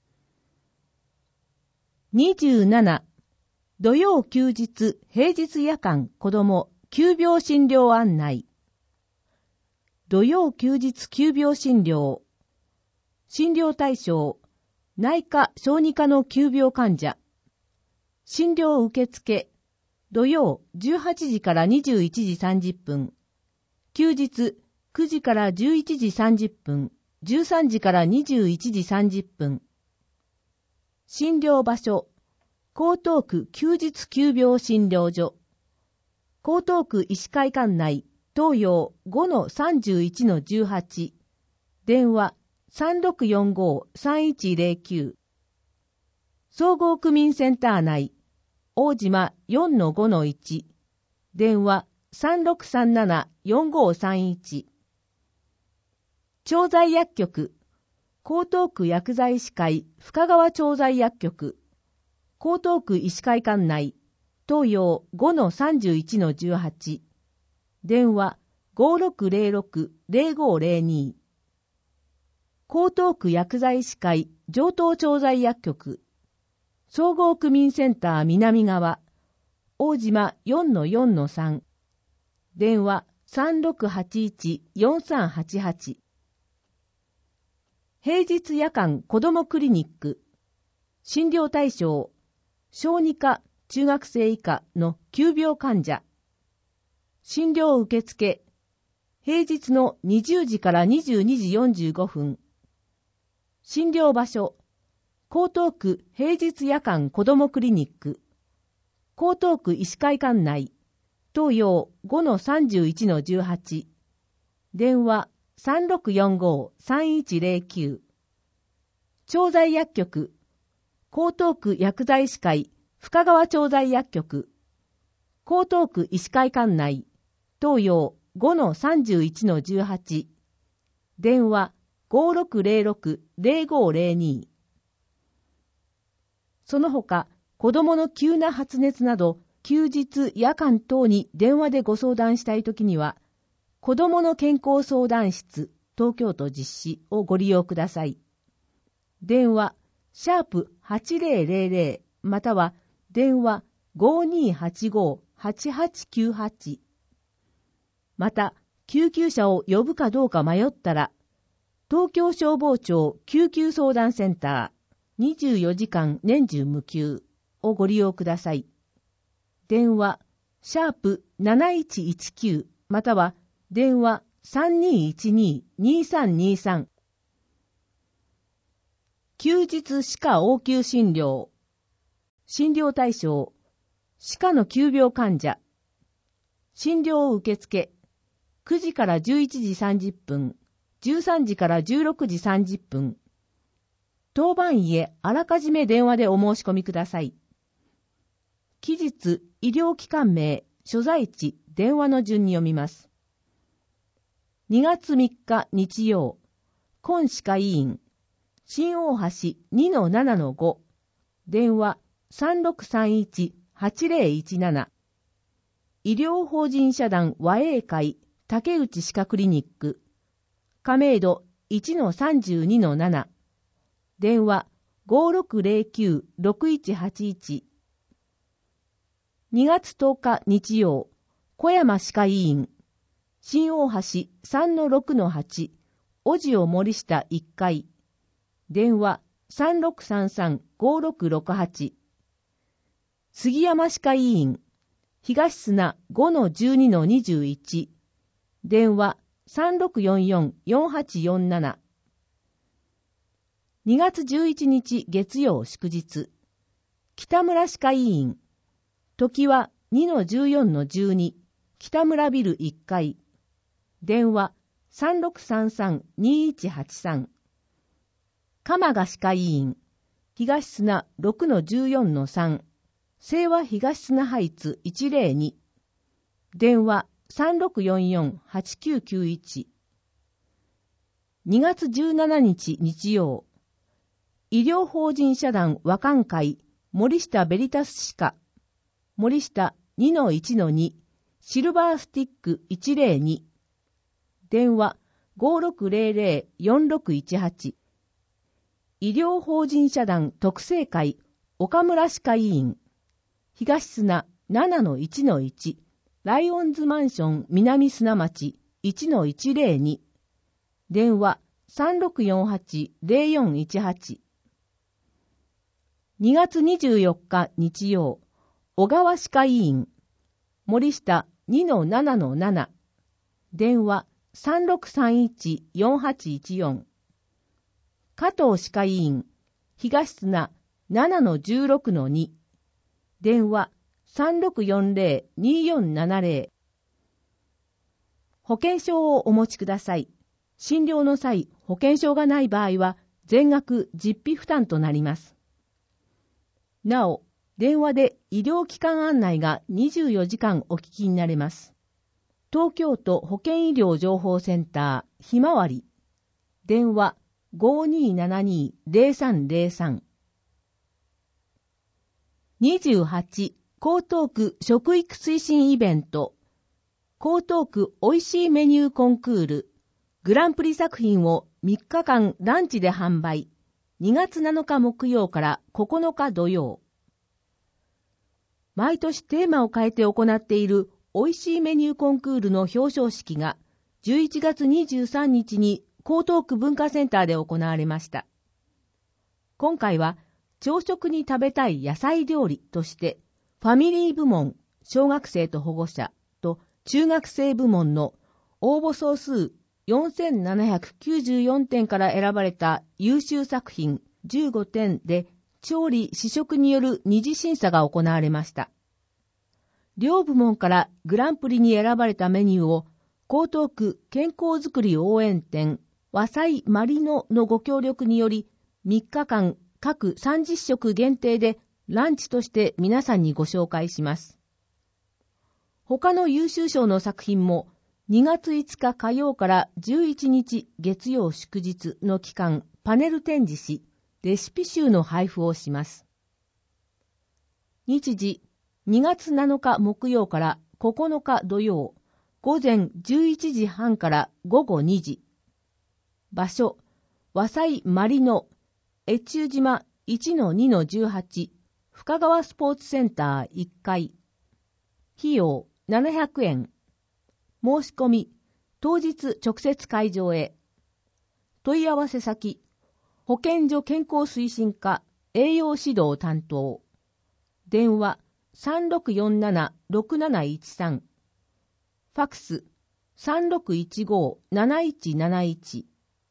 にじゅうなな、土曜休日平日夜間子ども急病診療案内。 土曜休日急病診療。診療対象、内科・小児科の急病患者。診療受付、土曜じゅうはちじからにじゅういちじさんじゅっぷん。休日くじからじゅういちじさんじゅっぷん、じゅうさんじからにじゅういちじさんじゅっぷん。診療場所、江東区休日急病診療所。江東区医師会館内、東洋 ごのさんじゅういちのじゅうはち。電話 さんろくよんごーさんいちゼロきゅう。総合区民センター内、大島 よんのごのいち。電話 さんろくさんななよんごさんいち。調剤薬局、江東区薬剤師会深川調剤薬局。江東区医師会館内、東洋 ごのさんじゅういちのじゅうはち。電話 ごろくゼロろくゼロごゼロに。江東区薬剤師会上東調剤薬局。総合区民センター南側、大島 よんのよんのさん。電話 さんろくはちいちよんさんはちはち。平日夜間子どもクリニック。診療対象、小児科・中学生以下の急病患者。診療受付、平日のにじゅうじからにじゅうにじよんじゅうごふん。診療場所、江東区平日夜間子どもクリニック。江東区医師会館内、東洋 ごのさんじゅういちのじゅうはち。電話 さんろくよんごーさんいちゼロきゅう。調剤薬局、江東区薬剤師会深川調剤薬局。江東区医師会館内、東洋 ごのさんじゅういちのじゅうはち。電話 ごろくゼロろくゼロごゼロに。その他、子どもの急な発熱など、休日夜間等に電話でご相談したいときには、子どもの健康相談室東京都実施をご利用ください。電話シャープはちゼロゼロゼロまたは電話 ごにーはちごーはちはちきゅうはち。また、救急車を呼ぶかどうか迷ったら、東京消防庁救急相談センターにじゅうよじかん年中無休をご利用ください。電話シャープなないちいちきゅうまたは電話 さんにーいちにーにーさんにーさん。休日歯科応急診療。診療対象、歯科の急病患者。診療受付、くじからじゅういちじさんじゅっぷん、じゅうさんじからじゅうろくじさんじゅっぷん。当番医へあらかじめ電話でお申し込みください。期日、医療機関名、所在地、電話の順に読みます。にがつみっか日曜、今歯科医院、新大橋 にのななのご、電話 さんろくさんいちはちゼロいちなな。医療法人社団和栄会竹内歯科クリニック、亀戸 いちのさんじゅうにのなな、電話 ごろくゼロきゅうろくいちはちいち。にがつとおか日曜、小山歯科医院、新大橋 さんのろくのはち、小塩森下いっかい、電話 さんろくさんさんごろくろくはち。杉山歯科医院、東砂 ごのじゅうにのにじゅういち、電話 さんろくよんよんよんはちよんなな。にがつじゅういちにち月曜祝日、北村歯科医院、時は にのじゅうよんのじゅうに、北村ビルいっかい、電話 さんろくさんさんにいちはちさん。鎌賀歯科医院、東砂 ろくのじゅうよんのさん、清和東砂ハイツいちゼロに、電話 さんろくよんよんはちきゅうきゅういち。にがつじゅうしちにち日曜、医療法人社団和漢会森下ベリタス歯科、森下 にのいちのに、シルバースティックいちゼロに、電話 ごろくゼロゼロよんろくいちはち。医療法人社団特生会岡村歯科医院、東砂 ななのいちのいち、ライオンズマンション南砂町いちのいちぜろに、電話 さんろくよんはちぜろよんいちはち。にがつにじゅうよっか日曜、小川歯科医院、森下 にのななのなな、電話 さんろくさんいちよんはちいちよん。加藤歯科医院、東砂 ななのじゅうろくのに、電話 さんろくよんぜろによんななぜろ。保険証をお持ちください。診療の際、保険証がない場合は、全額実費負担となります。なお、電話で医療機関案内がにじゅうよじかんお聞きになれます。東京都保健医療情報センターひまわり、電話 ごにーななにーぜろさんぜろさん。にじゅうはち、江東区食育推進イベント、江東区おいしいメニューコンクール、グランプリ作品をみっかかんランチで販売。にがつなのか木曜からここのか土曜。毎年テーマを変えて行っているおいしいメニューコンクールの表彰式がじゅういちがつにじゅうさんにちに江東区文化センターで行われました。今回は朝食に食べたい野菜料理としてファミリー部門、小学生と保護者と中学生部門の応募総数よんせんななひゃくきゅうじゅうよんてんから選ばれた優秀作品じゅうごてんで調理・試食による二次審査が行われました。両部門からグランプリに選ばれたメニューを江東区健康づくり応援店和菜マリノのご協力によりみっかかん各さんじゅっしょく限定でランチとして皆さんにご紹介します。他の優秀賞の作品もにがついつか火曜からじゅういちにち月曜祝日の期間パネル展示し、レシピ集の配布をします。日時、にがつなのか木曜からここのか土曜、午前じゅういちじはんからごごにじ。場所、和菜マリノ、越中島 いちのにのじゅうはち、深川スポーツセンターいっかい。費用ななひゃくえん。申し込み、当日直接会場へ。問い合わせ先、保健所健康推進課栄養指導担当。電話 さんろくよんななろくなないちさん。ファクス さんろくいちごなないちなないち。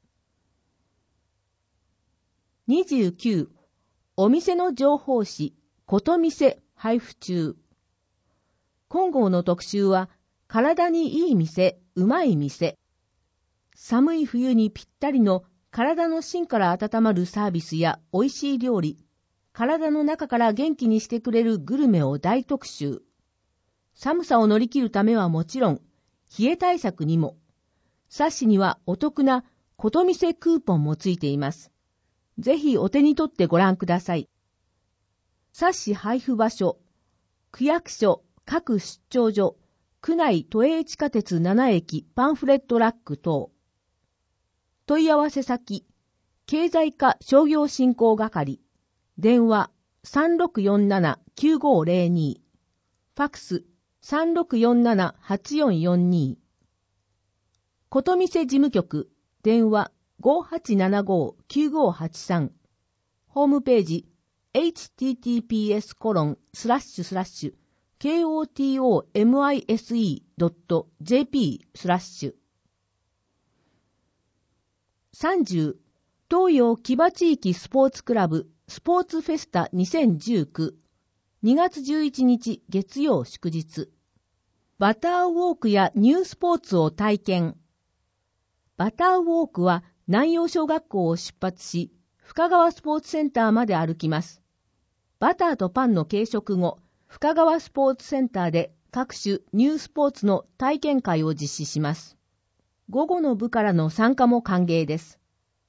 にじゅうきゅう、お店の情報誌、ことみせ配布中。今号の特集は、体にいい店、うまい店。寒い冬にぴったりの体の芯から温まるサービスや美味しい料理、体の中から元気にしてくれるグルメを大特集。寒さを乗り切るためはもちろん、冷え対策にも。冊子にはお得なことみせクーポンもついています。ぜひお手に取ってご覧ください。冊子配布場所、区役所、各出張所、区内都営地下鉄ななえきパンフレットラック等。問い合わせ先、経済課商業振興係。電話 さんろくよんななきゅうごぜろに。ファクス さんろくよんななはちよんよんに。ことみせ事務局。電話 ごはちななごきゅうごはちさん。ホームページ エイチティーティーピーエスコロンスラッシュスラッシュケーオーティーオーエムアイエスイードットジェーピー スラッシュ。さんじゅう、東洋木場地域スポーツクラブスポーツフェスタにせんじゅうきゅう、にがつじゅういちにち月曜祝日。バターウォークやニュースポーツを体験。バターウォークは南陽小学校を出発し、深川スポーツセンターまで歩きます。バターとパンの軽食後、深川スポーツセンターで各種ニュースポーツの体験会を実施します。午後の部からの参加も歓迎です。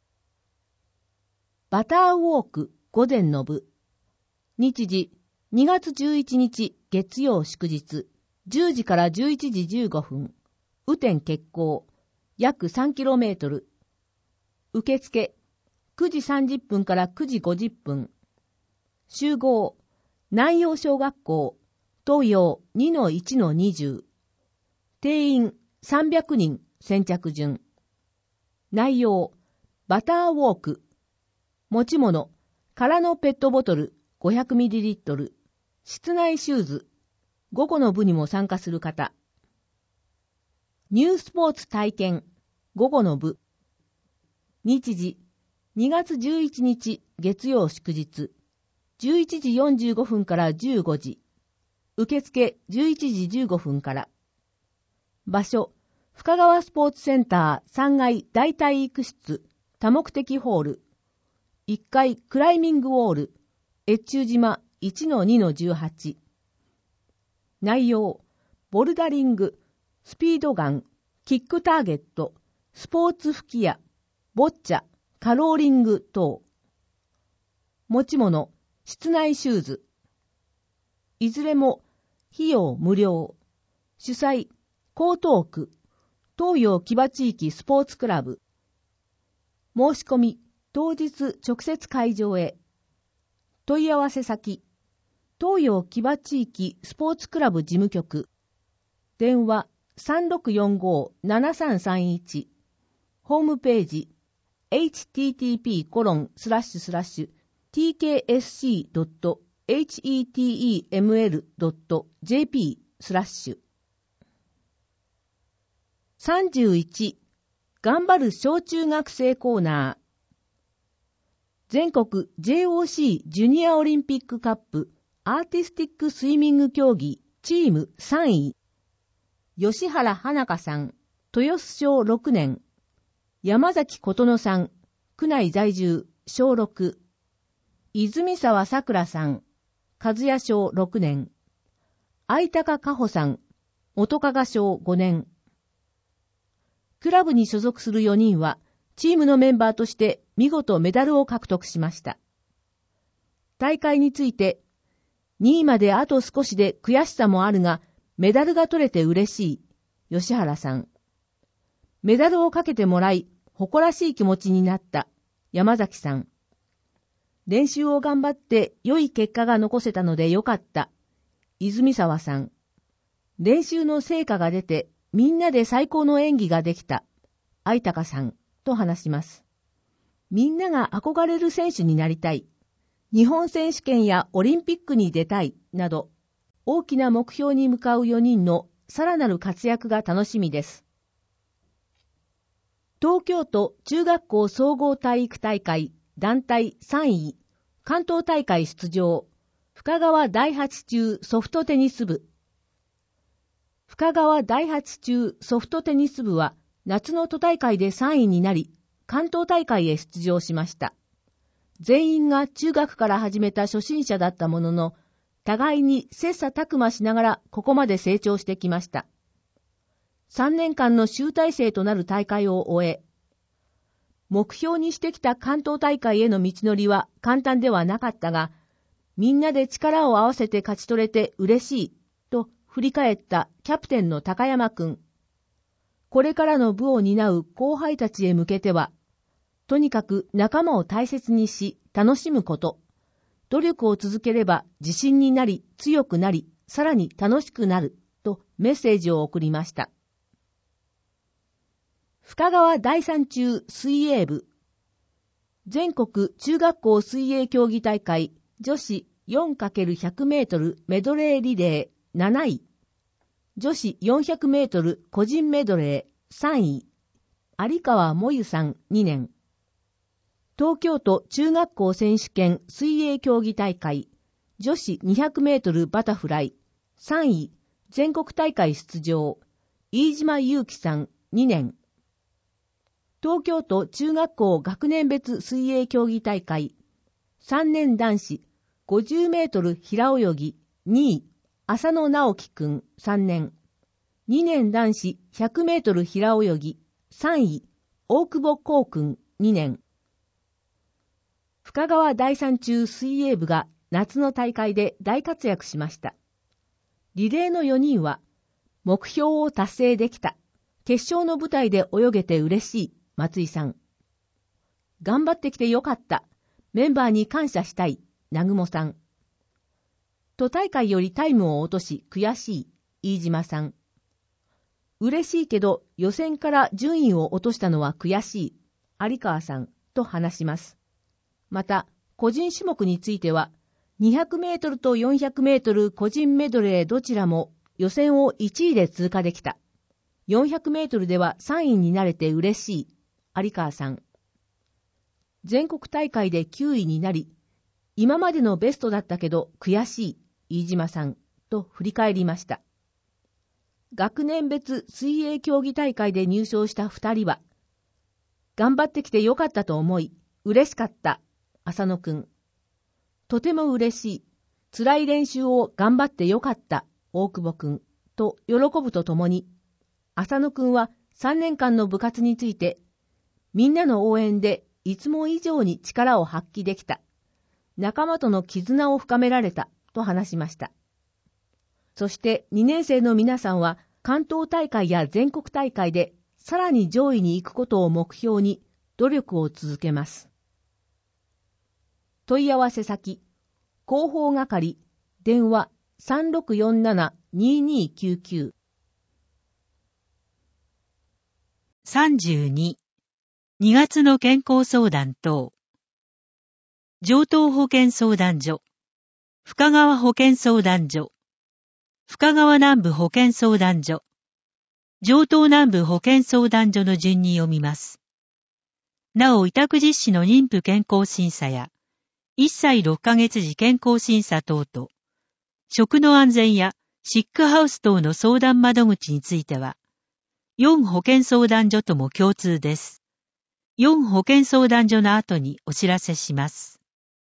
バターウォーク午前の部。日時にがつじゅういちにち月曜祝日じゅうじからじゅういちじじゅうごふん。雨天決行約 さんキロメートル。受付くじさんじゅっぷんからくじごじゅっぷん。集合南陽小学校東洋 にのいちのにじゅう。定員さんびゃくにん先着順。内容、バターウォーク。持ち物、空のペットボトル ごひゃくミリリットル。室内シューズ。午後の部にも参加する方。ニュースポーツ体験。午後の部。日時、にがつじゅういちにち月曜祝日。じゅういちじよんじゅうごふんからじゅうごじ。受付じゅういちじじゅうごふんから。場所、深川スポーツセンターさんがい大体育室多目的ホール。いっかいクライミングウォール、越中島 いちのにのじゅうはち。内容、ボルダリング、スピードガン、キックターゲット、スポーツ吹き矢、ボッチャ、カローリング等。持ち物、室内シューズ。いずれも費用無料。主催、江東区、東洋木場地域スポーツクラブ。申し込み、当日直接会場へ。問い合わせ先、東洋木場地域スポーツクラブ事務局。電話 さんろくよんごーななさんさんいち。ホームページ、エイチティーティーピーコロンスラッシュスラッシュティーケーエスシードットエイチイーティーイーエムエルドットジェーピースラッシュ。さんじゅういち、頑張る小中学生コーナー。全国 ジェイオーシー ジュニアオリンピックカップアーティスティックスイミング競技チームさんい。吉原花香さん、豊洲小ろくねん。山崎琴乃さん、区内在住、小ろく。泉沢さくらさん、和也小ろくねん。相高香穂さん、元加賀小ごねん。クラブに所属するよにんは、チームのメンバーとして見事メダルを獲得しました。大会について、にいまであと少しで悔しさもあるが、メダルが取れて嬉しい、吉原さん。メダルをかけてもらい、誇らしい気持ちになった、山崎さん。練習を頑張って良い結果が残せたのでよかった、泉沢さん。練習の成果が出て、みんなで最高の演技ができた、相高さん。と話します。みんなが憧れる選手になりたい、日本選手権やオリンピックに出たいなど、大きな目標に向かうよにんのさらなる活躍が楽しみです。東京都中学校総合体育大会団体さんい、関東大会出場、深川第八中ソフトテニス部。深川第八中ソフトテニス部は、夏の都大会でさんいになり、関東大会へ出場しました。全員が中学から始めた初心者だったものの、互いに切磋琢磨しながらここまで成長してきました。さんねんかんの集大成となる大会を終え、目標にしてきた関東大会への道のりは簡単ではなかったが、みんなで力を合わせて勝ち取れて嬉しい、と振り返ったキャプテンの高山くん。これからの部を担う後輩たちへ向けては、とにかく仲間を大切にし、楽しむこと。努力を続ければ自信になり、強くなり、さらに楽しくなる、とメッセージを送りました。深川第三中水泳部。全国中学校水泳競技大会女子 よんかけるひゃくメートル メドレーリレーなない。女子よんひゃくメートル個人メドレーさんい、有川もゆさんにねん。東京都中学校選手権水泳競技大会、女子にひゃくメートルバタフライさんい、全国大会出場、飯島祐樹さんにねん。東京都中学校学年別水泳競技大会、さんねん男子ごじゅうメートル平泳ぎにい、浅野直樹くんさんねん。にねん男子ひゃくメートル平泳ぎさんい、大久保光くんにねん。深川第三中水泳部が夏の大会で大活躍しました。リレーのよにんは、目標を達成できた。決勝の舞台で泳げて嬉しい、松井さん。頑張ってきてよかった。メンバーに感謝したい、南雲さん。都大会よりタイムを落とし悔しい、飯島さん。 嬉しいけど予選から順位を落としたのは悔しい、有川さんと話します。また、個人種目については、にひゃくメートルとよんひゃくメートル個人メドレーどちらも予選をいちいで通過できた。よんひゃくメートルではさんいになれて嬉しい、有川さん。全国大会できゅういになり、今までのベストだったけど悔しい、飯島さんと振り返りました。学年別水泳競技大会で入賞したふたりは、頑張ってきてよかったと思い、嬉しかった、浅野くん。とても嬉しい、辛い練習を頑張ってよかった、大久保くんと喜ぶとともに、浅野くんはさんねんかんの部活について、みんなの応援でいつも以上に力を発揮できた。仲間との絆を深められたと話しました。そしてにねん生の皆さんは関東大会や全国大会でさらに上位に行くことを目標に努力を続けます。問い合わせ先、広報係、電話 さんろくよんななにーにーきゅうきゅう。 さんじゅうに、にがつの健康相談等。城東保健相談所、深川保健相談所、深川南部保健相談所、城東南部保健相談所の順に読みます。なお、委託実施の妊婦健康審査や、いっさいろっかげつ時健康審査等と、食の安全やシックハウス等の相談窓口については、よん保健相談所とも共通です。よん保健相談所の後にお知らせします。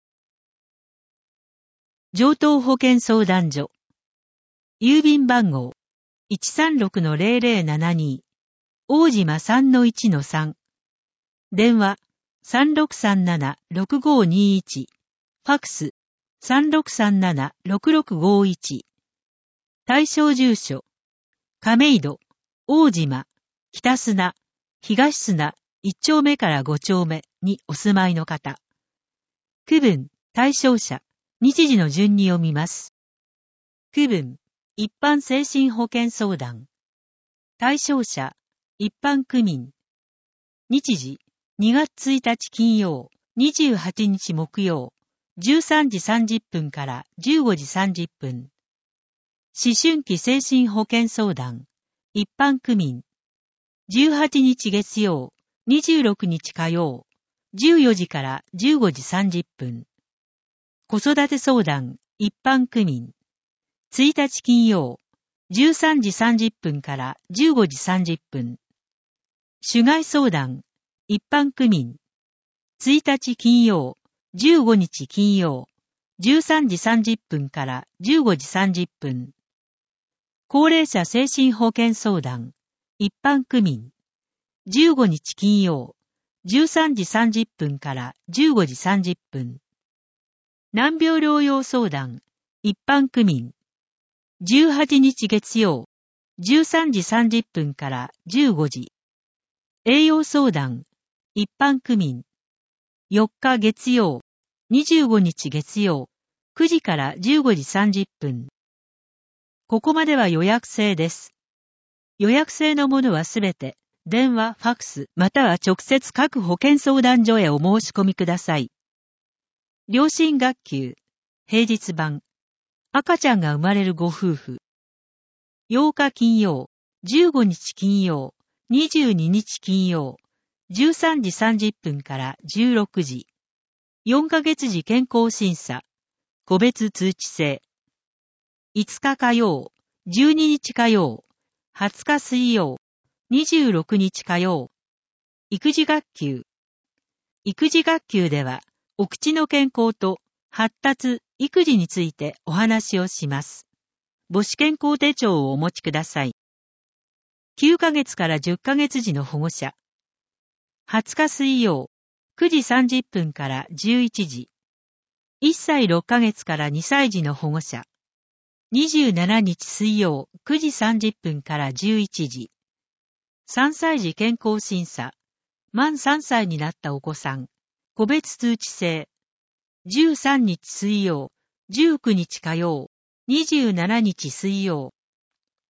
城東保健相談所。郵便番号 いちさんろくのゼロゼロななに、大島 さんのいちのさん。電話 さんろくさんななろくごにいち。ファックス さんろくさんななろくろくごいち。対象住所亀戸、大島、北砂、東砂いっ丁目からご丁目にお住まいの方。区分、対象者、日時の順に読みます。区分、一般精神保健相談。対象者、一般区民。日時、にがつついたち金曜、にじゅうはちにち木曜、じゅうさんじさんじゅっぷんからじゅうごじさんじゅっぷん。思春期精神保健相談、一般区民。じゅうはちにち月曜、にじゅうろくにち火曜、じゅうよじからじゅうごじさんじゅっぷん。子育て相談、一般区民。ついたち金曜、じゅうさんじさんじゅっぷんからじゅうごじさんじゅっぷん。主害相談、一般区民。ついたち金曜、じゅうごにち金曜、じゅうさんじさんじゅっぷんからじゅうごじさんじゅっぷん。高齢者精神保健相談、一般区民。じゅうごにち金曜、じゅうさんじさんじゅっぷんからじゅうごじさんじゅっぷん。難病療養相談、一般区民。じゅうはちにち月曜、じゅうさんじさんじゅっぷんからじゅうごじ。栄養相談、一般区民。よっか月曜、にじゅうごにち月曜、くじからじゅうごじさんじゅっぷん。ここまでは予約制です。予約制のものはすべて、電話、ファックス、または直接各保健相談所へお申し込みください。両親学級、平日版、赤ちゃんが生まれるご夫婦。ようか金曜、じゅうごにち金曜、にじゅうににち金曜、じゅうさんじさんじゅっぷんからじゅうろくじ。よんかげつ時健康審査、個別通知制。いつか火曜、じゅうににち火曜、はつか水曜、にじゅうろくにち火曜。育児学級。育児学級では、お口の健康と発達、育児についてお話をします。母子健康手帳をお持ちください。きゅうかげつからじゅっかげつ時の保護者。はつか水曜、くじさんじゅっぷんからじゅういちじ。いっさいろっかげつからにさい児の保護者。にじゅうしちにち水曜、くじさんじゅっぷんからじゅういちじ。さんさい児健康審査。満さんさいになったお子さん。個別通知制。じゅうさんにち水曜、じゅうくにち火曜、にじゅうしちにち水曜。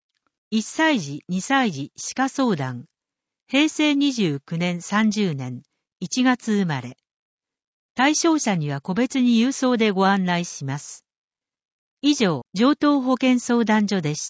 いっさい児、にさい児歯科相談、へいせいにじゅうきゅうねんさんじゅうねんいちがつ生まれ。対象者には個別に郵送でご案内します。以上、城東保健相談所でした。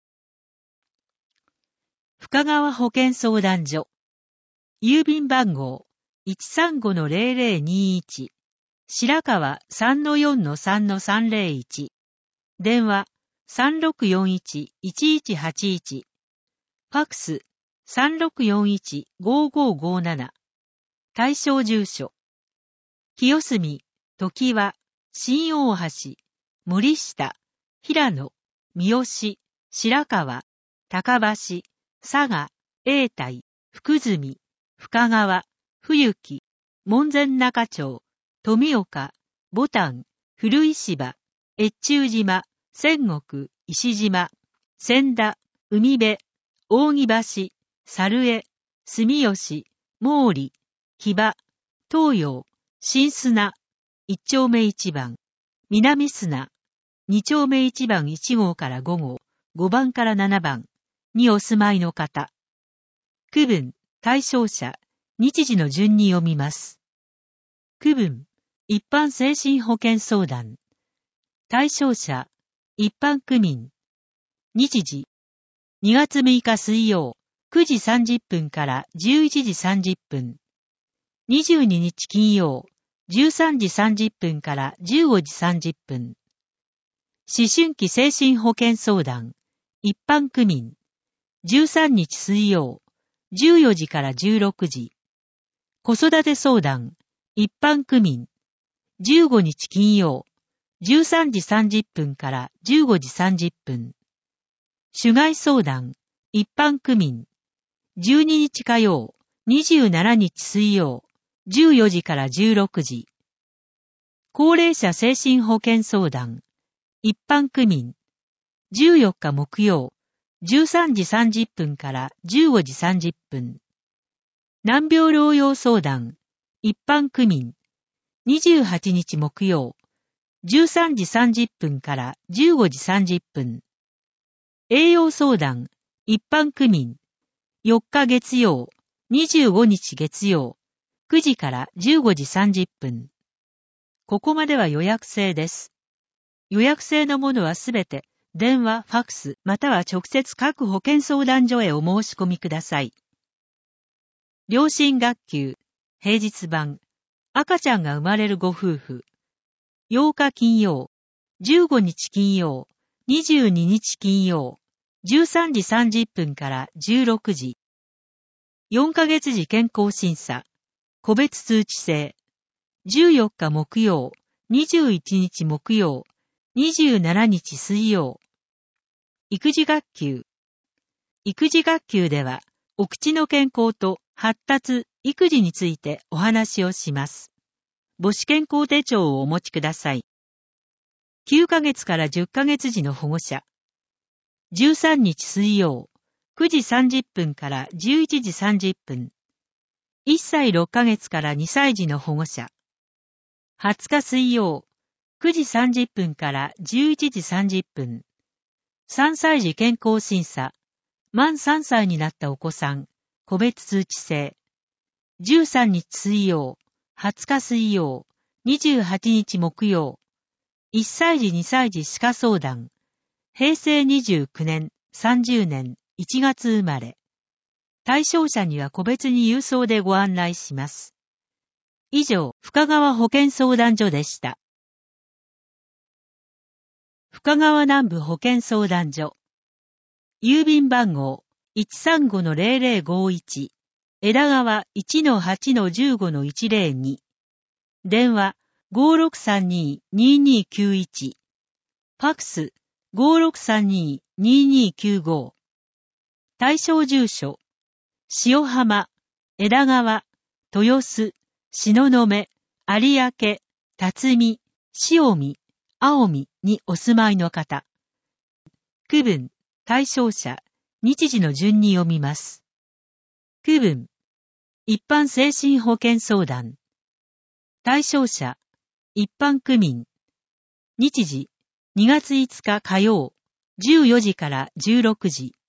深川保健相談所。郵便番号 いちさんごのゼロゼロにいち、白川 さんのよんのさんのさんぜろいち。電話 さんろくよんいちいちいちはちいち。ファックス さんろくよんいちごごごなな。対象住所。清澄、常盤、新大橋、森下、平野、三好、白川、高橋、佐賀、永代、福住、深川、冬木、門前仲町、富岡、牡丹、古石芝、越中島、仙石、石島、千田、海辺、扇橋、猿江、住吉、毛利、木場、東洋、新砂、一丁目一番、南砂、二丁目一番一号から五号、五番から七番にお住まいの方。区分、対象者、日時の順に読みます。区分、一般精神保健相談。対象者、一般区民。日時、にがつむいか水曜、くじさんじゅっぷんからじゅういちじさんじゅっぷん。にじゅうににち金曜、じゅうさんじさんじゅっぷんからじゅうごじさんじゅっぷん。思春期精神保健相談、一般区民。じゅうさんにち水曜、じゅうよじからじゅうろくじ。子育て相談、一般区民。じゅうごにち金曜、じゅうさんじさんじゅっぷんからじゅうごじさんじゅっぷん。主害相談、一般区民。じゅうににち火曜、にじゅうしちにち水曜、じゅうよじからじゅうろくじ。高齢者精神保健相談、一般区民。じゅうよっか木曜、じゅうさんじさんじゅっぷんからじゅうごじさんじゅっぷん。難病療養相談、一般区民。にじゅうはちにち木曜、じゅうさんじさんじゅっぷんからじゅうごじさんじゅっぷん。栄養相談、一般区民。よっか月曜、にじゅうごにち月曜、くじからじゅうごじさんじゅっぷん。ここまでは予約制です。予約制のものはすべて、電話、ファックス、または直接各保健相談所へお申し込みください。良心学級、平日版、赤ちゃんが生まれるご夫婦。ようか金曜、じゅうごにち金曜、にじゅうににち金曜、じゅうさんじさんじゅっぷんからじゅうろくじ。よんかげつ時健康審査、個別通知制。じゅうよっか木曜、にじゅういちにち木曜、にじゅうしちにち水曜。育児学級。育児学級では、お口の健康と発達、育児についてお話をします。母子健康手帳をお持ちください。きゅうかげつからじゅっかげつ時の保護者。じゅうさんにち水曜、くじさんじゅっぷんからじゅういちじさんじゅっぷん。いっさいろっかげつからにさい児の保護者。はつか水曜、くじさんじゅっぷんからじゅういちじさんじゅっぷん。さんさい児健康審査。満さんさいになったお子さん、個別通知制。じゅうさんにち水曜、はつか水曜、にじゅうはちにち木曜。いっさい児にさい児歯科相談。へいせいにじゅうきゅうねん、さんじゅうねんいちがつ生まれ。対象者には個別に郵送でご案内します。以上、深川保健相談所でした。深川南部保健相談所。郵便番号 いちさんごのゼロゼロごいち、枝川 いちのはちのじゅうごのいちゼロに。電話 ごろくさんにーにーにーきゅういち。ファックス ごろくさんにーにーにーきゅうご。対象住所、塩浜、枝川、豊洲、東雲、有明、辰巳、塩見、青海にお住まいの方。区分、対象者、日時の順に読みます。区分、一般精神保健相談。対象者、一般区民。日時、にがついつか火曜、じゅうよじからじゅうろくじ。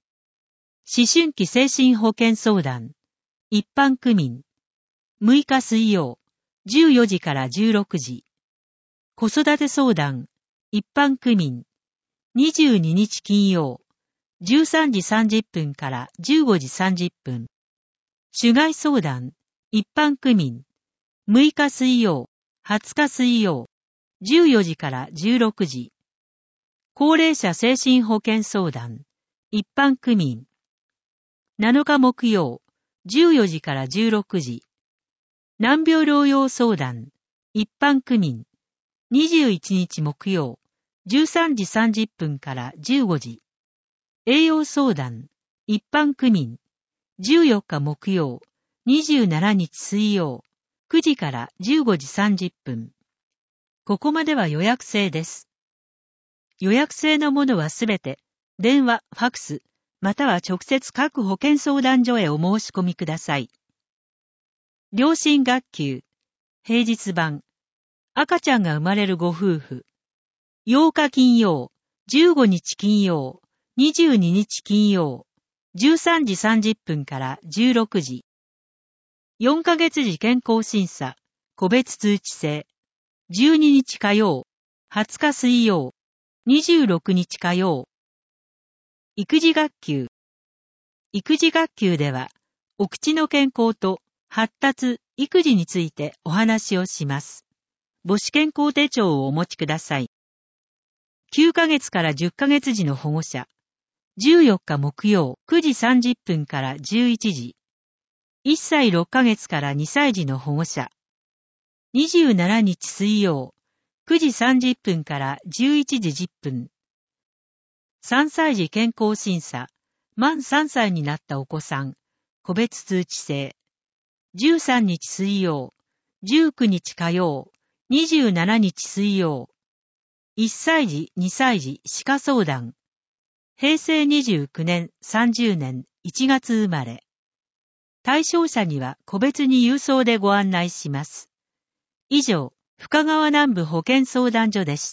思春期精神保健相談、一般区民。むいか水曜、じゅうよじからじゅうろくじ。子育て相談、一般区民。にじゅうににち金曜、じゅうさんじさんじゅっぷんからじゅうごじさんじゅっぷん。主外相談、一般区民。むいか水曜、はつか水曜、じゅうよじからじゅうろくじ。高齢者精神保健相談、一般区民。なのか木曜、じゅうよじからじゅうろくじ。難病療養相談、一般区民。にじゅういちにち木曜、じゅうさんじさんじゅっぷんからじゅうごじ。栄養相談、一般区民。じゅうよっか木曜、にじゅうしちにち水曜、くじからじゅうごじさんじゅっぷん。ここまでは予約制です。予約制のものはすべて、電話、ファクス、または直接各保健相談所へお申し込みください。両親学級、平日版、赤ちゃんが生まれるご夫婦、ようか金曜、じゅうごにち金曜、にじゅうににち金曜、じゅうさんじさんじゅっぷんからじゅうろくじ。よんかげつ時健康審査、個別通知制、じゅうににち火曜、はつか水曜、にじゅうろくにち火曜。育児学級。育児学級では、お口の健康と発達、育児についてお話をします。母子健康手帳をお持ちください。きゅうかげつからじゅっかげつ時の保護者。じゅうよっか木曜くじさんじゅっぷんからじゅういちじ。いっさいろっかげつからにさい児の保護者。にじゅうしちにち水曜くじさんじゅっぷんからじゅういちじじゅっぷん。さんさい児健康審査。満さんさいになったお子さん。個別通知制。じゅうさんにち水曜、じゅうくにち火曜、にじゅうしちにち水曜。いっさい児、にさい児歯科相談。へいせいにじゅうきゅうねん、さんじゅうねんいちがつ生まれ。対象者には個別に郵送でご案内します。以上、深川南部保健相談所でした。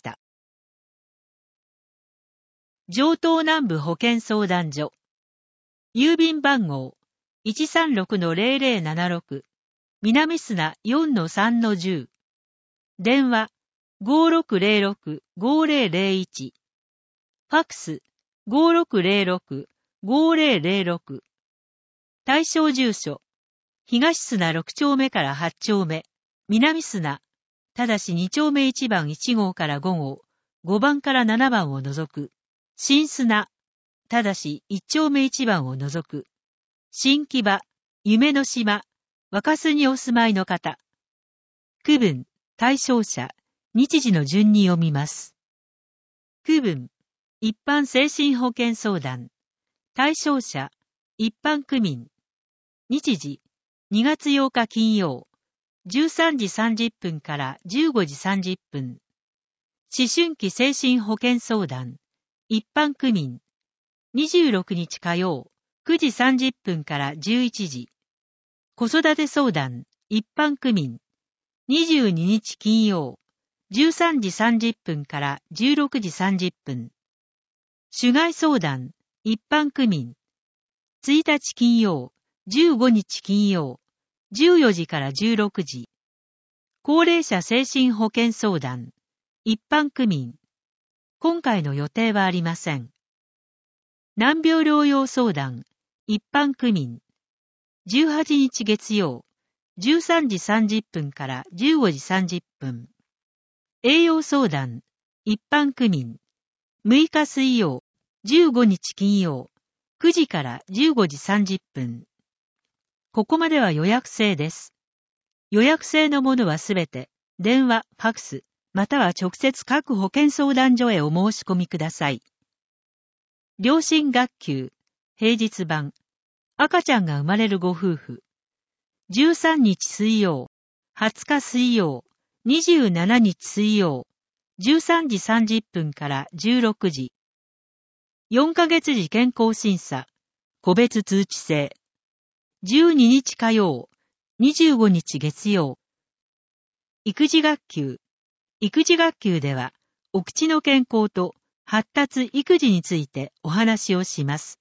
城東南部保健相談所。郵便番号 いちさんろくのゼロゼロななろく 南砂 よんのさんのじゅう。電話 ごろくゼロろく ごゼロゼロいち。ファクス ごろくゼロろく ごゼロゼロろく。対象住所、東砂ろくちょうめからはちちょうめ、南砂、ただしにちょうめいちばんいちごうからごごう、ごばんからななばんを除く、新砂、ただしいちちょうめいちばんを除く、新木場、夢の島、若洲にお住まいの方。区分、対象者、日時の順に読みます。区分、一般精神保健相談。対象者、一般区民。日時、にがつようか金曜、じゅうさんじさんじゅっぷんからじゅうごじさんじゅっぷん。思春期精神保健相談。一般区民。にじゅうろくにち火曜、くじさんじゅっぷんからじゅういちじ。子育て相談。一般区民。にじゅうににち金曜、じゅうさんじさんじゅっぷんからじゅうろくじさんじゅっぷん。主外相談。一般区民。ついたち金曜、じゅうごにち金曜、じゅうよじからじゅうろくじ。高齢者精神保健相談。一般区民。今回の予定はありません。難病療養相談。一般区民。じゅうはちにち月曜、じゅうさんじさんじゅっぷんからじゅうごじさんじゅっぷん。栄養相談。一般区民。むいか水曜、じゅうごにち金曜、くじからじゅうごじさんじゅっぷん。ここまでは予約制です。予約制のものはすべて、電話、ファクス、または直接各保健相談所へお申し込みください。両親学級、平日版、赤ちゃんが生まれるご夫婦。じゅうさんにち水曜、はつか水曜、にじゅうしちにち水曜、じゅうさんじさんじゅっぷんからじゅうろくじ。よんかげつ時健康審査、個別通知制。じゅうににち火曜、にじゅうごにち月曜。育児学級。育児学級では、お口の健康と発達育児についてお話をします。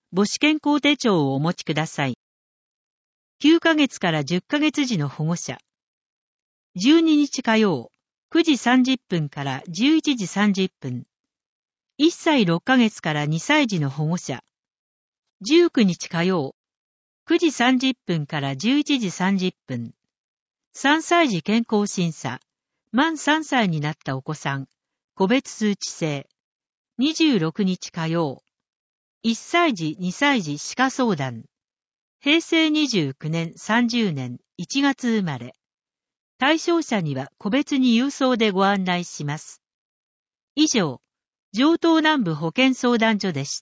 母子健康手帳をお持ちください。きゅうかげつからじゅっかげつ児の保護者。じゅうににち火曜、くじさんじゅっぷんからじゅういちじさんじゅっぷん。いっさいろっかげつからにさい児の保護者。じゅうくにち火曜、くじさんじゅっぷんからじゅういちじさんじゅっぷん。さんさい児健康審査。満さんさいになったお子さん。個別通知制。にじゅうろくにち火曜。いっさい児、にさい児歯科相談。へいせいにじゅうきゅうねんさんじゅうねんいちがつ生まれ。対象者には個別に郵送でご案内します。以上、城東南部保健相談所でした。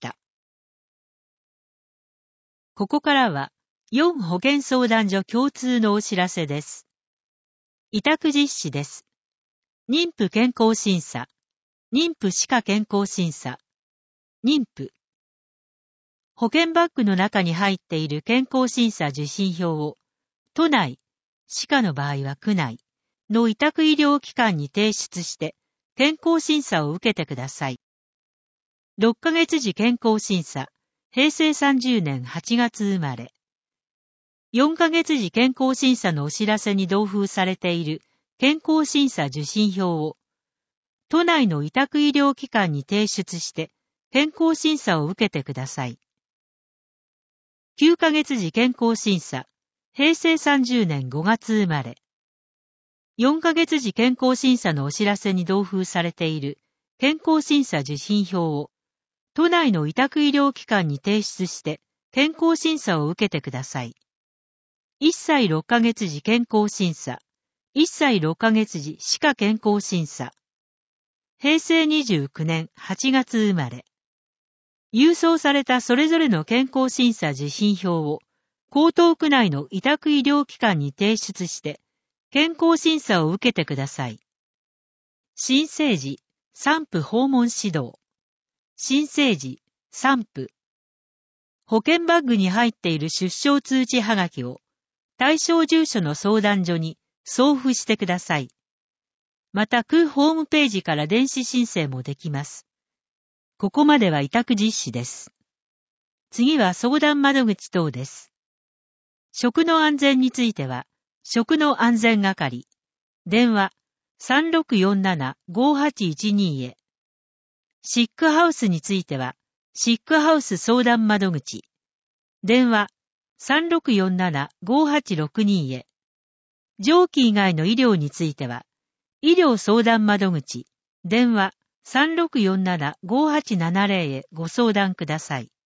ここからは、よん保健相談所共通のお知らせです。委託実施です。妊婦健康審査、妊婦歯科健康審査、妊婦。保健バッグの中に入っている健康審査受診票を、都内、歯科の場合は区内の委託医療機関に提出して、健康審査を受けてください。ろっかげつ児健康審査、へいせいさんじゅうねんはちがつ生まれ。よんかげつ児健康審査のお知らせに同封されている健康審査受診票を、都内の委託医療機関に提出して、健康審査を受けてください。きゅうかげつ児健康審査、へいせいさんじゅうねんごがつ生まれ。よんかげつ児健康審査のお知らせに同封されている健康審査受診票を、都内の委託医療機関に提出して健康審査を受けてください。いっさいろっかげつ児健康審査、いっさいろっかげつ児歯科健康審査。へいせいにじゅうきゅうねんはちがつ生まれ。郵送されたそれぞれの健康審査受診票を、江東区内の委託医療機関に提出して、健康審査を受けてください。新生児、産婦訪問指導。新生児、産婦。保健バッグに入っている出生通知はがきを、対象住所の相談所に送付してください。また、区ホームページから電子申請もできます。ここまでは委託実施です。次は相談窓口等です。食の安全については、食の安全係、電話 さんろくよんななごはちいちに へ。シックハウスについては、シックハウス相談窓口、電話 さんろくよんななごはちろくに へ。上記以外の医療については、医療相談窓口、電話さんろくよんななごはちななぜろ へご相談ください。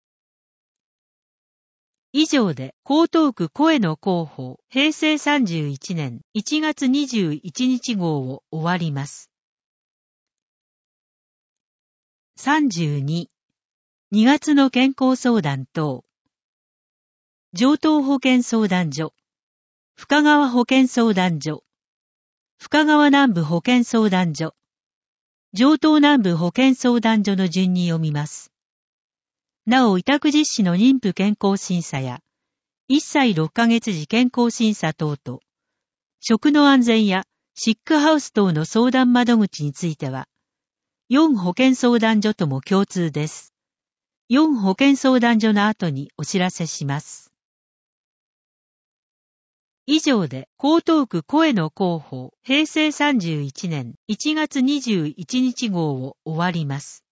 以上で江東区声の広報へいせいさんじゅういちねんいちがつにじゅういちにち号を終わります。さんじゅうに、にがつの健康相談等。城東保健相談所、深川保健相談所、深川南部保健相談所、城東南部保健相談所の順に読みます。なお、委託実施の妊婦健康審査や、いっさいろっかげつ児健康審査等と、食の安全やシックハウス等の相談窓口については、よん保健相談所とも共通です。よん保健相談所の後にお知らせします。以上で江東区声の広報へいせいさんじゅういちねんいちがつにじゅういちにち号を終わります。